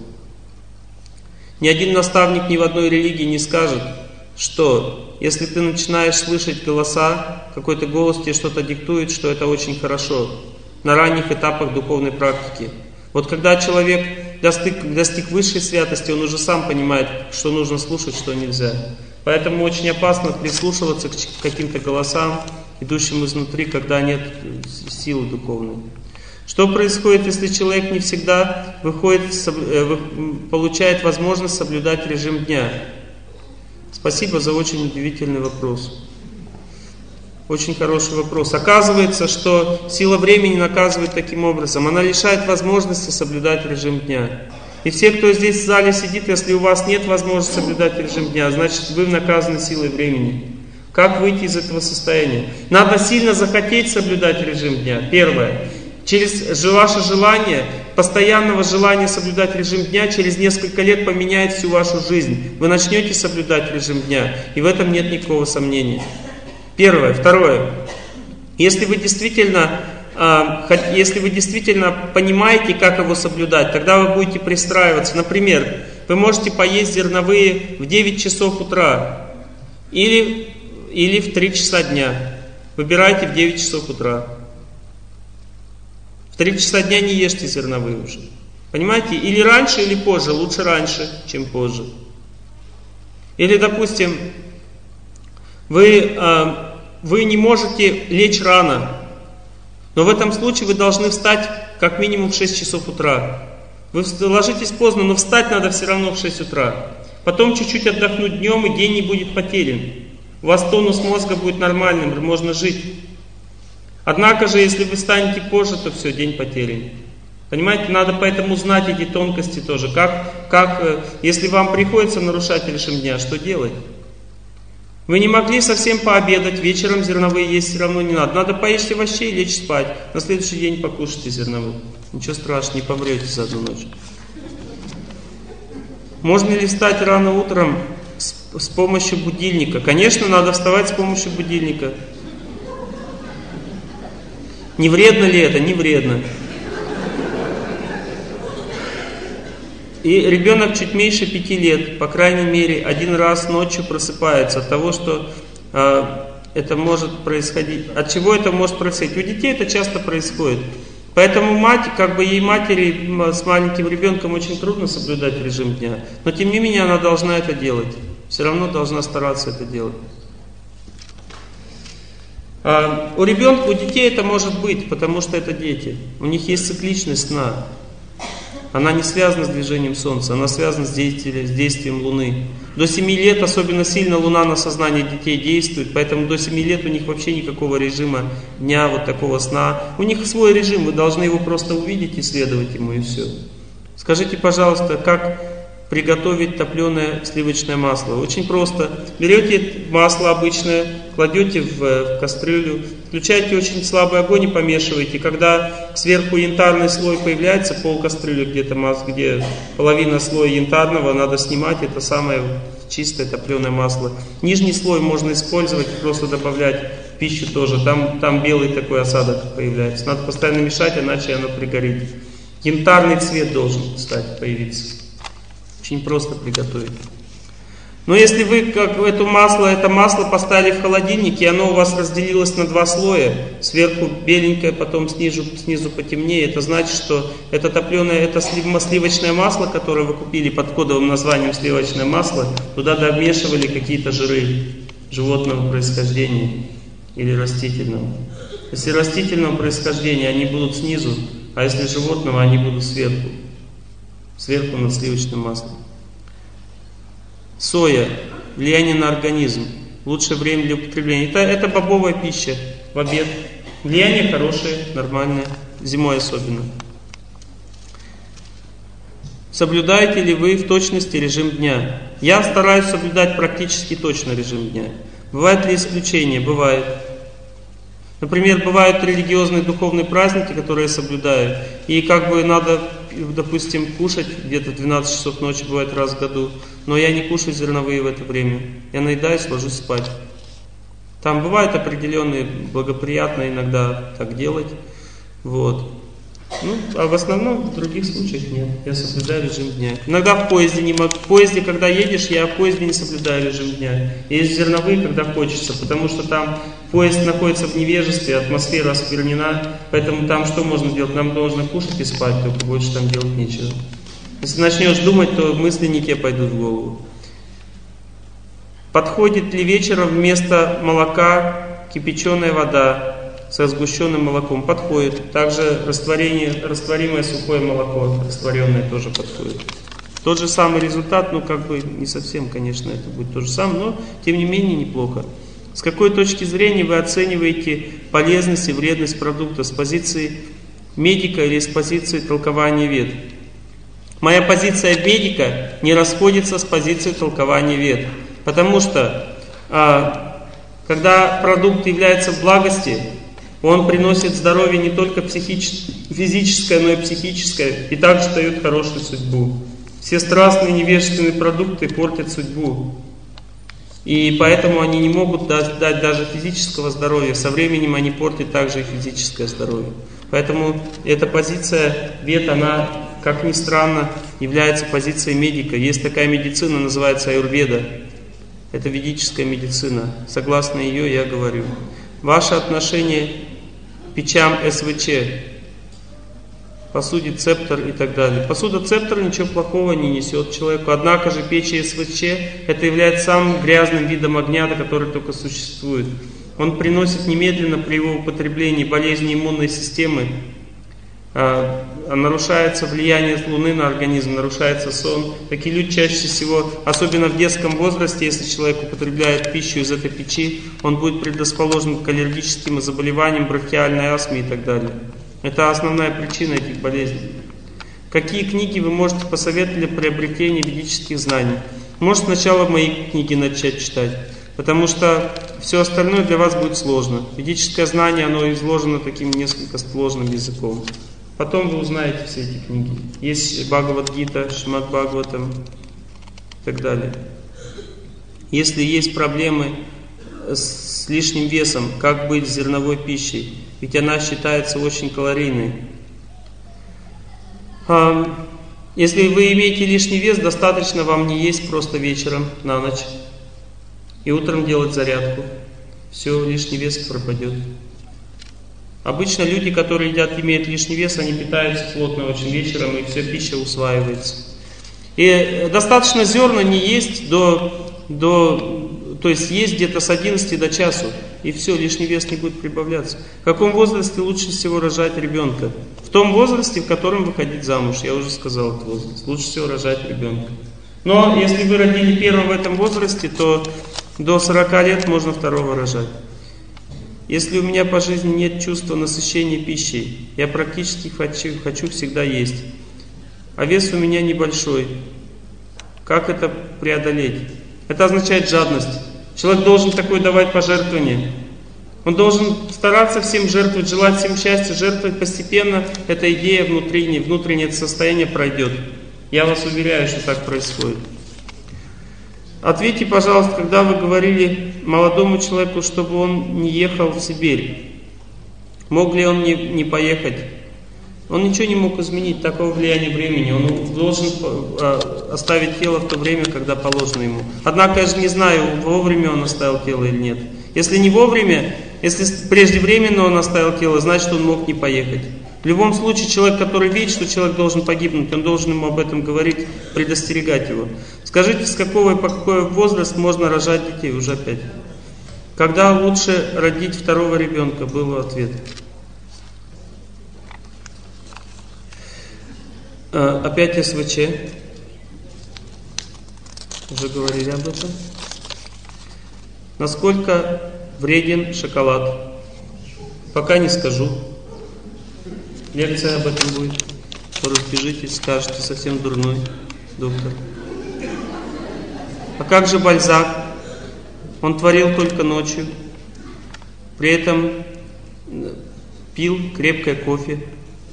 Ни один наставник ни в одной религии не скажет, что если ты начинаешь слышать голоса, какой-то голос тебе что-то диктует, что это очень хорошо. На ранних этапах духовной практики. Вот когда человек достиг высшей святости, он уже сам понимает, что нужно слушать, что нельзя. Поэтому очень опасно прислушиваться к каким-то голосам, идущим изнутри, когда нет силы духовной. Что происходит, если человек не всегда получает возможность соблюдать режим дня? Спасибо за очень удивительный вопрос. Очень хороший вопрос. Оказывается, что сила времени наказывает таким образом. Она лишает возможности соблюдать режим дня. И все, кто здесь в зале сидит, если у вас нет возможности соблюдать режим дня, значит вы наказаны силой времени. Как выйти из этого состояния? Надо сильно захотеть соблюдать режим дня. Первое. Через ваше желание, постоянного желания соблюдать режим дня, через несколько лет поменяет всю вашу жизнь. Вы начнете соблюдать режим дня, и в этом нет никакого сомнения. Первое. Второе. Если вы действительно понимаете, как его соблюдать, тогда вы будете пристраиваться. Например, вы можете поесть зерновые в 9 часов утра или или в 3 часа дня. Выбирайте в 9 часов утра. В 3 часа дня не ешьте зерновые уже. Понимаете? Или раньше, или позже. Лучше раньше, чем позже. Или, допустим, вы не можете лечь рано, но в этом случае вы должны встать как минимум в 6 часов утра. Вы ложитесь поздно, но встать надо все равно в 6 утра. Потом чуть-чуть отдохнуть днем, и день не будет потерян. У вас тонус мозга будет нормальным, можно жить. Однако же, если вы встанете позже, то все, день потерян. Понимаете, надо поэтому знать эти тонкости тоже. Если вам приходится нарушать режим дня, что делать? Вы не могли совсем пообедать, вечером зерновые есть все равно не надо. Надо поесть овощей и лечь спать. На следующий день покушайте зерновых. Ничего страшного, не помрете за одну ночь. Можно ли встать рано утром с помощью будильника? Конечно, надо вставать с помощью будильника. Не вредно ли это? Не вредно. И ребенок чуть меньше 5 лет, по крайней мере, один раз ночью просыпается от того, что это может происходить. От чего это может происходить? У детей это часто происходит. Поэтому ей матери с маленьким ребенком очень трудно соблюдать режим дня. Но тем не менее она должна это делать. Все равно должна стараться это делать. У детей это может быть, потому что это дети. У них есть цикличность сна. Она не связана с движением Солнца, она связана с действием Луны. До 7 лет особенно сильно Луна на сознание детей действует, поэтому до 7 лет у них вообще никакого режима дня, вот такого сна. У них свой режим, вы должны его просто увидеть и следовать ему, и все. Скажите, пожалуйста, как приготовить топленое сливочное масло? Очень просто. Берете масло обычное, кладете в кастрюлю, включаете очень слабый огонь и помешиваете. Когда сверху янтарный слой появляется, пол кастрюли где-то, где половина слоя янтарного, надо снимать, это самое чистое топленое масло. Нижний слой можно использовать, просто добавлять в пищу тоже. Там белый такой осадок появляется. Надо постоянно мешать, иначе оно пригорит. Янтарный цвет должен, кстати, появиться. Очень просто приготовить. Но если вы это масло поставили в холодильник, и оно у вас разделилось на 2 слоя, сверху беленькое, потом снизу потемнее, это значит, что это сливочное масло, которое вы купили под кодовым названием сливочное масло, туда домешивали какие-то жиры животного происхождения или растительного. Если растительного происхождения, они будут снизу, а если животного, они будут сверху над сливочным маслом. Соя. Влияние на организм. Лучшее время для употребления. Это бобовая пища в обед. Влияние хорошее, нормальное. Зимой особенно. Соблюдаете ли вы в точности режим дня? Я стараюсь соблюдать практически точно режим дня. Бывают ли исключения? Бывает. Например, бывают религиозные духовные праздники, которые я соблюдаю. И надо, допустим, кушать где-то в 12 часов ночи, бывает раз в году. Но я не кушаю зерновые в это время. Я наедаюсь, ложусь спать. Там бывают определенные, благоприятно иногда так делать. Вот. А в основном в других случаях нет. Я соблюдаю режим дня. Иногда в поезде не могу. В поезде, когда едешь, я в поезде не соблюдаю режим дня. Есть зерновые, когда хочется, потому что там поезд находится в невежестве, атмосфера осквернена, поэтому там что можно делать? Нам нужно кушать и спать, только больше там делать нечего. Если начнешь думать, то мысли не те пойдут в голову. Подходит ли вечером вместо молока кипяченая вода со сгущенным молоком? Подходит. Также растворимое сухое молоко, растворенное, тоже подходит. Тот же самый результат, не совсем, конечно, это будет то же самое, но тем не менее неплохо. С какой точки зрения вы оцениваете полезность и вредность продукта? С позиции медика или с позиции толкования вед? Моя позиция медика не расходится с позицией толкования вед. Потому что, когда продукт является в благости, он приносит здоровье не только физическое, но и психическое, и также дает хорошую судьбу. Все страстные невежественные продукты портят судьбу. И поэтому они не могут дать даже физического здоровья. Со временем они портят также и физическое здоровье. Поэтому эта позиция вед, она, как ни странно, является позицией медика. Есть такая медицина, называется аюрведа. Это ведическая медицина. Согласно ее я говорю. Ваше отношение к печам СВЧ, посуде цептор и так далее. Посуда цептор ничего плохого не несет человеку. Однако же печи СВЧ это является самым грязным видом огня, который только существует. Он приносит немедленно при его употреблении болезни иммунной системы, нарушается влияние Луны на организм, нарушается сон. Такие люди чаще всего, особенно в детском возрасте, если человек употребляет пищу из этой печи, он будет предрасположен к аллергическим заболеваниям, бронхиальной астме и так далее. Это основная причина этих болезней. Какие книги вы можете посоветовать для приобретения ведических знаний? Может сначала мои книги начать читать, потому что все остальное для вас будет сложно. Ведическое знание, оно изложено таким несколько сложным языком. Потом вы узнаете все эти книги. Есть Бхагавад-гита, Шримад Бхагаватам и так далее. Если есть проблемы с лишним весом, как быть с зерновой пищей? Ведь она считается очень калорийной. Если вы имеете лишний вес, достаточно вам не есть просто вечером, на ночь. И утром делать зарядку. Все, лишний вес пропадет. Обычно люди, которые имеют лишний вес, они питаются плотно очень вечером, и вся пища усваивается. И достаточно зерна не есть то есть есть где-то с 11 до часу, и все, лишний вес не будет прибавляться. В каком возрасте лучше всего рожать ребенка? В том возрасте, в котором выходить замуж. Я уже сказал этот возраст. Лучше всего рожать ребенка. Но если вы родили первого в этом возрасте, то до 40 лет можно второго рожать. Если у меня по жизни нет чувства насыщения пищей, я практически хочу всегда есть. А вес у меня небольшой. Как это преодолеть? Это означает жадность. Человек должен такое давать пожертвование. Он должен стараться всем жертвовать, желать всем счастья, жертвовать постепенно. Эта идея внутреннее это состояние пройдет. Я вас уверяю, что так происходит. Ответьте, пожалуйста, когда вы говорили молодому человеку, чтобы он не ехал в Сибирь. Мог ли он не поехать? Он ничего не мог изменить, такого влияния времени. Он должен оставить тело в то время, когда положено ему. Однако я же не знаю, вовремя он оставил тело или нет. Если не вовремя, если преждевременно он оставил тело, значит он мог не поехать. В любом случае, человек, который видит, что человек должен погибнуть, он должен ему об этом говорить, предостерегать его. Скажите, с какого и по какой возраст можно рожать детей? Уже опять. Когда лучше родить второго ребенка? Был ответ. Опять СВЧ. Уже говорили об этом. Насколько вреден шоколад? Пока не скажу. Лекция об этом будет. Разбежитесь, скажете, совсем дурной доктор. А как же Бальзак? Он творил только ночью. При этом пил крепкое кофе.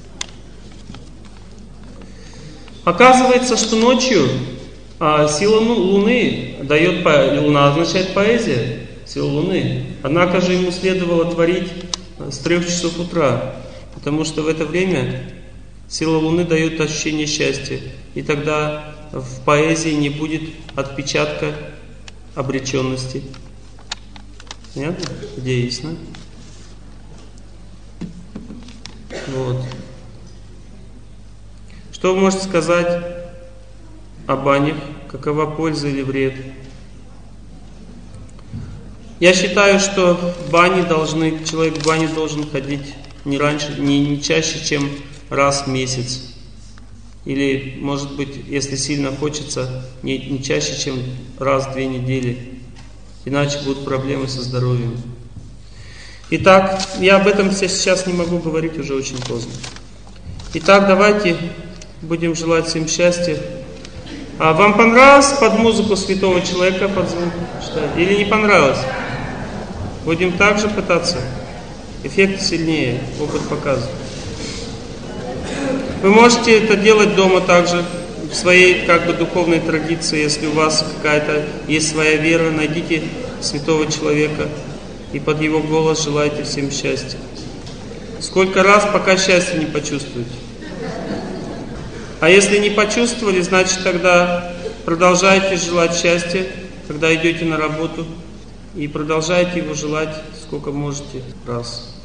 Оказывается, что ночью сила Луны дает, Луна означает поэзия, сила Луны. Однако же ему следовало творить с 3 часов утра, потому что в это время сила Луны дает ощущение счастья. И тогда в поэзии не будет отпечатка обреченности. Понятно? Идея ясна? Вот. Что вы можете сказать о банях? Какова польза или вред? Я считаю, что человек в бане должен ходить не чаще, чем раз в месяц. Или, может быть, если сильно хочется, не чаще, чем раз в 2 недели. Иначе будут проблемы со здоровьем. Итак, я об этом сейчас не могу говорить, уже очень поздно. Итак, давайте будем желать всем счастья. А вам понравилось под музыку святого человека, под звук читать? Или не понравилось? Будем также пытаться? Эффект сильнее, опыт показывает. Вы можете это делать дома также, в своей духовной традиции. Если у вас какая-то есть своя вера, найдите святого человека и под его голос желайте всем счастья. Сколько раз, пока счастья не почувствуете. А если не почувствовали, значит тогда продолжайте желать счастья когда идете на работу, и продолжайте его желать сколько можете раз.